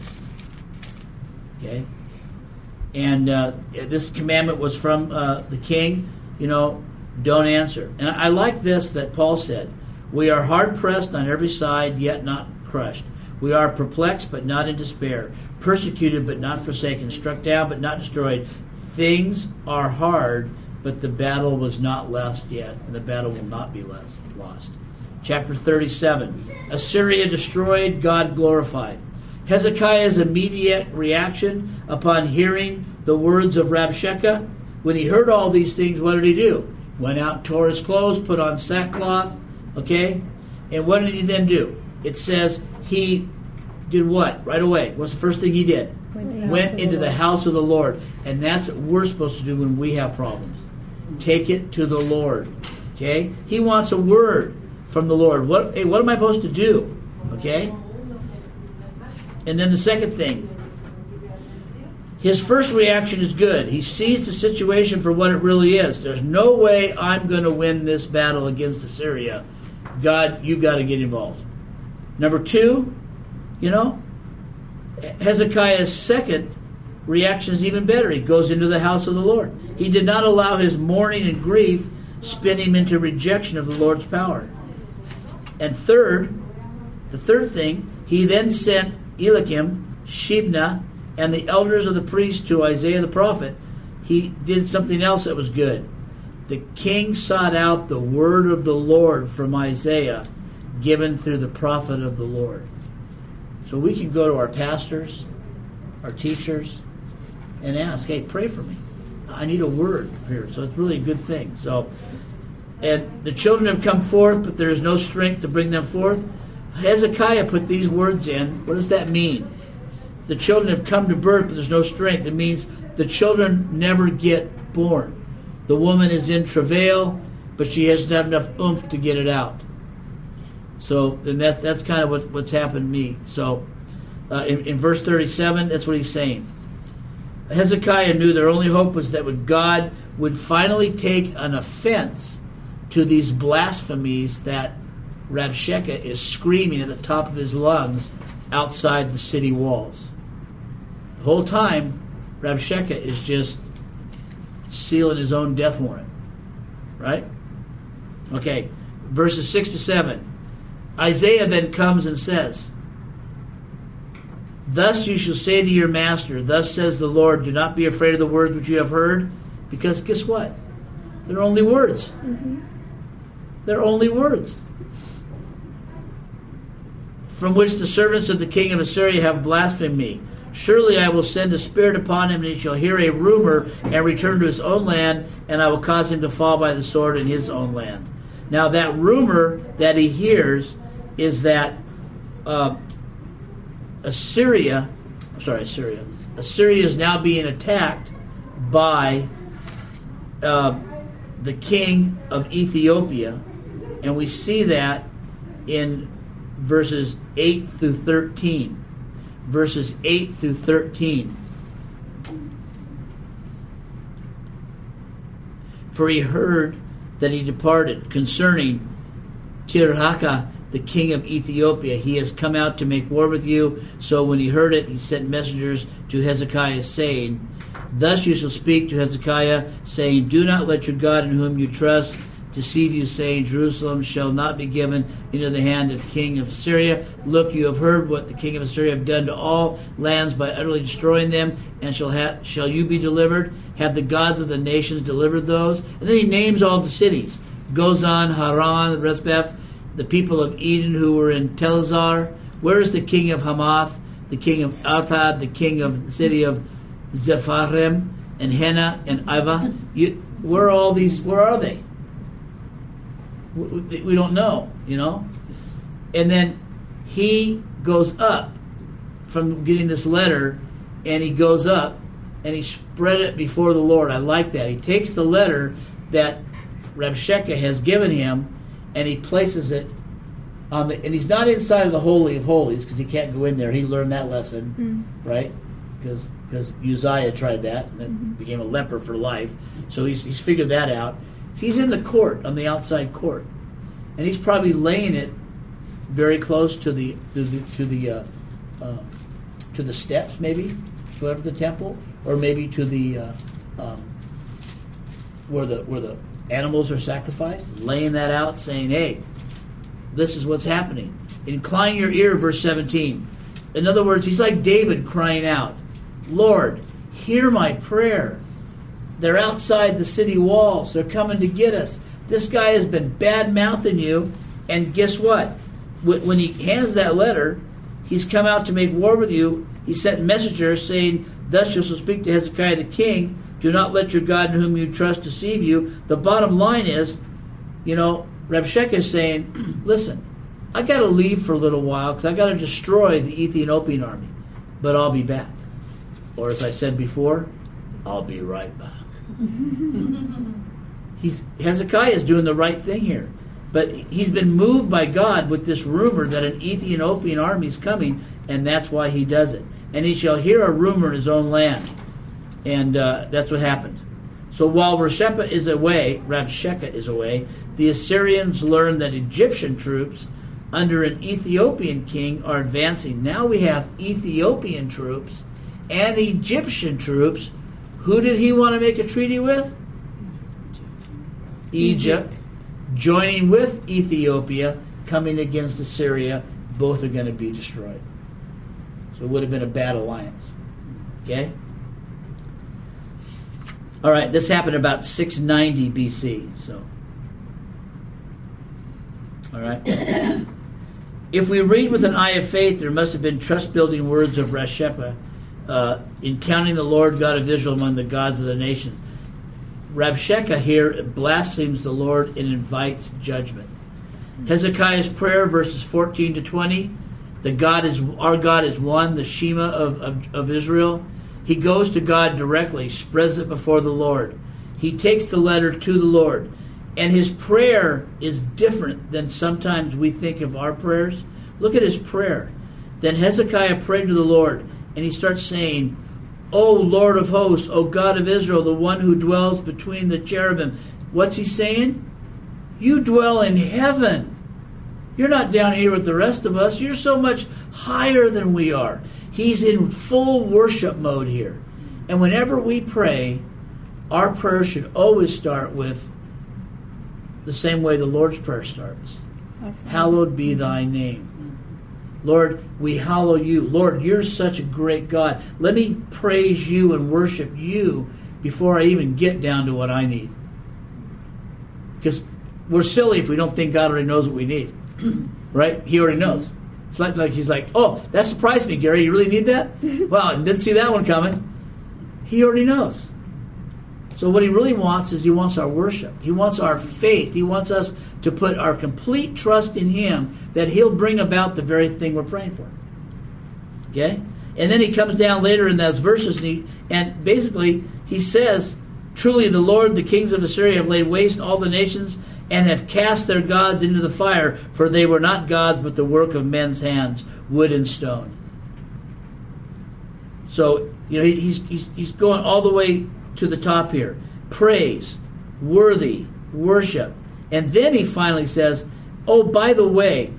Okay? And uh, this commandment was from uh, the king. You know, don't answer. And I like this that Paul said. We are hard-pressed on every side, yet not crushed. We are perplexed, but not in despair. Persecuted, but not forsaken. Struck down, but not destroyed. Things are hard, but the battle was not lost yet, and the battle will not be lost. Chapter thirty-seven. Assyria destroyed, God glorified. Hezekiah's immediate reaction upon hearing the words of Rabshakeh, when he heard all these things, what did he do? Went out, tore his clothes, put on sackcloth, okay? And what did he then do? It says he did what? Right away. What's the first thing he did? Went into the house of the Lord. And that's what we're supposed to do when we have problems. Take it to the Lord. Okay? He wants a word from the Lord. What, hey, what am I supposed to do? Okay? And then the second thing. His first reaction is good. He sees the situation for what it really is. There's no way I'm going to win this battle against Assyria. God, you've got to get involved. Number two, you know, Hezekiah's second reaction is even better. He goes into the house of the Lord. He did not allow his mourning and grief spin him into rejection of the Lord's power. And third, the third thing, he then sent Eliakim, Shebna, and the elders of the priests to Isaiah the prophet. He did something else that was good. The king sought out the word of the Lord from Isaiah, given through the prophet of the Lord. So we can go to our pastors, our teachers, and ask, hey, pray for me. I need a word here. So it's really a good thing. So, and the children have come forth, but there is no strength to bring them forth. Hezekiah put these words in. What does that mean? The children have come to birth, but there's no strength. It means the children never get born. The woman is in travail, but she doesn't have enough oomph to get it out. So, and that, that's kind of what, what's happened to me. So, uh, in, in verse thirty-seven, that's what he's saying. Hezekiah knew their only hope was that God would finally take an offense to these blasphemies that Rabshakeh is screaming at the top of his lungs outside the city walls. The whole time, Rabshakeh is just sealing his own death warrant. Right? Okay, verses six to seven. Isaiah then comes and says, thus you shall say to your master, thus says the Lord, do not be afraid of the words which you have heard, because guess what? They're only words. Mm-hmm. They're only words. From which the servants of the king of Assyria have blasphemed me. Surely I will send a spirit upon him, and he shall hear a rumor and return to his own land, and I will cause him to fall by the sword in his own land. Now that rumor that he hears is that uh, Assyria, I'm sorry, Assyria, Assyria is now being attacked by uh, the king of Ethiopia, and we see that in verses eight through thirteen. Verses eight through thirteen. For he heard that he departed, concerning Tirhakah, the king of Ethiopia. He has come out to make war with you. So when he heard it, he sent messengers to Hezekiah, saying, Thus you shall speak to Hezekiah, saying, Do not let your God in whom you trust deceive you, saying, Jerusalem shall not be given into the hand of king of Syria. Look, you have heard what the king of Assyria have done to all lands by utterly destroying them, and shall ha- shall you be delivered? Have the gods of the nations delivered those? And then he names all the cities. Gozan, Haran, Rezbeth, the people of Eden who were in Telazar. Where is the king of Hamath, the king of Arpad, the king of the city of Zepharim, and Hena, and Iva? You, where are all these? Where are they? We, we don't know, you know. And then he goes up from getting this letter, and he goes up and he spread it before the Lord. I like that. He takes the letter that Rabshakeh has given him, and he places it on the, and he's not inside of the Holy of Holies because he can't go in there. He learned that lesson, mm-hmm. right? Because because Uzziah tried that and then mm-hmm. became a leper for life. So he's he's figured that out. He's in the court, on the outside court, and he's probably laying it very close to the to the to the uh, uh, to the steps, maybe to go to the temple, or maybe to the uh, um, where the where the animals are sacrificed, laying that out, saying, hey, this is what's happening. Incline your ear, verse seventeen. In other words, he's like David crying out, Lord, hear my prayer. They're outside the city walls. They're coming to get us. This guy has been bad-mouthing you, and guess what? When he hands that letter, he's come out to make war with you. He sent messengers saying, Thus you shall speak to Hezekiah the king. Do not let your God in whom you trust deceive you. The bottom line is, you know, Rabshakeh is saying, listen, I got to leave for a little while because I got to destroy the Ethiopian army, but I'll be back. Or as I said before, I'll be right back. He's Hezekiah is doing the right thing here, but he's been moved by God with this rumor that an Ethiopian army is coming, and that's why he does it. And he shall hear a rumor in his own land. And uh, that's what happened. So while Rabshakeh is away, Rabshakeh is away, the Assyrians learn that Egyptian troops under an Ethiopian king are advancing. Now we have Ethiopian troops and Egyptian troops. Who did he want to make a treaty with? Egypt. Egypt. Joining with Ethiopia, coming against Assyria. Both are going to be destroyed. So it would have been a bad alliance. Okay? All right, this happened about six ninety B C. So, all right. If we read with an eye of faith, there must have been trust-building words of Rabshakeh uh, in counting the Lord God of Israel among the gods of the nation. Rabshakeh here blasphemes the Lord and invites judgment. Hezekiah's prayer, verses fourteen to twenty. The God is our God is one, the Shema of, of, of Israel. He goes to God directly, spreads it before the Lord. He takes the letter to the Lord. And his prayer is different than sometimes we think of our prayers. Look at his prayer. Then Hezekiah prayed to the Lord, and he starts saying, O Lord of hosts, O God of Israel, the one who dwells between the cherubim. What's he saying? You dwell in heaven. You're not down here with the rest of us. You're so much higher than we are. He's in full worship mode here. And whenever we pray, our prayer should always start with the same way the Lord's Prayer starts. Hallowed be thy name. Lord, we hallow you. Lord, you're such a great God. Let me praise you and worship you before I even get down to what I need. Because we're silly if we don't think God already knows what we need. Right? He already knows. It's like, like he's like, oh, that surprised me, Gary. You really need that? Well, I didn't see that one coming. He already knows. So what he really wants is he wants our worship. He wants our faith. He wants us to put our complete trust in him that he'll bring about the very thing we're praying for. Okay? And then he comes down later in those verses and, he, and basically he says, truly the Lord, the kings of Assyria have laid waste all the nations and have cast their gods into the fire, for they were not gods, but the work of men's hands, wood and stone. So, you know, he's, he's, he's going all the way to the top here. Praise, worthy, worship. And then he finally says, oh, by the way,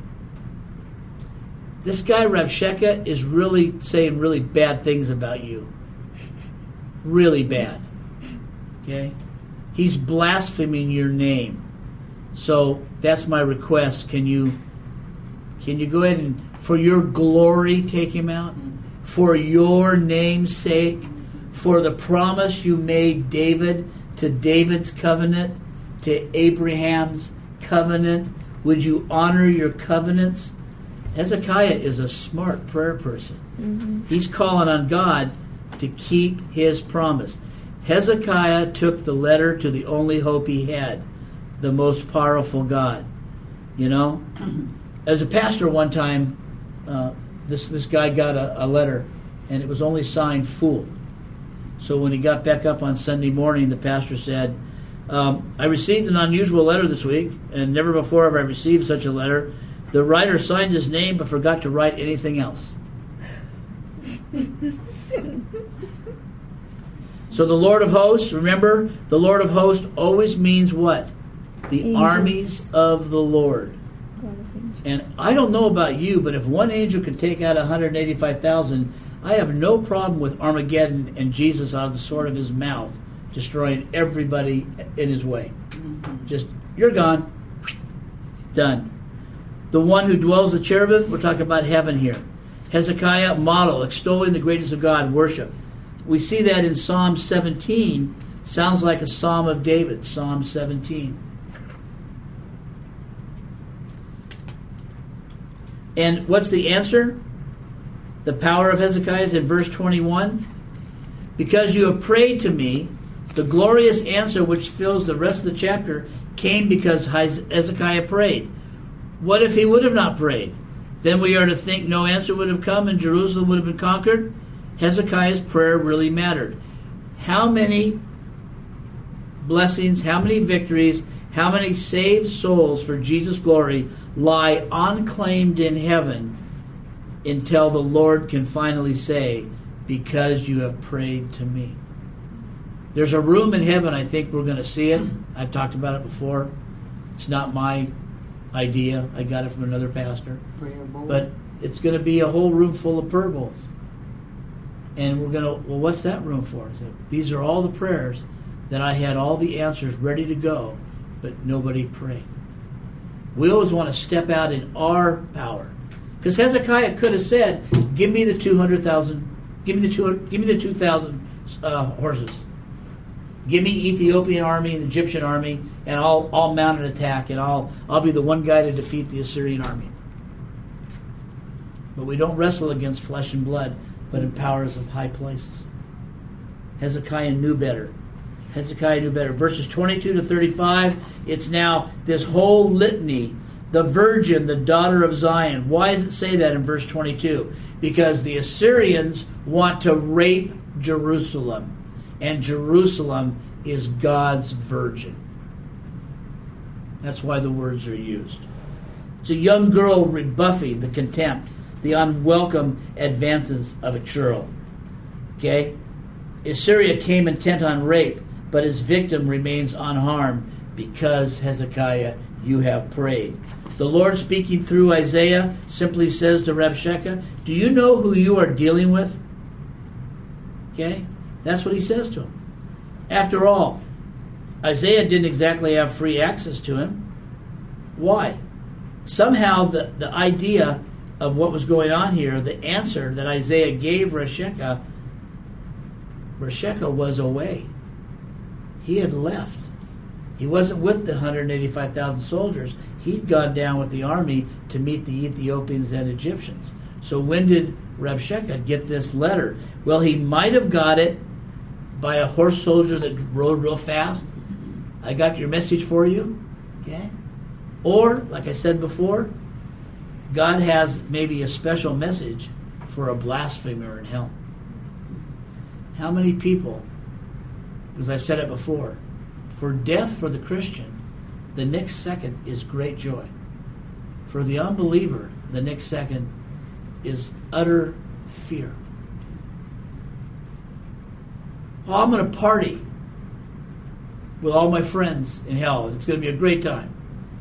this guy Rabshakeh is really saying really bad things about you. Really bad. Okay? He's blaspheming your name. So that's my request. Can you can you go ahead and, for your glory, take him out? For your name's sake? For the promise you made David, to David's covenant, to Abraham's covenant? Would you honor your covenants? Hezekiah is a smart prayer person. Mm-hmm. He's calling on God to keep his promise. Hezekiah took the letter to the only hope he had, the most powerful God. You know? As a pastor one time, uh, this, this guy got a, a letter, and it was only signed Fool. So when he got back up on Sunday morning, the pastor said, um, I received an unusual letter this week, and never before have I received such a letter. The writer signed his name but forgot to write anything else. So the Lord of hosts, remember, the Lord of hosts always means what? The Angels. Armies of the Lord. And I don't know about you, but if one angel could take out one hundred eighty-five thousand, I have no problem with Armageddon and Jesus out of the sword of his mouth destroying everybody in his way. Just, you're gone. Done. The one who dwells the cherubim, we're talking about heaven here. Hezekiah, model, extolling the greatness of God, worship. We see that in Psalm seventeen. Sounds like a Psalm of David, Psalm seventeen. And what's the answer? The power of Hezekiah is in verse twenty-one. Because you have prayed to me, the glorious answer which fills the rest of the chapter came because Hezekiah prayed. What if he would have not prayed? Then we are to think no answer would have come and Jerusalem would have been conquered. Hezekiah's prayer really mattered. How many blessings, how many victories, how many saved souls for Jesus' glory lie unclaimed in heaven until the Lord can finally say, because you have prayed to me. There's a room in heaven, I think we're going to see it. I've talked about it before. It's not my idea. I got it from another pastor. But it's going to be a whole room full of prayer bowls. And we're going to, well, what's that room for? Is it, these are all the prayers that I had all the answers ready to go, but nobody prayed. We always want to step out in our power. Because Hezekiah could have said, give me the two hundred thousand, give me the two, give me the two thousand uh, horses. Give me Ethiopian army and the Egyptian army, and I'll, I'll mount an attack, and I'll, I'll be the one guy to defeat the Assyrian army. But we don't wrestle against flesh and blood, but in powers of high places. Hezekiah knew better. Hezekiah knew better. Verses twenty-two to thirty-five, it's now this whole litany. The virgin, the daughter of Zion. Why does it say that in verse twenty-two? Because the Assyrians want to rape Jerusalem. And Jerusalem is God's virgin. That's why the words are used. It's a young girl rebuffing the contempt, the unwelcome advances of a churl. Okay? Assyria came intent on rape, but his victim remains unharmed because, Hezekiah, you have prayed. The Lord, speaking through Isaiah, simply says to Rabshakeh, do you know who you are dealing with? Okay? That's what he says to him. After all, Isaiah didn't exactly have free access to him. Why? Somehow the, the idea of what was going on here, the answer that Isaiah gave Rabshakeh, Rabshakeh was away. He had left. He wasn't with the one hundred eighty-five thousand soldiers. He'd gone down with the army to meet the Ethiopians and Egyptians. So when did Rabshakeh get this letter? Well, he might have got it by a horse soldier that rode real fast. I got your message for you. Okay? Or, like I said before, God has maybe a special message for a blasphemer in hell. How many people, as I've said it before, for death for the Christian, the next second is great joy. For the unbeliever, the next second is utter fear. Oh, I'm going to party. with all my friends in hell, and it's going to be a great time.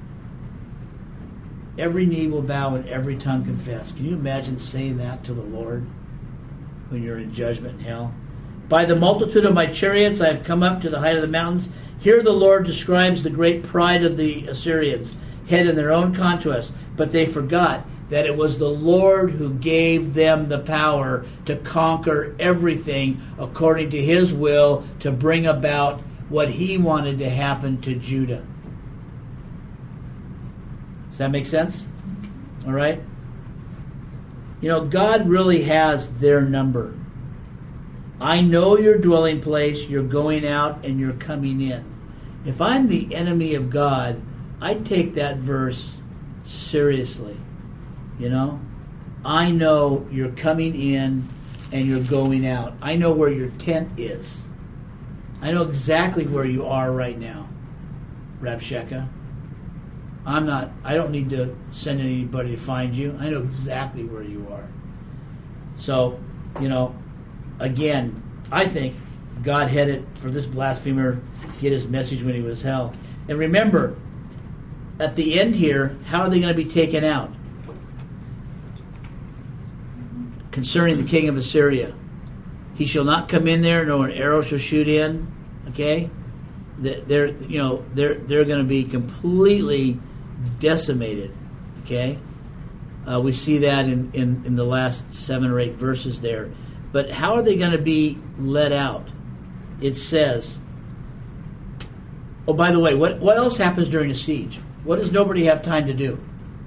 Every knee will bow and every tongue confess. Can you imagine saying that to the Lord when you're in judgment in hell? By the multitude of my chariots I have come up to the height of the mountains. Here the Lord describes the great pride of the Assyrians, head in their own conquest, but they forgot that it was the Lord who gave them the power to conquer everything according to his will, to bring about what he wanted to happen to Judah. Does that make sense? All right? You know, God really has their number. I know your dwelling place, you're going out and you're coming in. If I'm the enemy of God, I take that verse seriously. You know? I know you're coming in and you're going out. I know where your tent is. I know exactly where you are right now, Rabshakeh. I'm not, I don't need to send anybody to find you. I know exactly where you are. So, you know, again, I think God had it for this blasphemer to get his message when he was hell. And remember, at the end here, how are they going to be taken out? Concerning the king of Assyria. He shall not come in there, nor an arrow shall shoot in. Okay? They're, you know, they're, they're going to be completely decimated. Okay? Uh, we see that in, in, in the last seven or eight verses there. But how are they going to be let out? It says, oh, by the way, what, what else happens during a siege? What does nobody have time to do?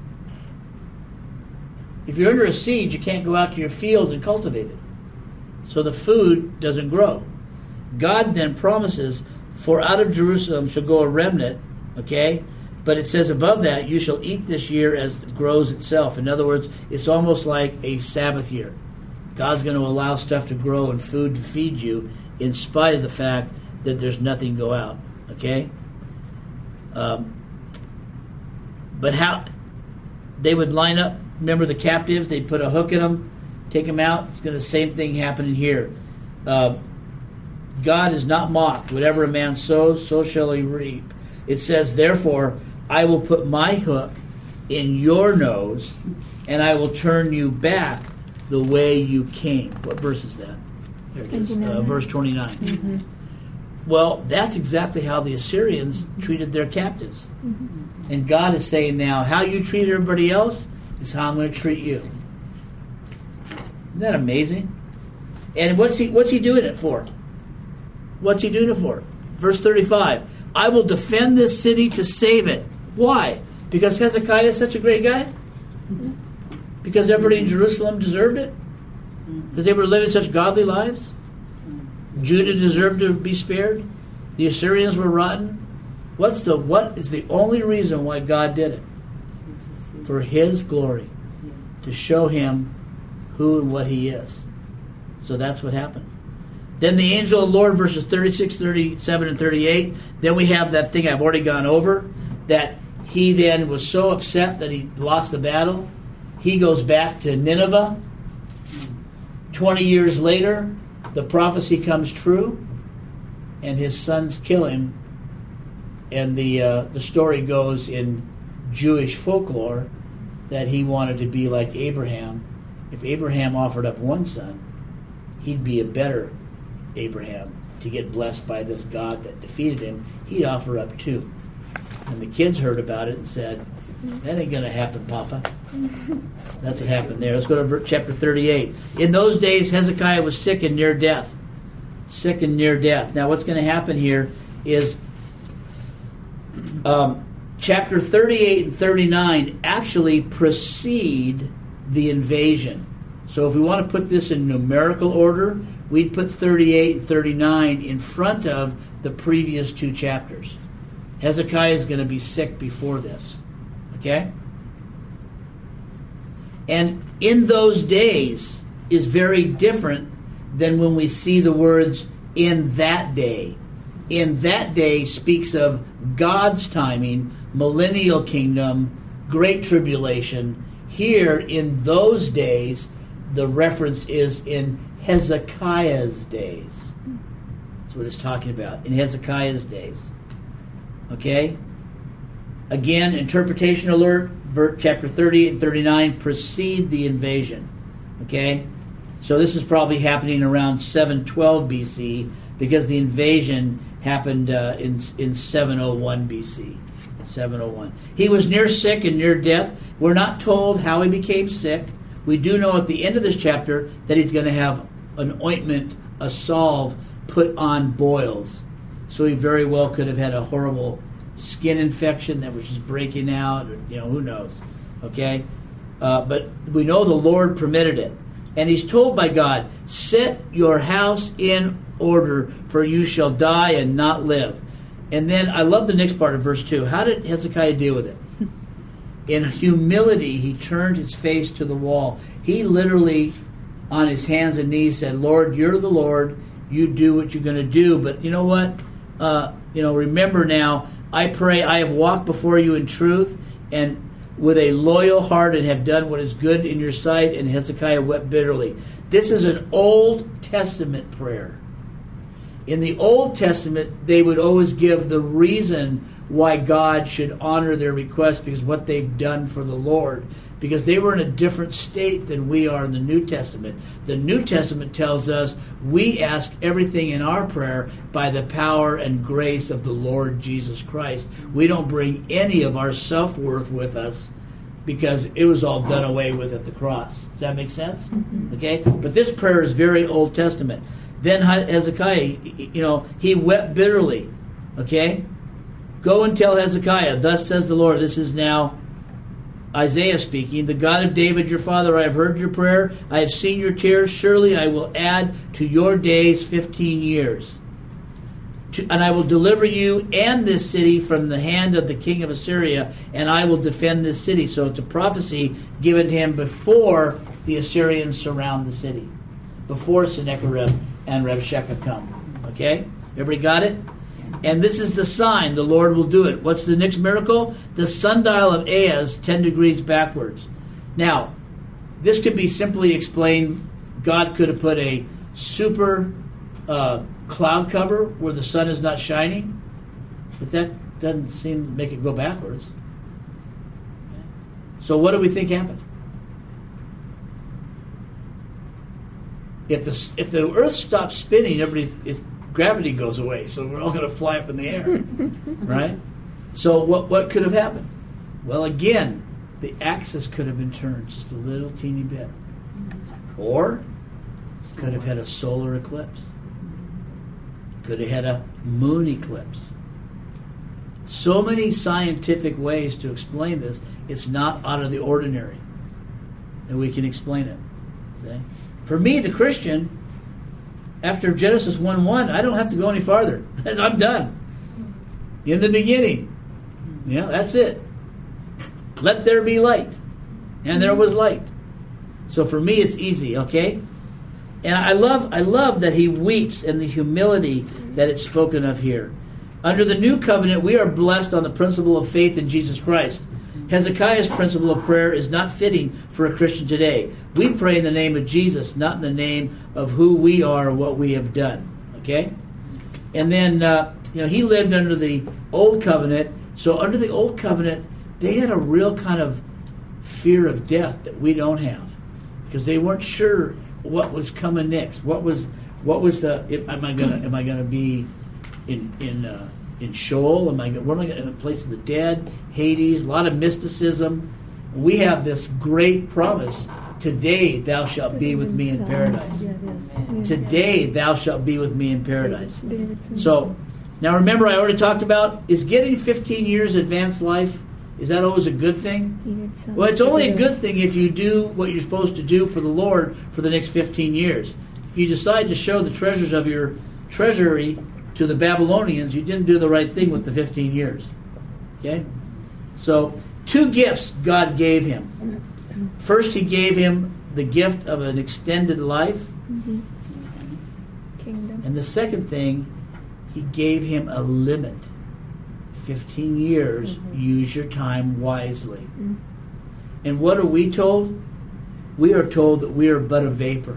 If you're under a siege, you can't go out to your field and cultivate it. So the food doesn't grow. God then promises, for out of Jerusalem shall go a remnant, okay? But it says above that, you shall eat this year as it grows itself. In other words, it's almost like a Sabbath year. God's going to allow stuff to grow and food to feed you in spite of the fact that there's nothing go out, okay? Um, but how they would line up, remember the captives, they'd put a hook in them, take them out. It's going to the same thing happening here. Uh, God is not mocked. Whatever a man sows, so shall he reap. It says, therefore, I will put my hook in your nose, and I will turn you back the way you came. What verse is that? There it is, uh, verse twenty-nine. Mm-hmm. Well, that's exactly how the Assyrians treated their captives. Mm-hmm. And God is saying now, how you treat everybody else is how I'm going to treat you. Isn't that amazing? And what's he what's he doing it for? What's he doing it for? Verse thirty-five. I will defend this city to save it. Why? Because Hezekiah is such a great guy? Mm-hmm. Because everybody in Jerusalem deserved it? Because they were living such godly lives? Judah deserved to be spared? The Assyrians were rotten? What's the what is the only reason why God did it? For his glory. To show him who and what he is. So that's what happened. Then the angel of the Lord, verses thirty-six, thirty-seven, and thirty-eight. Then we have that thing I've already gone over. That he then was so upset that he lost the battle. He goes back to Nineveh. Twenty years later, the prophecy comes true. And his sons kill him. And the uh, the story goes in Jewish folklore that he wanted to be like Abraham. If Abraham offered up one son, he'd be a better Abraham to get blessed by this God that defeated him. He'd offer up two. And the kids heard about it and said, that ain't going to happen, Papa. That's what happened there. Let's go to chapter thirty-eight. In those days, Hezekiah was sick and near death. Sick and near death. Now, what's going to happen here is um, chapter thirty-eight and thirty-nine actually precede the invasion. So if we want to put this in numerical order, we'd put thirty-eight and thirty-nine in front of the previous two chapters. Hezekiah is going to be sick before this. Okay? And in those days is very different than when we see the words in that day. In that day speaks of God's timing, millennial kingdom, great tribulation. Here, in those days, the reference is in Hezekiah's days. That's what it's talking about, in Hezekiah's days. Okay? Again, interpretation alert, ver- chapter thirty and thirty-nine precede the invasion. Okay? So this is probably happening around seven twelve B C because the invasion happened uh, in in seven oh one B C. seven oh one. He was near sick and near death. We're not told how he became sick. We do know at the end of this chapter that he's going to have an ointment, a salve, put on boils. So he very well could have had a horrible skin infection that was just breaking out, or, you know, who knows, okay? Uh, but we know the Lord permitted it. And he's told by God, set your house in order, for you shall die and not live. And then I love the next part of verse two. How did Hezekiah deal with it? In humility, he turned his face to the wall. He literally, on his hands and knees, said, Lord, you're the Lord. You do what you're going to do. But you know what? Uh, you know, remember now, I pray I have walked before you in truth and with a loyal heart and have done what is good in your sight. And Hezekiah wept bitterly. This is an Old Testament prayer. In the Old Testament, they would always give the reason why God should honor their request because what they've done for the Lord. Because they were in a different state than we are in the New Testament. The New Testament tells us we ask everything in our prayer by the power and grace of the Lord Jesus Christ. We don't bring any of our self-worth with us because it was all done away with at the cross. Does that make sense? Mm-hmm. Okay? But this prayer is very Old Testament. Then Hezekiah, you know, he wept bitterly. Okay? Go and tell Hezekiah, thus says the Lord. This is now Isaiah speaking. The God of David, your father, I have heard your prayer. I have seen your tears. Surely I will add to your days fifteen years. To, and I will deliver you and this city from the hand of the king of Assyria, and I will defend this city. So it's a prophecy given to him before the Assyrians surround the city. Before Sennacherib and Rabshakeh come. Okay? Everybody got it? And this is the sign the Lord will do it. What's the next miracle? The sundial of Ahaz, ten degrees backwards. Now, this could be simply explained. God could have put a super uh, cloud cover where the sun is not shining, but that doesn't seem to make it go backwards. So what do we think happened? If the if the Earth stops spinning, everybody it's, gravity goes away, so we're all going to fly up in the air, right? So what what could have happened? Well, again, the axis could have been turned just a little teeny bit, or could have had a solar eclipse, could have had a moon eclipse. So many scientific ways to explain this. It's not out of the ordinary, and we can explain it. See? For me, the Christian, after Genesis one one, I don't have to go any farther. I'm done. In the beginning. Yeah, that's it. Let there be light. And there was light. So for me, it's easy, okay? And I love I love that he weeps in the humility that it's spoken of here. Under the new covenant, we are blessed on the principle of faith in Jesus Christ. Hezekiah's principle of prayer is not fitting for a Christian today. We pray in the name of Jesus, not in the name of who we are or what we have done. Okay? And then, uh, you know, he lived under the old covenant. So under the old covenant, they had a real kind of fear of death that we don't have. Because they weren't sure what was coming next. What was what was the, am I gonna am I gonna be in in uh, in Sheol? Am I where am I going? In the place of the dead, Hades? A lot of mysticism. We have this great promise. Today thou shalt be with me in paradise. Today thou shalt be with me in paradise. So now remember, I already talked about, is getting fifteen years advanced life, is that always a good thing? Well, it's only a good thing if you do what you're supposed to do for the Lord for the next fifteen years. If you decide to show the treasures of your treasury to the Babylonians, you didn't do the right thing with the fifteen years. Okay? So, two gifts God gave him. First, he gave him the gift of an extended life. Mm-hmm. Kingdom. And the second thing, he gave him a limit. fifteen years, mm-hmm. Use your time wisely. Mm-hmm. And what are we told? We are told that we are but a vapor.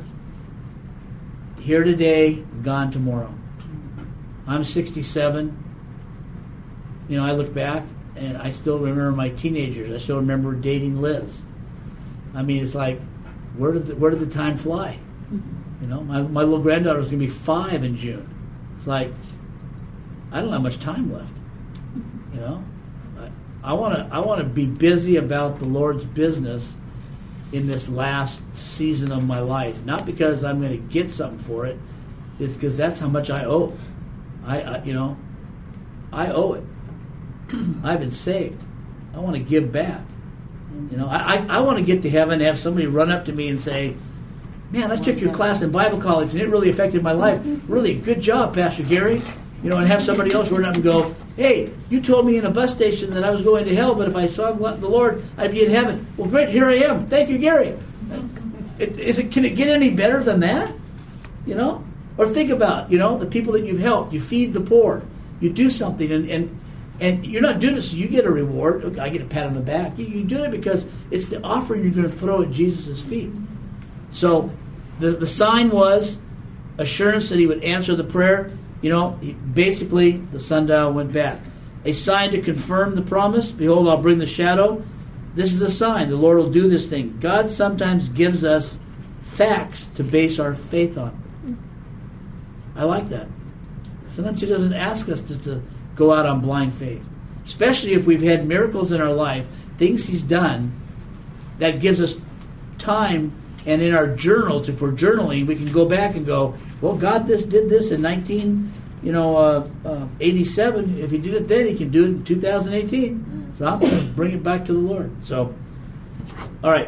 Here today, gone tomorrow. I'm sixty-seven. you know, I look back and I still remember my teenagers. I still remember dating Liz. I mean, it's like, where did the, where did the time fly? You know, my my little granddaughter's going to be five in June. It's like, I don't have much time left. You know, I want to I want to be busy about the Lord's business in this last season of my life. Not because I'm going to get something for it. It's because that's how much I owe. I, I you know, I owe it. I've been saved. I want to give back. You know, I I, I want to get to heaven and have somebody run up to me and say, "Man, I took your class in Bible college and it really affected my life. Really, good job, Pastor Gary." You know, and have somebody else run up and go, "Hey, you told me in a bus station that I was going to hell, but if I saw the Lord, I'd be in heaven." Well, great, here I am. Thank you, Gary. It, is it, can it get any better than that? You know? Or think about, you know, the people that you've helped. You feed the poor. You do something, and and, and you're not doing it so you get a reward. Okay, I get a pat on the back. You, you're doing it because it's the offering you're going to throw at Jesus' feet. So the, the sign was assurance that he would answer the prayer. You know, he, basically, the sundial went back. A sign to confirm the promise. Behold, I'll bring the shadow. This is a sign. The Lord will do this thing. God sometimes gives us facts to base our faith on. I like that. Sometimes he doesn't ask us just to go out on blind faith. Especially if we've had miracles in our life, things he's done, that gives us time. And in our journals, if we're journaling, we can go back and go, well, God this did this in nineteen, you know, uh, uh, eighty-seven. If he did it then, he can do it in two thousand eighteen. So I'm going to bring it back to the Lord. So, all right.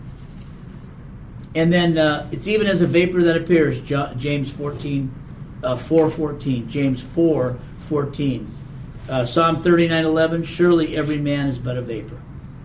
And then uh, it's even as a vapor that appears, James fourteen, uh, four fourteen. James four fourteen. Uh, Psalm thirty-nine eleven. Surely every man is but a vapor.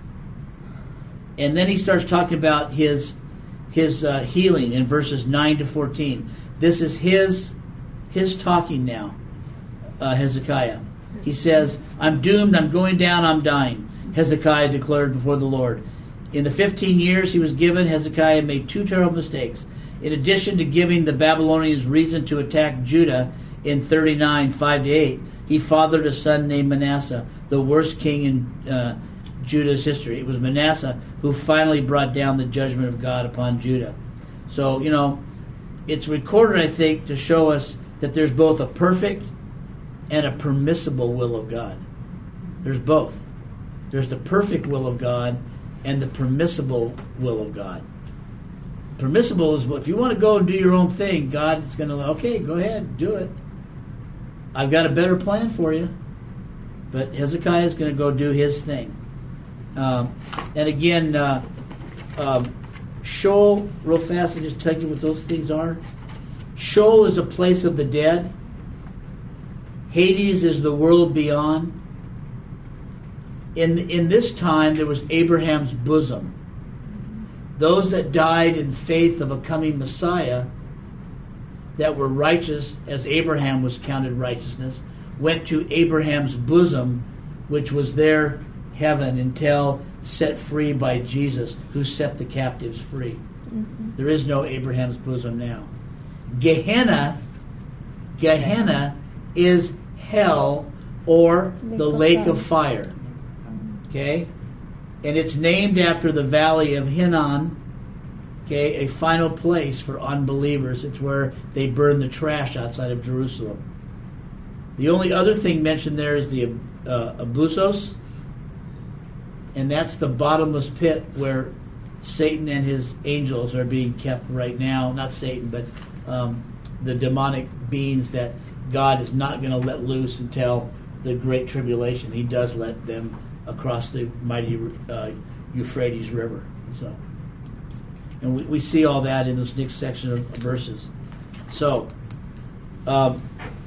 And then he starts talking about his his uh, healing in verses nine to fourteen. This is his his talking now, uh, Hezekiah. He says, I'm doomed, I'm going down, I'm dying. Hezekiah declared before the Lord. In the fifteen years he was given, Hezekiah made two terrible mistakes. In addition to giving the Babylonians reason to attack Judah in thirty-nine, five to eight, he fathered a son named Manasseh, the worst king in uh, Judah's history. It was Manasseh who finally brought down the judgment of God upon Judah. So, you know, it's recorded, I think, to show us that there's both a perfect and a permissible will of God. There's both. There's the perfect will of God and the permissible will of God. Permissible is, if you want to go and do your own thing, God is going to, okay, go ahead, do it. I've got a better plan for you. But Hezekiah is going to go do his thing. Um, and again, uh, um, Sheol, real fast, I'll just tell you what those things are. Sheol is a place of the dead. Hades is the world beyond. In, in this time, there was Abraham's bosom. Those that died in faith of a coming Messiah that were righteous, as Abraham was counted righteousness, went to Abraham's bosom, which was their heaven until set free by Jesus, who set the captives free. Mm-hmm. There is no Abraham's bosom now. Gehenna, Gehenna is hell or lake the lake of, of fire. Okay? And it's named after the valley of Hinnom, okay, a final place for unbelievers. It's where they burn the trash outside of Jerusalem. The only other thing mentioned there is the uh, Abusos, and that's the bottomless pit where Satan and his angels are being kept right now. Not Satan, but um, the demonic beings that God is not going to let loose until the Great Tribulation. He does let them across the mighty uh, Euphrates River. So, and we, we see all that in this next section of verses. So, um,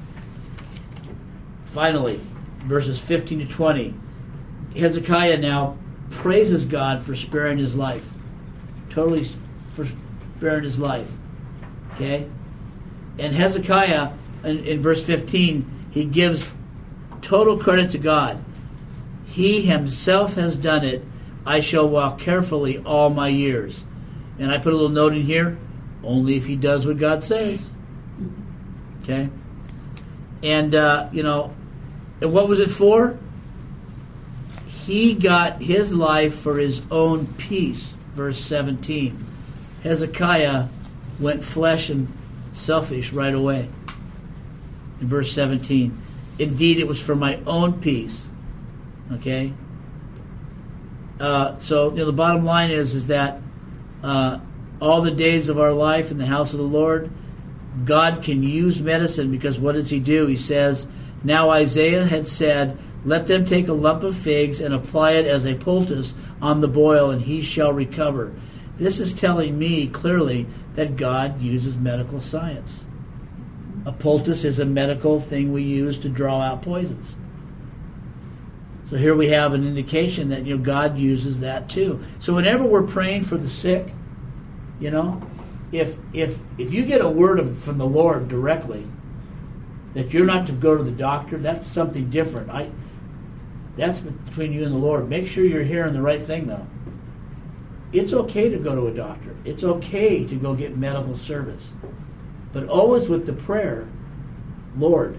finally, verses fifteen to twenty. Hezekiah now praises God for sparing his life. Totally for sparing his life. Okay? And Hezekiah, in, in verse fifteen, he gives total credit to God. He himself has done it. I shall walk carefully all my years. And I put a little note in here, only if he does what God says. Okay? And, uh, you know, and what was it for? he got his life for his own peace. Verse seventeen. Hezekiah went flesh and selfish right away. In verse seventeen. Indeed, it was for my own peace. Okay? Uh, so, you know, the bottom line is, is that uh, all the days of our life in the house of the Lord, God can use medicine, because what does he do? He says, now Isaiah had said, let them take a lump of figs and apply it as a poultice on the boil, and he shall recover. This is telling me clearly that God uses medical science. A poultice is a medical thing we use to draw out poisons. So here we have an indication that, you know, God uses that too. So whenever we're praying for the sick, you know, if if if you get a word of, from the Lord directly that you're not to go to the doctor, that's something different. I that's between you and the Lord. Make sure you're hearing the right thing, though. It's okay to go to a doctor. It's okay to go get medical service. But always with the prayer, Lord,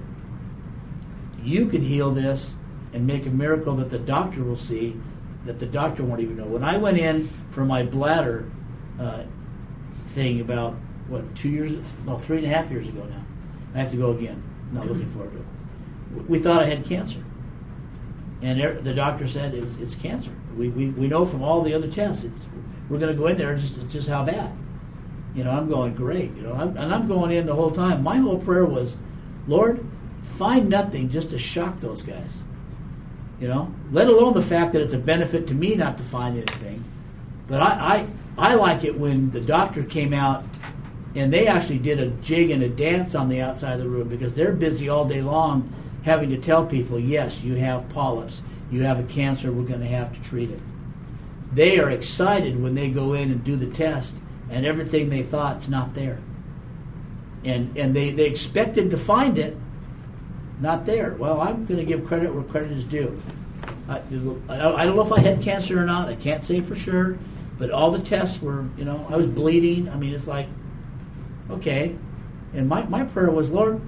you can heal this and make a miracle that the doctor will see, that the doctor won't even know. When I went in for my bladder uh, thing about, what, two years, no, three and a half years ago now. I have to go again. Not looking forward to it. We thought I had cancer. And the doctor said it was, it's cancer. We, we we know from all the other tests, it's, we're going to go in there and just, just how bad. You know, I'm going, great. You know, I'm, and I'm going in the whole time. My whole prayer was, Lord, find nothing just to shock those guys. You know, let alone the fact that it's a benefit to me not to find anything. But I, I, I like it when the doctor came out and they actually did a jig and a dance on the outside of the room, because they're busy all day long having to tell people, yes, you have polyps, you have a cancer, we're going to have to treat it. They are excited when they go in and do the test, and everything they thought's not there. And and they, they expected to find it, not there. Well, I'm going to give credit where credit is due. I, I don't know if I had cancer or not. I can't say for sure. But all the tests were, you know, I was bleeding. I mean, it's like, okay. And my, my prayer was, Lord,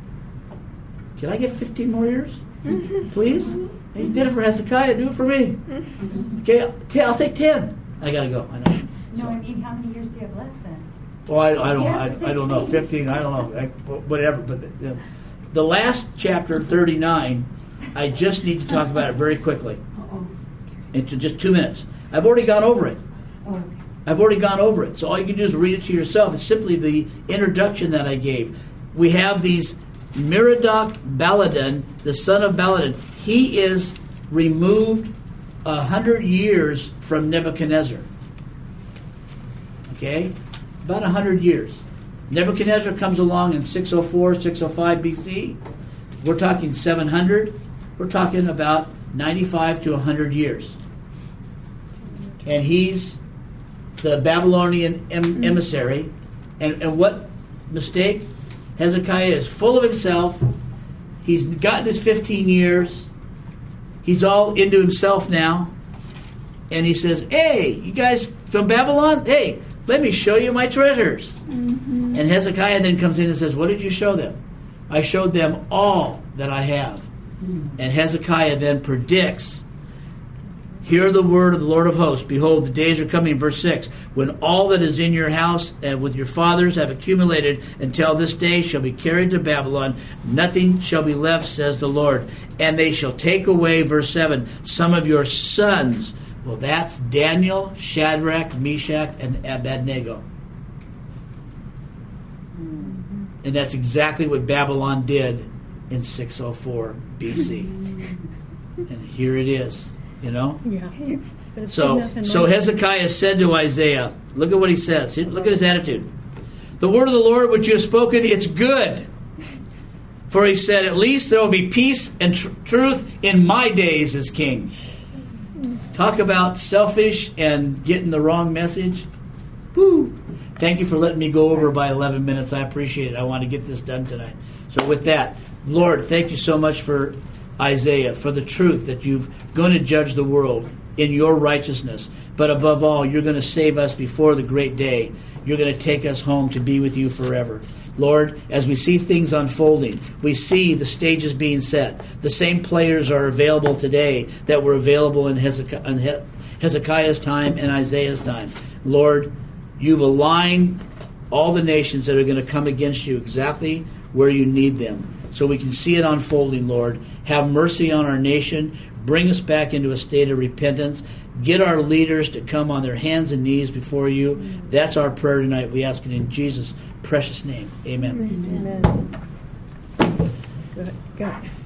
can I get fifteen more years? Please? And you did it for Hezekiah. Do it for me. Okay, I'll take ten. I got to go. I know. No, So- I mean, how many years do you have left then? Well, I, I don't, Yes, I, I don't know, fifteen. I don't know, I, whatever. But the, the, the last chapter, thirty-nine, I just need to talk about it very quickly, into just two minutes. I've already gone over it. Oh, okay. I've already gone over it. So all you can do is read it to yourself. It's simply the introduction that I gave. We have these Merodach Baladan, the son of Baladan. He is removed a hundred years from Nebuchadnezzar. Okay? About a hundred years. Nebuchadnezzar comes along in six oh four, six oh five B C. We're talking seven hundred. We're talking about ninety-five to one hundred years. And he's the Babylonian em- emissary. And, and what mistake? Hezekiah is full of himself. He's gotten his fifteen years. He's all into himself now. And he says, hey, you guys from Babylon? Hey, let me show you my treasures. Mm-hmm. And Hezekiah then comes in and says, what did you show them? I showed them all that I have. Mm-hmm. And Hezekiah then predicts, hear the word of the Lord of hosts. Behold, the days are coming, verse six, when all that is in your house and with your fathers have accumulated until this day shall be carried to Babylon. Nothing shall be left, says the Lord. And they shall take away, verse seven, some of your sons. Well, that's Daniel, Shadrach, Meshach, and Abednego. Mm-hmm. And that's exactly what Babylon did in six oh four B C. And here it is. You know? Yeah. But it's So, enough in so life. Hezekiah said to Isaiah, look at what he says. Here, look at his attitude. The word of the Lord which you have spoken, it's good. For he said, at least there will be peace and tr- truth in my days as king. Talk about selfish and getting the wrong message. Woo. Thank you for letting me go over by eleven minutes. I appreciate it. I want to get this done tonight. So with that, Lord, thank you so much for Isaiah, for the truth that you're going to judge the world in your righteousness. But above all, you're going to save us before the great day. You're going to take us home to be with you forever. Lord, as we see things unfolding, we see the stages being set. The same players are available today that were available in Hezekiah, in Hezekiah's time and Isaiah's time. Lord, you've aligned all the nations that are going to come against you exactly where you need them. So we can see it unfolding, Lord. Have mercy on our nation. Bring us back into a state of repentance. Get our leaders to come on their hands and knees before you. That's our prayer tonight. We ask it in Jesus' precious name. Amen. Amen. Good. Go.